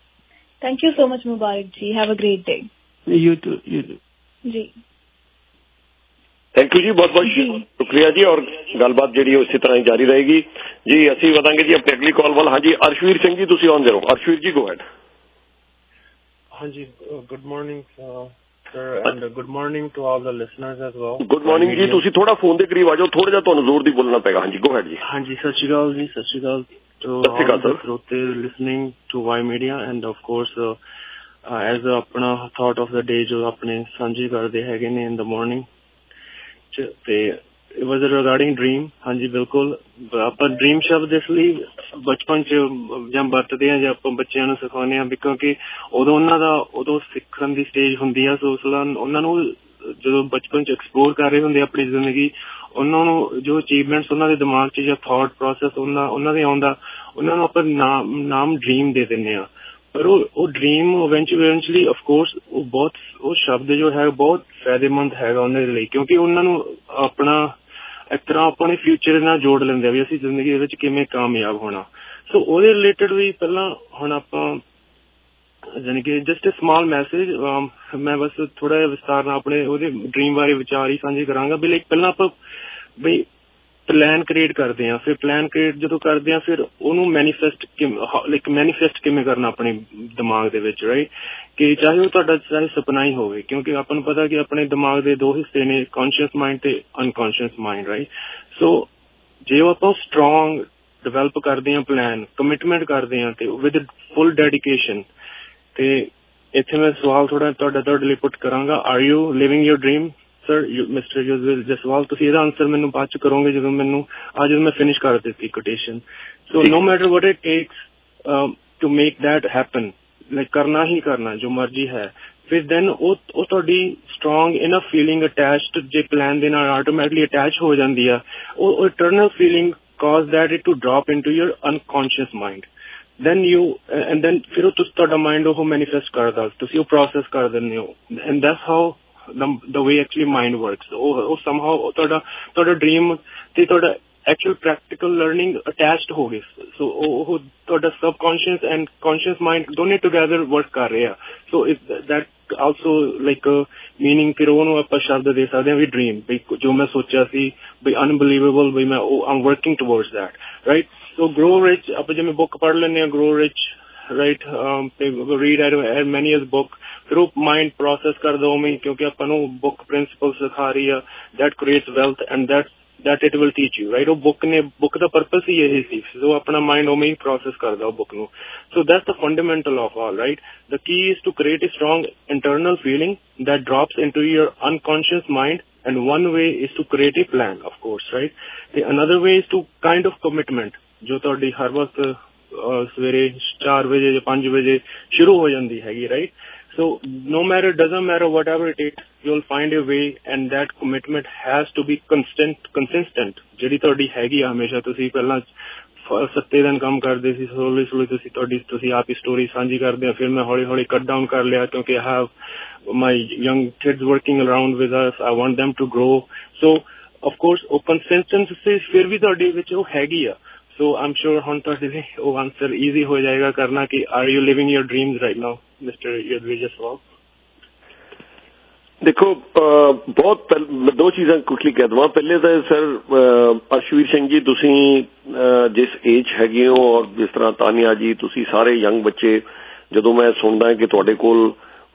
Thank you so much Mubarak ji. Have a great day. You too you too ਜੀ। ਥੈਂਕ ਯੂ ਜੀ, ਬਹੁਤ ਬਹੁਤ ਸ਼ੁਕਰੀਆ ਜੀ। ਔਰ ਗੱਲਬਾਤ ਜਿਹੜੀ ਉਸੇ ਤਰ੍ਹਾਂ ਹੀ ਜਾਰੀ ਰਹੇਗੀ ਜੀ। ਅਸੀਂ ਵਧਾਂਗੇ ਜੀ ਆਪਣੀ ਅਗਲੀ ਕਾਲ ਵੱਲ। ਹਾਂਜੀ ਅਰਸ਼ਵੀਰ ਸਿੰਘ ਜੀ, ਤੁਸੀਂ ਆਨ ਦੇ ਰਹੋ। Arshveer ji go ahead. ਹਾਂਜੀ, good morning sir and good morning to all the listeners as well. Good morning ਜੀ। ਤੁਸੀਂ ਥੋੜਾ ਫੋਨ ਦੇ ਕਰੀਬ ਆ ਜਾਓ, ਥੋੜਾ ਜਿਹਾ ਤੁਹਾਨੂੰ ਜ਼ੋਰ ਦੀ ਬੋਲਣਾ ਪਏਗਾ। ਹਾਂਜੀ ਗੋ ਹੈਡ ਜੀ। ਹਾਂਜੀ, ਸਤਿ ਸ਼੍ਰੀ ਅਕਾਲ ਜੀ। ਸਤਿ ਸ਼੍ਰੀ ਅਕਾਲ ਟੂ ਆਲ ਦ ਸਰੋਤੇ listening to Y media and of course as ਆਪਣਾ ਥਾਟ ਆਫ ਦਾ ਡੇ ਜੋ ਆਪਣੇ ਸਾਂਝੇ ਕਰਦੇ ਹੈਗੇ ਨੇ ਇਨ ਦਾ ਮਾਰਨਿੰਗ ਤੇ ਇਟ ਵਾਜ਼ ਰਿਗਾਰਡਿੰਗ ਡ੍ਰੀਮ। ਹਾਂਜੀ ਬਿਲਕੁਲ, ਆਪਾਂ ਡ੍ਰੀਮ ਸ਼ਬਦ ਇਸ ਲਈ ਬਚਪਨ ਚ ਜਾਂ ਵਰਤਦੇ ਹਾਂ ਜਾਂ ਆਪਾਂ ਬੱਚਿਆਂ ਨੂੰ ਸਿਖਾਉਂਦੇ ਹਾਂ ਵੀ ਕਿਉਂਕਿ ਉਦੋਂ ਉਹਨਾਂ ਦਾ ਉਦੋਂ ਸਿੱਖਣ ਦੀ ਸਟੇਜ ਹੁੰਦੀ ਆ। ਸੋ ਉਸ ਲਈ ਉਹਨਾਂ ਨੂੰ ਜਦੋਂ ਬਚਪਨ ਚ ਐਕਸਪਲੋਰ ਕਰ ਰਹੇ ਹੁੰਦੇ ਆਪਣੀ ਜ਼ਿੰਦਗੀ, ਉਹਨਾਂ ਨੂੰ ਜੋ ਅਚੀਵਮੈਂਟਸ ਉਹਨਾਂ ਦੇ ਦਿਮਾਗ ਚ ਜਾਂ ਥਾਟ ਪ੍ਰੋਸੈਸ ਉਹਨਾਂ ਉਹਨਾਂ ਦੇ ਆਉਂਦਾ, ਉਹਨਾਂ ਨੂੰ ਆਪਾਂ ਨਾਮ ਨਾਮ ਡ੍ਰੀਮ ਦੇ ਦਿੰਦੇ ਹਾਂ। ਪਰ ਉਹ ਉਹ ਡ੍ਰੀਮ ਇਵੈਂਚੁਅਲੀ ਅਫਕੋਰਸ ਉਹ ਬਹੁਤ ਉਹ ਸ਼ਬਦ ਜੋ ਹੈ ਬਹੁਤ ਫਾਇਦੇਮੰਦ ਹੈਗਾ ਉਹਨਾਂ ਦੇ ਲਈ, ਕਿਉਂਕਿ ਉਹਨਾਂ ਨੂੰ ਆਪਣਾ ਇੱਕ ਤਰ੍ਹਾਂ ਆਪਣੇ ਫਿਊਚਰ ਨਾਲ ਜੋੜ ਲੈਂਦੇ ਆ ਵੀ ਅਸੀਂ ਜ਼ਿੰਦਗੀ ਦੇ ਵਿੱਚ ਕਿਵੇਂ ਕਾਮਯਾਬ ਹੋਣਾ। ਸੋ ਉਹਦੇ ਰਿਲੇਟਡ ਵੀ ਪਹਿਲਾਂ ਹੁਣ ਆਪਾਂ ਜਾਣੀ ਕਿ ਜਸਟ ਅ ਸਮਾਲ ਮੈਸੇਜ ਮੈਂ ਬਸ ਥੋੜਾ ਜਿਹਾ ਵਿਸਤਾਰ ਨਾਲ ਆਪਣੇ ਉਹਦੇ ਡ੍ਰੀਮ ਬਾਰੇ ਵਿਚਾਰ ਹੀ ਸਾਂਝੇ ਕਰਾਂਗਾ ਵੀ ਲਾਈਕ ਪਹਿਲਾਂ ਆਪਾਂ ਬਈ ਪਲਾਨ ਕ੍ਰੀਏਟ ਕਰਦੇ ਹਾਂ, ਫਿਰ ਪਲਾਨ ਕ੍ਰੀਏਟ ਜਦੋਂ ਕਰਦੇ ਹਾਂ ਫਿਰ ਉਹਨੂੰ ਮੈਨੀਫੈਸਟ ਲਾਈਕ ਮੈਨੀਫੈਸਟ ਕਿਵੇਂ ਕਰਨਾ ਆਪਣੇ ਦਿਮਾਗ ਦੇ ਵਿੱਚ, ਰਾਈਟ, ਕਿ ਚਾਹੇ ਉਹ ਤੁਹਾਡਾ ਚਾਹੇ ਸੁਪਨਾ ਹੀ ਹੋਵੇ, ਕਿਉਂਕਿ ਆਪਾਂ ਨੂੰ ਪਤਾ ਕਿ ਆਪਣੇ ਦਿਮਾਗ ਦੇ ਦੋ ਹਿੱਸੇ ਨੇ, ਕੌਨਸ਼ੀਅਸ ਮਾਈਂਡ ਤੇ ਅਨਕੌਨਸ਼ੀਅਸ ਮਾਈਂਡ, ਰਾਈਟ। ਸੋ ਜੇ ਉਹ ਆਪਾਂ ਸਟਰੋਂਗ ਡਿਵੈਲਪ ਕਰਦੇ ਹਾਂ ਪਲਾਨ, ਕਮਿਟਮੈਂਟ ਕਰਦੇ ਹਾਂ ਤੇ ਵਿਦ ਫੁੱਲ ਡੈਡੀਕੇਸ਼ਨ। ਤੇ ਇੱਥੇ ਮੈਂ ਸਵਾਲ ਥੋੜਾ ਤੁਹਾਡਾ ਤੁਹਾਡੇ ਲਈ ਪੁੱਟ ਕਰਾਂਗਾ, are you living your dream sir mister Yudhveer Jaswal? ਤੁਸੀਂ ਇਹਦਾ ਆਂਸਰ ਮੈਨੂੰ ਬਾਅਦ ਚ ਕਰੋਗੇ ਜਦੋਂ ਮੈਨੂੰ ਅੱਜ ਜਦੋਂ ਮੈਂ ਫਿਨਿਸ਼ ਕਰ ਦਿੱਤੀ quotation. So no matter what it takes to make that happen, like ਕਰਨਾ ਹੀ ਕਰਨਾ ਜੋ ਮਰਜ਼ੀ ਹੈ। ਫਿਰ ਦੈਨ ਉਹ ਉਹ ਤੁਹਾਡੀ ਸਟਰੋਂਗ ਇਨਫ ਫੀਲਿੰਗ ਅਟੈਚਡ ਜੇ ਪਲਾਨ ਦੇ ਨਾਲ ਆਟੋਮੈਟਿਕਲੀ ਅਟੈਚ ਹੋ ਜਾਂਦੀ ਆ, ਉਹ eternal feeling cause that it to drop into your unconscious mind. then you and then ਫਿਰ ਉਹ ਤੁਸੀਂ ਤੁਹਾਡਾ ਮਾਈਂਡ ਉਹ ਮੈਨੀਫੈਸਟ ਕਰਦਾ, ਤੁਸੀਂ ਉਹ ਪ੍ਰੋਸੈਸ ਕਰ ਦਿੰਦੇ ਹੋ। and that's how the the way actually mind works। ਉਹ ਉਹ somehow ਤੁਹਾਡਾ ਤੁਹਾਡਾ ਡ੍ਰੀਮ ਤੇ ਤੁਹਾਡਾ ਐਕਚੁਅਲ ਪ੍ਰੈਕਟੀਕਲ ਲਰਨਿੰਗ ਅਟੈਚਡ ਹੋ ਗਏ। ਸੋ ਉਹ ਤੁਹਾਡਾ ਸਬਕੌਂਸ਼ੀਅਸ ਐਂਡ ਕੌਂਸ਼ੀਅਸ ਮਾਈਂਡ ਦੋਨੇ ਟੁਗੈਦਰ ਵਰਕ ਕਰ ਰਹੇ ਆ। So that also like meaning ਫਿਰ ਉਹਨੂੰ ਆਪਾਂ ਸ਼ਬਦ ਦੇ ਸਕਦੇ ਹਾਂ ਵੀ ਡ੍ਰੀਮ, ਵੀ ਜੋ ਮੈਂ ਸੋਚਿਆ ਸੀ ਵੀ ਅਨਬਿਲੀਵੇਬਲ, ਵੀ ਮੈਂ ਉਹ am working towards that, right. So grow rich ਆਪਾਂ ਜਿਵੇਂ ਬੁੱਕ ਪੜ੍ਹ ਲੈਂਦੇ ਹਾਂ, grow rich, right, read and many as book, ਫਿਰ ਉਹ ਮਾਈਂਡ ਪ੍ਰੋਸੈਸ ਕਰਦਾ ਉਵੇਂ, ਕਿਉਂਕਿ ਆਪਾਂ ਨੂੰ ਬੁੱਕ ਪ੍ਰਿੰਸੀਪਲ ਸਿਖਾ ਰਹੀ ਆ that creates wealth and that that it will teach you, right? ਉਹ book ਨੇ book ਦਾ purpose ਹੀ ਇਹੀ ਸੀ, so ਆਪਣਾ mind ਉਵੇਂ ਹੀ process ਕਰਦਾ ਉਹ book ਨੂੰ। so that's the fundamental of all, right? the key is to create a strong internal feeling that drops into your unconscious mind, and one way is to create a plan, of course, right? the another way is to kind of commitment ਜੋ ਤੁਹਾਡੀ ਹਰ ਵਕਤ ਸਵੇਰੇ ਚਾਰ ਵਜੇ ਜਾਂ ਪੰਜ ਵਜੇ ਸ਼ੁਰੂ ਹੋ ਜਾਂਦੀ ਹੈਗੀ, right? So no matter, doesn't matter whatever it is, you'll find a way, and that commitment has to be constant, consistent। ਜਿਹੜੀ ਤੁਹਾਡੀ ਹੈਗੀ ਆ ਹਮੇਸ਼ਾ, ਤੁਸੀਂ ਪਹਿਲਾਂ ਸੱਤੇ ਦਿਨ ਕੰਮ ਕਰਦੇ ਸੀ, ਹੌਲੀ ਹੌਲੀ ਤੁਸੀਂ ਤੁਹਾਡੀ ਤੁਸੀਂ ਆਪ ਹੀ ਸਟੋਰੀ ਸਾਂਝੀ ਕਰਦੇ ਆ, ਫਿਰ ਮੈਂ ਹੌਲੀ ਹੌਲੀ ਕੱਟ ਡਾਊਨ ਕਰ ਲਿਆ ਕਿਉਂਕਿ I have my young kids working around with us, I want them to grow। so of course ਉਹ ਕੰਸਿਸਟੈਂਸੀ ਫਿਰ ਵੀ ਤੁਹਾਡੇ ਵਿੱਚ ਉਹ ਹੈਗੀ ਆ। so I'm sure ਹੁਣ ਤੁਹਾਡੇ ਲਈ ਉਹ ਆਂਸਰ ਈਜ਼ੀ ਹੋ ਜਾਏਗਾ ਕਰਨਾ ਕਿ are you living your dreams right now, Mister Yudhvir Jaswal? ਦੇਖੋ ਬਹੁਤ ਦੋ ਚੀਜ਼ਾਂ ਕੁਇਕਲੀ ਕਹਿ ਦੇਵਾਂ। ਪਹਿਲੇ ਤਾਂ ਸਰ ਅਰਸ਼ਵੀਰ ਸਿੰਘ ਜੀ, ਤੁਸੀਂ ਜਿਸ ਏਜ ਹੈਗੇ ਹੋ ਔਰ ਜਿਸ ਤਰ੍ਹਾਂ ਤਾਨੀਆ ਜੀ, ਤੁਸੀਂ ਸਾਰੇ ਯੰਗ ਬੱਚੇ, ਜਦੋਂ ਮੈਂ ਸੁਣਦਾ ਕਿ ਤੁਹਾਡੇ ਕੋਲ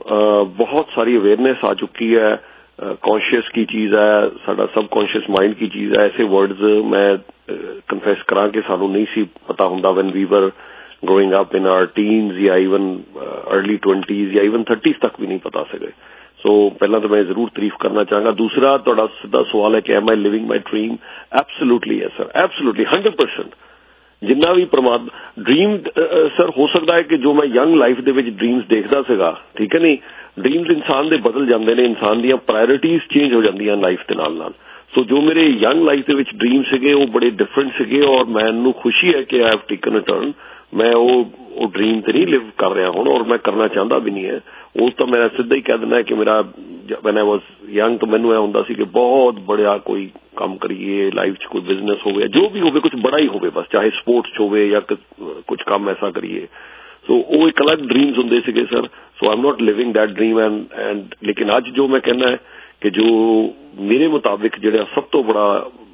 ਬਹੁਤ ਸਾਰੀ ਅਵੇਅਰਨੈਸ ਆ ਚੁੱਕੀ ਹੈ, ਕੌਨਸ਼ੀਅਸ ਕੀ ਚੀਜ਼ ਹੈ, ਸਾਡਾ ਸਬਕੌਨਸ਼ੀਅਸ ਮਾਈਂਡ ਕੀ ਚੀਜ਼ ਹੈ, ਐਸੇ ਵਰਡਸ ਮੈਂ ਕਨਫੈਸ ਕਰਾਂ ਕਿ ਸਾਨੂੰ ਨਹੀਂ ਸੀ ਪਤਾ ਹੁੰਦਾ ਵੈਨ ਵੀ ਵਰ growing up in our teens ਜਾਂ even uh, early twenties ਜਾਂ even thirties ਤੱਕ ਵੀ ਨਹੀਂ ਪਤਾ ਸੀਗੇ। ਸੋ ਪਹਿਲਾਂ ਤਾਂ ਮੈਂ ਜ਼ਰੂਰ ਤਾਰੀਫ ਕਰਨਾ ਚਾਹਾਂਗਾ। ਦੂਸਰਾ ਤੁਹਾਡਾ ਸਿੱਧਾ ਸਵਾਲ ਹੈ ਕਿ am I living my dream? Absolutely yes sir, absolutely one hundred percent। ਜਿੰਨਾ ਵੀ ਪਰਮਾਤਮਾ ਡ੍ਰੀਮ ਸਰ ਹੋ ਸਕਦਾ ਹੈ ਕਿ ਜੋ ਮੈਂ ਯੰਗ ਲਾਈਫ ਦੇ ਵਿੱਚ ਡ੍ਰੀਮਸ ਦੇਖਦਾ ਸੀਗਾ, ਠੀਕ ਹੈ ਨਹੀਂ, ਡ੍ਰੀਮਸ ਇਨਸਾਨ ਦੇ ਬਦਲ ਜਾਂਦੇ ਨੇ, ਇਨਸਾਨ ਦੀਆਂ ਪ੍ਰਾਇਓਰਿਟੀਜ਼ ਚੇਂਜ ਹੋ ਜਾਂਦੀਆਂ ਲਾਈਫ ਦੇ ਨਾਲ ਨਾਲ। ਸੋ ਜੋ ਮੇਰੇ ਯੰਗ ਲਾਈਫ ਦੇ ਵਿੱਚ ਡ੍ਰੀਮ ਸੀਗੇ ਉਹ ਬੜੇ ਡਿਫਰੈਂਟ ਸੀਗੇ, ਔਰ ਮੈਨੂੰ ਖੁਸ਼ੀ ਹੈ ਕਿ I have taken a turn. ਮੈਂ ਉਹ ਉਹ ਡ੍ਰੀਮ ਤੇ ਨਹੀਂ ਲਿਵ ਕਰ ਰਿਹਾ ਹੁਣ, ਔਰ ਮੈਂ ਕਰਨਾ ਚਾਹੁੰਦਾ ਵੀ ਨਹੀਂ ਹੈ। ਉਸ ਤਾਂ ਮੈਂ ਸਿੱਧਾ ਹੀ ਕਹਿ ਦਿੰਦਾ ਕਿ ਮੇਰਾ ਵੈਨ ਆਈ ਵਾਜ਼ ਯੰਗ ਤਾਂ ਮੈਨੂੰ ਇਹ ਹੁੰਦਾ ਸੀ ਕਿ ਬਹੁਤ ਬੜਾ ਕੋਈ ਕੰਮ ਕਰੀਏ ਲਾਈਫ 'ਚ, ਕੋਈ ਬਿਜ਼ਨਸ ਹੋਵੇ, ਜੋ ਵੀ ਹੋਵੇ, ਕੁਝ ਬੜਾ ਹੀ ਹੋਵੇ ਬਸ, ਚਾਹੇ ਸਪੋਰਟਸ 'ਚ ਹੋਵੇ ਜਾਂ ਕੁਝ ਕੰਮ ਐਸਾ ਕਰੀਏ। ਸੋ ਉਹ ਇੱਕ ਅਲੱਗ ਡ੍ਰੀਮਸ ਹੁੰਦੇ ਸੀਗੇ sir. So I am not living that dream and and ਲੇਕਿਨ ਅੱਜ ਜੋ ਮੈਂ ਕਹਿੰਦਾ ਹੈ ਕਿ ਜੋ ਮੇਰੇ ਮੁਤਾਬਿਕ ਜਿਹੜਾ ਸਭ ਤੋਂ ਬੜਾ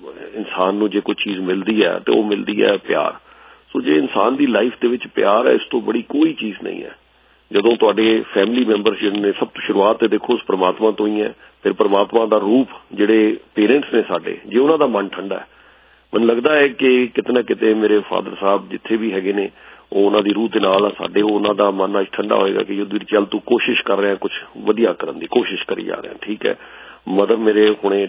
ਇਨਸਾਨ ਨੂੰ ਜੇ ਕੋਈ ਚੀਜ਼ ਮਿਲਦੀ ਹੈ ਤੇ ਉਹ ਮਿਲਦੀ ਹੈ ਪਿਆਰ। ਸੋ ਜੇ ਇਨਸਾਨ ਦੀ ਲਾਈਫ ਦੇ ਵਿੱਚ ਪਿਆਰ ਹੈ, ਇਸ ਤੋਂ ਬੜੀ ਕੋਈ ਚੀਜ਼ ਨਹੀਂ ਹੈ। ਜਦੋਂ ਤੁਹਾਡੇ ਫੈਮਿਲੀ ਮੈਂਬਰਸ ਜਿਹੜੇ ਨੇ, ਸਭ ਤੋਂ ਸ਼ੁਰੂਆਤ ਤੇ ਦੇਖੋ ਉਸ ਪਰਮਾਤਮਾ ਤੋਂ ਹੀ ਹੈ, ਫਿਰ ਪਰਮਾਤਮਾ ਦਾ ਰੂਪ ਜਿਹੜੇ ਪੇਰੈਂਟਸ ਨੇ ਸਾਡੇ, ਜੇ ਉਹਨਾਂ ਦਾ ਮਨ ਠੰਡਾ ਹੈ, ਮੈਨੂੰ ਲੱਗਦਾ ਹੈ ਕਿ ਕਿਤੇ ਨਾ ਕਿਤੇ ਮੇਰੇ ਫਾਦਰ ਸਾਹਿਬ ਜਿੱਥੇ ਵੀ ਹੈਗੇ ਨੇ ਉਹ ਉਹਨਾਂ ਦੀ ਰੂਹ ਦੇ ਨਾਲ ਆ ਸਾਡੇ, ਉਹ ਉਹਨਾਂ ਦਾ ਮਨ ਅੱਜ ਠੰਡਾ ਹੋਏਗਾ ਕਿ ਯੁੱਧਵੀਰ ਚੱਲ ਤੂੰ ਕੋਸ਼ਿਸ਼ ਕਰ ਰਿਹਾ, ਕੁਝ ਵਧੀਆ ਕਰਨ ਦੀ ਕੋਸ਼ਿਸ਼ ਕਰੀ ਜਾ ਰਿਹਾ, ਠੀਕ ਹੈ। ਮਦਰ ਮੇਰੇ ਹੁਣੇ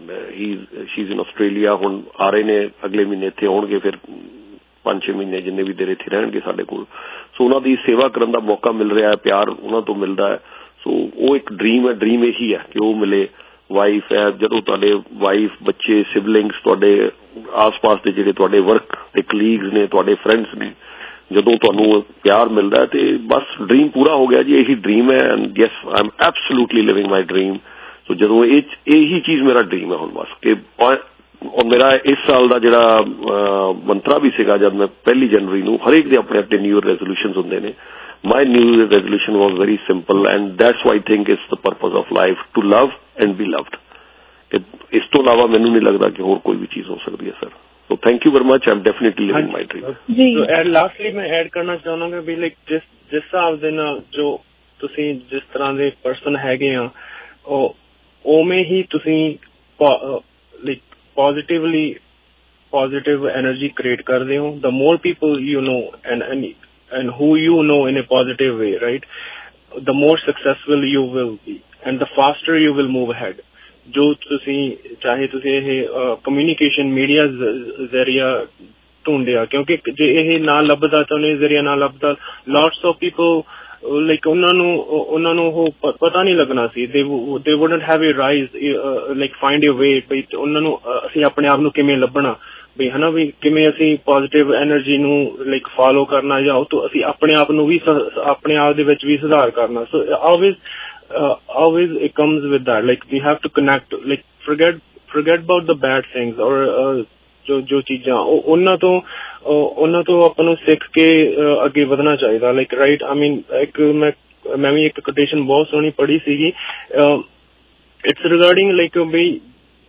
ਹੀ ਸ਼ੀ ਇਜ਼ ਇਨ ਆਸਟ੍ਰੇਲੀਆ, ਹੁਣ ਆ ਰਹੇ ਨੇ ਅਗਲੇ ਮਹੀਨੇ ਇੱਥੇ ਆਉਣਗੇ, ਫਿਰ ਪੰਜ ਛੇ ਮਹੀਨੇ ਜਿੰਨੇ ਵੀ ਦੇਰ ਇੱਥੇ ਰਹਿਣਗੇ ਸਾਡੇ ਕੋਲ। ਸੋ ਉਹਨਾਂ ਦੀ ਸੇਵਾ ਕਰਨ ਦਾ ਮੌਕਾ ਮਿਲ ਰਿਹਾ ਹੈ, ਪਿਆਰ ਉਹਨਾਂ ਤੋਂ ਮਿਲਦਾ ਹੈ। ਸੋ ਉਹ ਇੱਕ ਡ੍ਰੀਮ ਹੈ, ਡ੍ਰੀਮ ਇਹੀ ਹੈ ਕਿ ਉਹ ਮਿਲੇ। ਵਾਈਫ ਹੈ, ਜਦੋਂ ਤੁਹਾਡੇ ਵਾਈਫ, ਬੱਚੇ, ਸਿਬਲਿੰਗਸ, ਤੁਹਾਡੇ ਆਸ-ਪਾਸ ਦੇ ਜਿਹੜੇ ਤੁਹਾਡੇ ਵਰਕ ਦੇ ਕਲੀਗਸ ਨੇ, ਤੁਹਾਡੇ ਫਰੈਂਡਸ ਨੇ, ਜਦੋਂ ਤੁਹਾਨੂੰ ਪਿਆਰ ਮਿਲਦਾ ਹੈ ਤੇ ਬਸ ਡ੍ਰੀਮ ਪੂਰਾ ਹੋ ਗਿਆ ਜੀ। ਇਹੀ ਡ੍ਰੀਮ ਹੈ and yes I am absolutely living my dream. So ਜਦੋਂ ਇਹ ਇਹੀ ਚੀਜ਼ ਮੇਰਾ ਡ੍ਰੀਮ ਹੈ ਹੁਣ ਬਸ ਕਿ ਔਰ ਮੇਰਾ ਇਸ ਸਾਲ ਦਾ ਜਿਹੜਾ ਮੰਤਰਾ ਵੀ ਸੀਗਾ ਜਦ ਮੈਂ ਪਹਿਲੀ ਜਨਵਰੀ ਨੂੰ, ਹਰੇਕ ਦੇ ਆਪਣੇ ਆਪਣੇ ਨਿਊ ਈਅਰ ਰੈਜ਼ੋਲੂਸ਼ਨਸ ਹੁੰਦੇ ਨੇ। My new year resolution was very simple and that's why I think it's the purpose of life to love and be loved. ਇਸ ਤੋਂ ਇਲਾਵਾ ਮੈਨੂੰ ਨਹੀਂ ਲੱਗਦਾ ਕਿ ਹੋਰ ਕੋਈ ਵੀ ਚੀਜ਼ ਹੋ ਸਕਦੀ ਹੈ sir. So thank you very much. I'm definitely living my dream. So and lastly मैं add करना चाहूँगा भी like जिस जिस हिसाब ਦੇ ਨਾਲ ਜੋ ਤੁਸੀਂ ਜਿਸ ਤਰ੍ਹਾਂ ਦੇ ਪਰਸਨ ਹੈਗੇ ਆ ਉਹ ਉਵੇਂ ਹੀ ਤੁਸੀਂ like positively positive energy create ਕਰਦੇ ਹੋ, the more people you know and and and who you know in a positive way, right, the more successful you will be and the faster you will move ahead. ਜੋ ਤੁਸੀਂ ਚਾਹੇ ਤੁਸੀਂ ਇਹ communication media ਜ਼ਰੀਆ ਢੂੰਡਿਆ, ਕਿਉਂਕਿ ਜੇ ਇਹ ਨਾ ਲੱਭਦਾ ਤਾਂ ਉਹਨੇ ਜ਼ਰੀਆ ਨਾ ਲੱਭਦਾ, lots of people ਲਾਈਕ ਉਹਨਾਂ ਨੂੰ ਉਹਨਾਂ ਨੂੰ ਉਹ ਪਤਾ ਨਹੀਂ ਲੱਗਣਾ ਸੀ, they they wouldn't have a rise like find a way ਬਈ ਉਹਨਾਂ ਨੂੰ ਅਸੀਂ ਆਪਣੇ ਆਪ ਨੂੰ ਕਿਵੇਂ ਲੱਭਣਾ ਬਈ ਹਨਾ, ਵੀ ਕਿਵੇਂ ਅਸੀਂ ਪੋਜ਼ਿਟਿਵ ਐਨਰਜੀ ਨੂੰ ਲਾਈਕ ਫੋਲੋ ਕਰਨਾ ਜਾਂ ਉਹ ਤੋਂ ਅਸੀਂ ਆਪਣੇ ਆਪ ਨੂੰ ਵੀ ਆਪਣੇ ਆਪ ਦੇ ਵਿੱਚ ਵੀ ਸੁਧਾਰ ਕਰਨਾ. ਸੋ always uh, always it comes with that, like we have to connect, like forget forget about the bad things or uh, ਜੋ ਜੋ ਚੀਜ਼ਾਂ ਉਹਨਾਂ ਤੋਂ ਉਹਨਾਂ ਤੋਂ ਆਪਾਂ ਨੂੰ ਸਿੱਖ ਕੇ ਅੱਗੇ ਵਧਣਾ ਚਾਹੀਦਾ. ਲਾਈਕ ਰਾਈਟ, ਆਈ ਮੀਨ ਇੱਕ ਮੈਂ ਮੈਂ ਵੀ ਇੱਕ ਕੋਟੇਸ਼ਨ ਬਹੁਤ ਸੋਹਣੀ ਪੜ੍ਹੀ ਸੀਗੀ, ਇਟਸ ਰਿਗਾਰਡਿੰਗ ਲਾਈਕ ਬਈ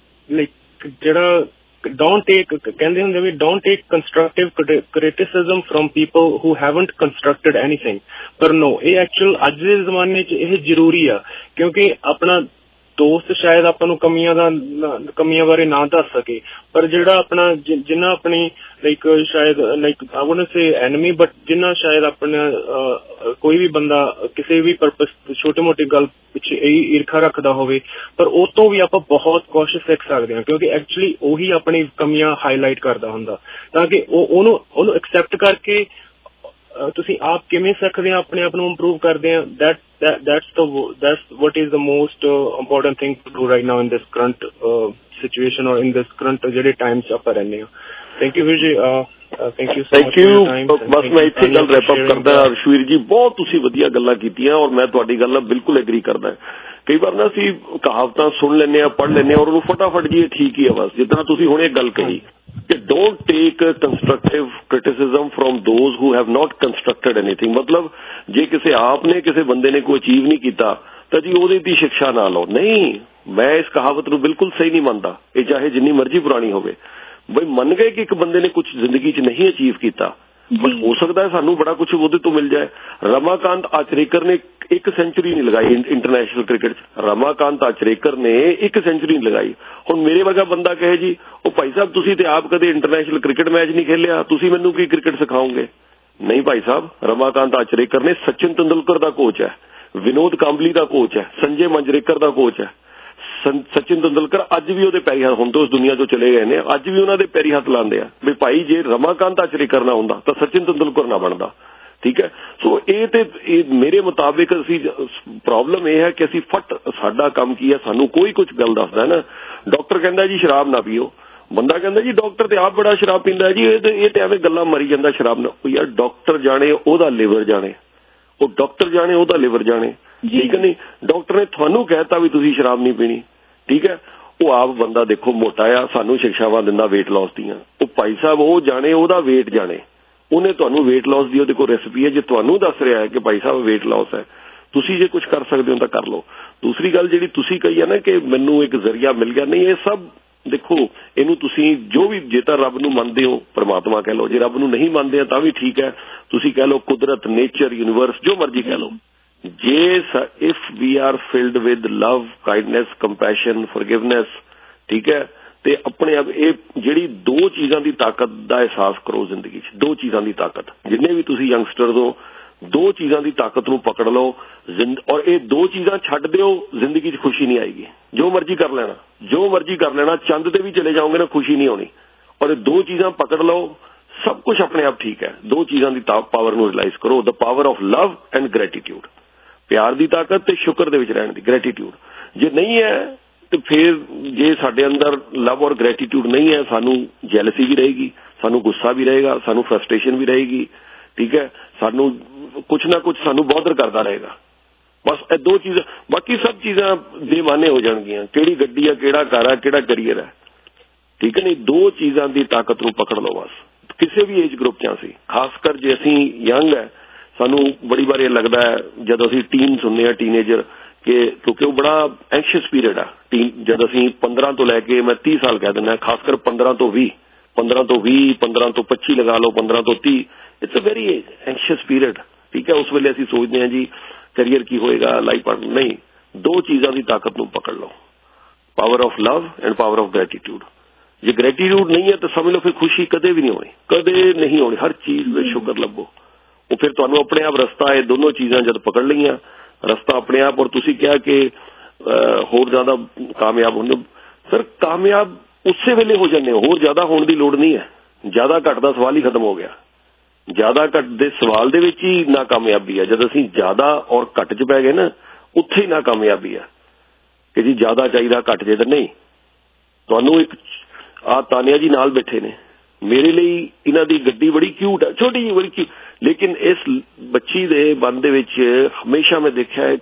ਲਾਈਕ ਜਿਹੜਾ don't take ਕਹਿੰਦੇ ਹੁੰਦੇ ਵੀ don't take constructive criticism from people who haven't constructed anything. ਪਰ no, ਇਹ ਐਕਚੁਅਲ ਅੱਜ ਦੇ ਜ਼ਮਾਨੇ 'ਚ ਇਹ ਜ਼ਰੂਰੀ ਆ, ਕਿਉਂਕਿ ਆਪਣਾ ਦੋਸਤ ਸ਼ਾਇਦ ਆਪਾਂ ਨੂੰ ਕਮੀਆਂ ਦਾ ਕਮੀਆਂ ਬਾਰੇ ਨਾ ਦੱਸ ਸਕੇ, ਪਰ ਜਿਹੜਾ ਆਪਣਾ ਜਿੰਨਾ ਆਪਣੀ ਲਾਈਕ ਸ਼ਾਇਦ like I wouldn't say enemy, but ਜਿੰਨਾ ਸ਼ਾਇਦ ਆਪਣਾ ਕੋਈ ਵੀ ਬੰਦਾ ਕਿਸੇ ਵੀ ਪਰਪਸ ਛੋਟੀ ਮੋਟੀ ਗੱਲ ਪਿੱਛੇ ਇਹੀ ਈਰਖਾ ਰੱਖਦਾ ਹੋਵੇ, ਪਰ ਉਹ ਤੋਂ ਵੀ ਆਪਾਂ ਬਹੁਤ ਕੁਛ ਸਿੱਖ ਸਕਦੇ ਹਾਂ, ਕਿਉਂਕਿ ਐਕਚੁਅਲੀ ਉਹੀ ਆਪਣੀ ਕਮੀਆਂ ਹਾਈਲਾਈਟ ਕਰਦਾ ਹੁੰਦਾ, ਤਾਂ ਕਿ ਉਹ ਉਹਨੂੰ ਉਹਨੂੰ ਐਕਸੈਪਟ ਕਰਕੇ ਤੁਸੀਂ ਆਪ ਕਿਵੇਂ ਸਿੱਖਦੇ ਆ, ਆਪਣੇ ਆਪ ਨੂੰ ਇੰਪਰੂਵ ਕਰਦੇ ਆ. That that's the that's what is the most uh, important thing to do right now in this current uh, situation or in this current ਜਿਹੜੇ ਟਾਈਮ 'ਚ ਆਪਾਂ ਰਹਿੰਦੇ ਹਾਂ. ਥੈਂਕ ਯੂ ਵੀਰ ਜੀ, ਥੈਂਕ ਯੂ ਸੋ ਮਚ. ਬਸ ਮੈਂ ਇੱਥੇ ਗੱਲ ਰੈਪ ਅਪ ਕਰਦਾ. ਅਰਸ਼ਵੀਰ ਜੀ ਬਹੁਤ ਤੁਸੀਂ ਵਧੀਆ ਗੱਲਾਂ ਕੀਤੀਆਂ ਔਰ ਮੈਂ ਤੁਹਾਡੀ ਗੱਲ ਨਾਲ ਬਿਲਕੁਲ ਐਗਰੀ ਕਰਦਾ. ਕਈ ਵਾਰ ਨਾ ਅਸੀਂ ਕਹਾਵਤਾਂ ਸੁਣ ਲੈਂਦੇ ਹਾਂ, ਪੜ੍ਹ ਲੈਂਦੇ ਹਾਂ ਔਰ ਉਹਨੂੰ ਫਟਾਫਟ ਜੀ ਠੀਕ ਹੀ ਆ ਬਸ, ਜਿੱਦਾਂ ਤੁਸੀਂ ਹੁਣ ਇਹ ਗੱਲ ਕਹੀ ਕਿ don't take constructive criticism from those who have not constructed anything. ਮਤਲਬ ਜੇ ਕਿਸੇ ਆਪ ਨੇ ਕਿਸੇ ਬੰਦੇ ਨੇ ਕੋਈ ਅਚੀਵ ਨਹੀਂ ਕੀਤਾ ਤਾਂ ਜੀ ਉਹਦੀ ਦੀ ਸਿੱਖਿਆ ਨਾ ਲਓ. ਨਹੀਂ, ਮੈਂ ਇਸ ਕਹਾਵਤ ਨੂੰ ਬਿਲਕੁਲ ਸਹੀ ਨਹੀਂ ਮੰਨਦਾ, ਇਹ ਚਾਹੇ ਜਿੰਨੀ ਮਰਜ਼ੀ ਪੁਰਾਣੀ ਹੋਵੇ. ਬਈ ਮੰਨ ਗਏ ਕਿ ਇੱਕ ਬੰਦੇ ਨੇ ਕੁਝ ਜ਼ਿੰਦਗੀ 'ਚ ਨਹੀਂ ਅਚੀਵ ਕੀਤਾ, ਬਟ ਹੋ ਸਕਦਾ ਹੈ ਸਾਨੂੰ ਬੜਾ ਕੁਝ ਉਹਦੇ ਤੋਂ ਮਿਲ ਜਾਏ. ਰਮਾਕਾਂਤ ਆਚਰੇਕਰ ਨੇ ਇੱਕ ਸੈਂਚੁਰੀ ਨਹੀਂ ਲਗਾਈ ਇੰਟਰਨੈਸ਼ਨਲ ਕ੍ਰਿਕਟ 'ਚ, ਰਮਾਕਾਂਤ ਆਚਰੇਕਰ ਨੇ ਇੱਕ ਸੈਂਚੁਰੀ ਨਹੀਂ ਲਗਾਈ. ਹੁਣ ਮੇਰੇ ਵਰਗਾ ਬੰਦਾ ਕਹੇ ਜੀ ਉਹ ਭਾਈ ਸਾਹਿਬ ਤੁਸੀਂ ਤੇ ਆਪ ਕਦੇ ਇੰਟਰਨੈਸ਼ਨਲ ਕ੍ਰਿਕਟ ਮੈਚ ਨਹੀਂ ਖੇਲਿਆ, ਤੁਸੀਂ ਮੈਨੂੰ ਕੀ ਕ੍ਰਿਕਟ ਸਿਖਾਓਗੇ? ਨਹੀਂ ਭਾਈ ਸਾਹਿਬ, ਰਮਾਕਾਂਤ ਆਚਰੇਕਰ ਨੇ ਸਚਿਨ ਤੰਦੁਲਕਰ ਦਾ ਕੋਚ ਹੈ, ਵਿਨੋਦ ਕਾਂਬਲੀ ਦਾ ਕੋਚ ਹੈ, ਸੰਜੇ ਮੰਜਰੇਕਰ ਦਾ ਕੋਚ ਹੈ. ਸਚਿਨ ਤੰਦੁਲਕਰ ਅੱਜ ਵੀ ਉਹਦੇ ਪੈਰੀ ਹੱਥ, ਹੁਣ ਤੋਂ ਉਸ ਦੁਨੀਆ ਤੋਂ ਚਲੇ ਗਏ ਨੇ, ਅੱਜ ਵੀ ਉਹਨਾਂ ਦੇ ਪੈਰੀ ਹੱਥ ਲਾਉਂਦੇ ਆ ਵੀ ਭਾਈ ਜੇ ਰਮਾਕਾਂਤ ਆਚਰੇਕਰ ਨਾ ਹੁੰਦਾ ਤਾਂ ਸਚਿਨ ਤੰਦੁਲਕਰ ਨਾ ਬਣਦਾ. ਠੀਕ ਹੈ, ਸੋ ਇਹ ਤੇ ਇਹ ਮੇਰੇ ਮੁਤਾਬਿਕ ਅਸੀਂ ਪ੍ਰੋਬਲਮ ਇਹ ਹੈ ਕਿ ਅਸੀਂ ਫਟ ਸਾਡਾ ਕੰਮ ਕੀ ਹੈ, ਸਾਨੂੰ ਕੋਈ ਕੁਝ ਗੱਲ ਦੱਸਦਾ ਨਾ. ਡਾਕਟਰ ਕਹਿੰਦਾ ਜੀ ਸ਼ਰਾਬ ਨਾ ਪੀਓ, ਬੰਦਾ ਕਹਿੰਦਾ ਜੀ ਡਾਕਟਰ ਤੇ ਆਪ ਬੜਾ ਸ਼ਰਾਬ ਪੀਂਦਾ ਜੀ, ਇਹ ਤੇ ਇਹ ਤੇ ਐਵੇਂ ਗੱਲਾਂ ਮਰੀ ਜਾਂਦਾ ਸ਼ਰਾਬ ਨਾਲ. ਯਾਰ ਡਾਕਟਰ ਜਾਣੇ ਉਹਦਾ ਲਿਵਰ ਜਾਣੇ, ਉਹ ਡਾਕਟਰ ਜਾਣੇ ਉਹਦਾ ਲਿਵਰ ਜਾਣੇ, ਠੀਕ ਹੈ ਨਹੀਂ. ਡਾਕਟਰ ਨੇ ਤੁਹਾਨੂੰ ਕਹਿਤਾ ਵੀ ਤੁਸੀਂ ਸ਼ਰਾਬ ਨਹੀਂ ਪੀਣੀ, ਠੀਕ ਹੈ, ਉਹ ਆਪ ਬੰਦਾ ਦੇਖੋ ਮੋਟਾ ਆ, ਸਾਨੂੰ ਸਿੱਖਿਆਵਾਂ ਦਿੰਦਾ ਵੇਟ ਲਾਸ ਦੀਆਂ. ਉਹ ਭਾਈ ਸਾਹਿਬ ਉਹ ਜਾਣੇ ਉਹਦਾ ਵੇਟ ਜਾਣੇ, ਉਹਨੇ ਤੁਹਾਨੂੰ ਵੇਟ ਲਾਸ ਦੀ ਉਹਦੇ ਕੋਲ ਰੈਸਪੀ ਹੈ, ਜੇ ਤੁਹਾਨੂੰ ਦੱਸ ਰਿਹਾ ਹੈ ਕਿ ਭਾਈ ਸਾਹਿਬ ਵੇਟ ਲਾਸ ਹੈ, ਤੁਸੀਂ ਜੇ ਕੁਝ ਕਰ ਸਕਦੇ ਹੋ ਤਾਂ ਕਰ ਲਓ. ਦੂਸਰੀ ਗੱਲ ਜਿਹੜੀ ਤੁਸੀਂ ਕਹੀ ਹੈ ਨਾ ਕਿ ਮੈਨੂੰ ਇੱਕ ਜ਼ਰੀਆ ਮਿਲ ਗਿਆ, ਨਹੀਂ, ਇਹ ਸਭ ਦੇਖੋ ਇਹਨੂੰ ਤੁਸੀਂ ਜੋ ਵੀ, ਜੇ ਤਾਂ ਰੱਬ ਨੂੰ ਮੰਨਦੇ ਹੋ ਪਰਮਾਤਮਾ ਕਹਿ ਲਓ, ਜੇ ਰੱਬ ਨੂੰ ਨਹੀਂ ਮੰਨਦੇ ਤਾਂ ਵੀ ਠੀਕ ਹੈ, ਤੁਸੀਂ ਕਹਿ ਲਓ ਕੁਦਰਤ, ਨੇਚਰ, ਯੂਨੀਵਰਸ, ਜੋ ਮਰਜ਼ੀ ਕਹਿ ਲਓ. ਜੇ if we are filled with love, kindness, compassion, forgiveness, ਠੀਕ ਹੈ, ਤੇ ਆਪਣੇ ਆਪ ਇਹ ਜਿਹੜੀ ਦੋ ਚੀਜ਼ਾਂ ਦੀ ਤਾਕਤ ਦਾ ਅਹਿਸਾਸ ਕਰੋ ਜ਼ਿੰਦਗੀ 'ਚ. ਦੋ ਚੀਜ਼ਾਂ ਦੀ ਤਾਕਤ, ਜਿੰਨੇ ਵੀ ਤੁਸੀਂ ਯੰਗਸਟਰ ਹੋ, ਦੋ ਚੀਜ਼ਾਂ ਦੀ ਤਾਕਤ ਨੂੰ ਪਕੜ ਲਓ ਔਰ ਇਹ ਦੋ ਚੀਜ਼ਾਂ ਛੱਡ ਦਿਓ, ਜ਼ਿੰਦਗੀ 'ਚ ਖੁਸ਼ੀ ਨਹੀਂ ਆਏਗੀ. ਜੋ ਮਰਜ਼ੀ ਕਰ ਲੈਣਾ, ਜੋ ਮਰਜ਼ੀ ਕਰ ਲੈਣਾ, ਚੰਦ ਤੇ ਵੀ ਚਲੇ ਜਾਓਗੇ ਨਾ, ਖੁਸ਼ੀ ਨਹੀਂ ਆਉਣੀ. ਔਰ ਇਹ ਦੋ ਚੀਜ਼ਾਂ ਪਕੜ ਲਓ, ਸਭ ਕੁਝ ਆਪਣੇ ਆਪ ਠੀਕ ਹੈ. ਦੋ ਚੀਜ਼ਾਂ ਦੀ ਪਾਵਰ ਨੂੰ ਰਿਅਲਾਈਜ਼ ਕਰੋ, the power of love and gratitude, ਪਿਆਰ ਦੀ ਤਾਕਤ ਤੇ ਸ਼ੁਕਰ ਦੇ ਵਿੱਚ ਰਹਿਣ ਦੀ, ਗ੍ਰੈਟੀਟਿਊਡ. ਜੇ ਨਹੀਂ ਹੈ ਤੇ ਫਿਰ ਜੇ ਸਾਡੇ ਅੰਦਰ ਲਵ ਔਰ ਗ੍ਰੈਟੀਟਿਊਡ ਨਹੀਂ ਹੈ, ਸਾਨੂੰ ਜੈਲਸੀ ਵੀ ਰਹੇਗੀ, ਸਾਨੂੰ ਗੁੱਸਾ ਵੀ ਰਹੇਗਾ, ਸਾਨੂੰ ਫਰਸਟ੍ਰੇਸ਼ਨ ਵੀ ਰਹੇਗੀ, ਠੀਕ ਹੈ, ਸਾਨੂੰ ਕੁਛ ਨਾ ਕੁਛ ਸਾਨੂੰ ਬੌਦਰ ਕਰਦਾ ਰਹੇਗਾ. ਬਸ ਇਹ ਦੋ ਚੀਜ਼ਾਂ, ਬਾਕੀ ਸਭ ਚੀਜ਼ਾਂ ਬੇਮਾਨੇ ਹੋ ਜਾਣਗੀਆਂ. ਕਿਹੜੀ ਗੱਡੀ ਆ, ਕਿਹੜਾ ਘਰ ਆ, ਕਿਹੜਾ ਕਰੀਅਰ ਹੈ, ਠੀਕ ਹੈ ਨਹੀਂ. ਦੋ ਚੀਜ਼ਾਂ ਦੀ ਤਾਕਤ ਨੂੰ ਪਕੜ ਲਓ ਬਸ, ਕਿਸੇ ਵੀ ਏਜ ਗਰੁੱਪ 'ਚ ਅਸੀਂ, ਖਾਸ ਕਰ ਜੇ ਅਸੀਂ ਯੰਗ ਹੈ, ਸਾਨੂੰ ਬੜੀ ਵਾਰ ਇਹ ਲੱਗਦਾ ਹੈ ਜਦੋਂ ਅਸੀਂ ਟੀਨਸ ਹੁੰਦੇ ਹਾਂ, ਟੀਨੇਜਰ, ਕਿ ਕਿਉਂਕਿ ਉਹ ਬੜਾ ਐਂਸ਼ੀਅਸ ਪੀਰੀਅਡ ਆ. ਟੀਨ ਜਦ ਅਸੀਂ ਪੰਦਰਾਂ ਤੋਂ ਲੈ ਕੇ ਮੈਂ ਤੀਹ ਸਾਲ ਕਹਿ ਦਿੰਦਾ, ਖਾਸ ਕਰ ਪੰਦਰਾਂ ਤੋਂ ਵੀਹ, ਪੰਦਰਾਂ ਤੋਂ ਵੀਹ, ਪੰਦਰਾਂ ਤੋਂ ਪੱਚੀ ਲਗਾ ਲਓ, ਪੰਦਰਾਂ ਤੋਂ ਤੀਹ, it's a very ancient period, ਠੀਕ ਹੈ. ਉਸ ਵੇਲੇ ਅਸੀਂ ਸੋਚਦੇ ਹਾਂ ਜੀ ਕਰੀਅਰ ਕੀ ਹੋਏਗਾ, ਲਾਈਫ ਪਾਰਟਨਰ, ਨਹੀਂ. ਦੋ ਚੀਜ਼ਾਂ ਦੀ ਤਾਕਤ ਨੂੰ ਪਕੜ ਲਓ, power of love and power of gratitude. ਜੇ ਗ੍ਰੈਟੀਟਿਊਡ ਨਹੀਂ ਹੈ ਤਾਂ ਸਮਝ ਲਓ ਫਿਰ ਖੁਸ਼ੀ ਕਦੇ ਵੀ ਨਹੀਂ ਹੋਣੀ, ਕਦੇ ਨਹੀਂ ਹੋਣੀ। ਹਰ ਚੀਜ਼ ਵਿੱਚ ਸ਼ੁਕਰ ਲੱਭੋ, ਉਹ ਫਿਰ ਤੁਹਾਨੂੰ ਆਪਣੇ ਆਪ ਰਸਤਾ, ਇਹ ਦੋਨੋਂ ਚੀਜ਼ਾਂ ਜਦ ਪਕੜ ਲਈਆਂ, ਰਸਤਾ ਆਪਣੇ ਆਪ। ਔਰ ਤੁਸੀਂ ਕਿਹਾ ਕਿ ਹੋਰ ਜ਼ਿਆਦਾ ਕਾਮਯਾਬ ਹੁੰਦੇ ਹੋ, ਸਰ ਕਾਮਯਾਬ ਉਸੇ ਵੇਲੇ ਹੋ ਜਾਂਦੇ ਹੋ, ਹੋਰ ਜ਼ਿਆਦਾ ਹੋਣ ਦੀ ਲੋੜ ਨਹੀਂ ਹੈ। ਜ਼ਿਆਦਾ ਘੱਟ ਦਾ ਸਵਾਲ ਹੀ ਖਤਮ ਹੋ ਗਿਆ। ਜ਼ਿਆਦਾ ਘੱਟ ਦੇ ਸਵਾਲ ਦੇ ਵਿੱਚ ਹੀ ਨਾਕਾਮਯਾਬੀ ਆ। ਜਦ ਅਸੀਂ ਜ਼ਿਆਦਾ ਔਰ ਘੱਟ 'ਚ ਪੈ ਗਏ ਨਾ, ਉੱਥੇ ਹੀ ਨਾਕਾਮਯਾਬੀ ਆ ਕਿ ਜੀ ਜ਼ਿਆਦਾ ਚਾਹੀਦਾ ਘੱਟ ਜੇ ਤਾਂ ਨਹੀਂ। ਤੁਹਾਨੂੰ ਇੱਕ ਆ ਤਾਨੀਆ ਜੀ ਨਾਲ ਬੈਠੇ ਨੇ, ਮੇਰੇ ਲਈ ਇਹਨਾਂ ਦੀ ਗੱਡੀ ਬੜੀ ਕਿਊਟ ਹੈ, ਛੋਟੀ ਜਿਹੀ ਬੜੀ ਕਿਊਟ, ਲੇਕਿਨ ਇਸ ਬੱਚੀ ਦੇ ਮਨ ਦੇ ਵਿੱਚ ਹਮੇਸ਼ਾ ਮੈਂ ਦੇਖਿਆ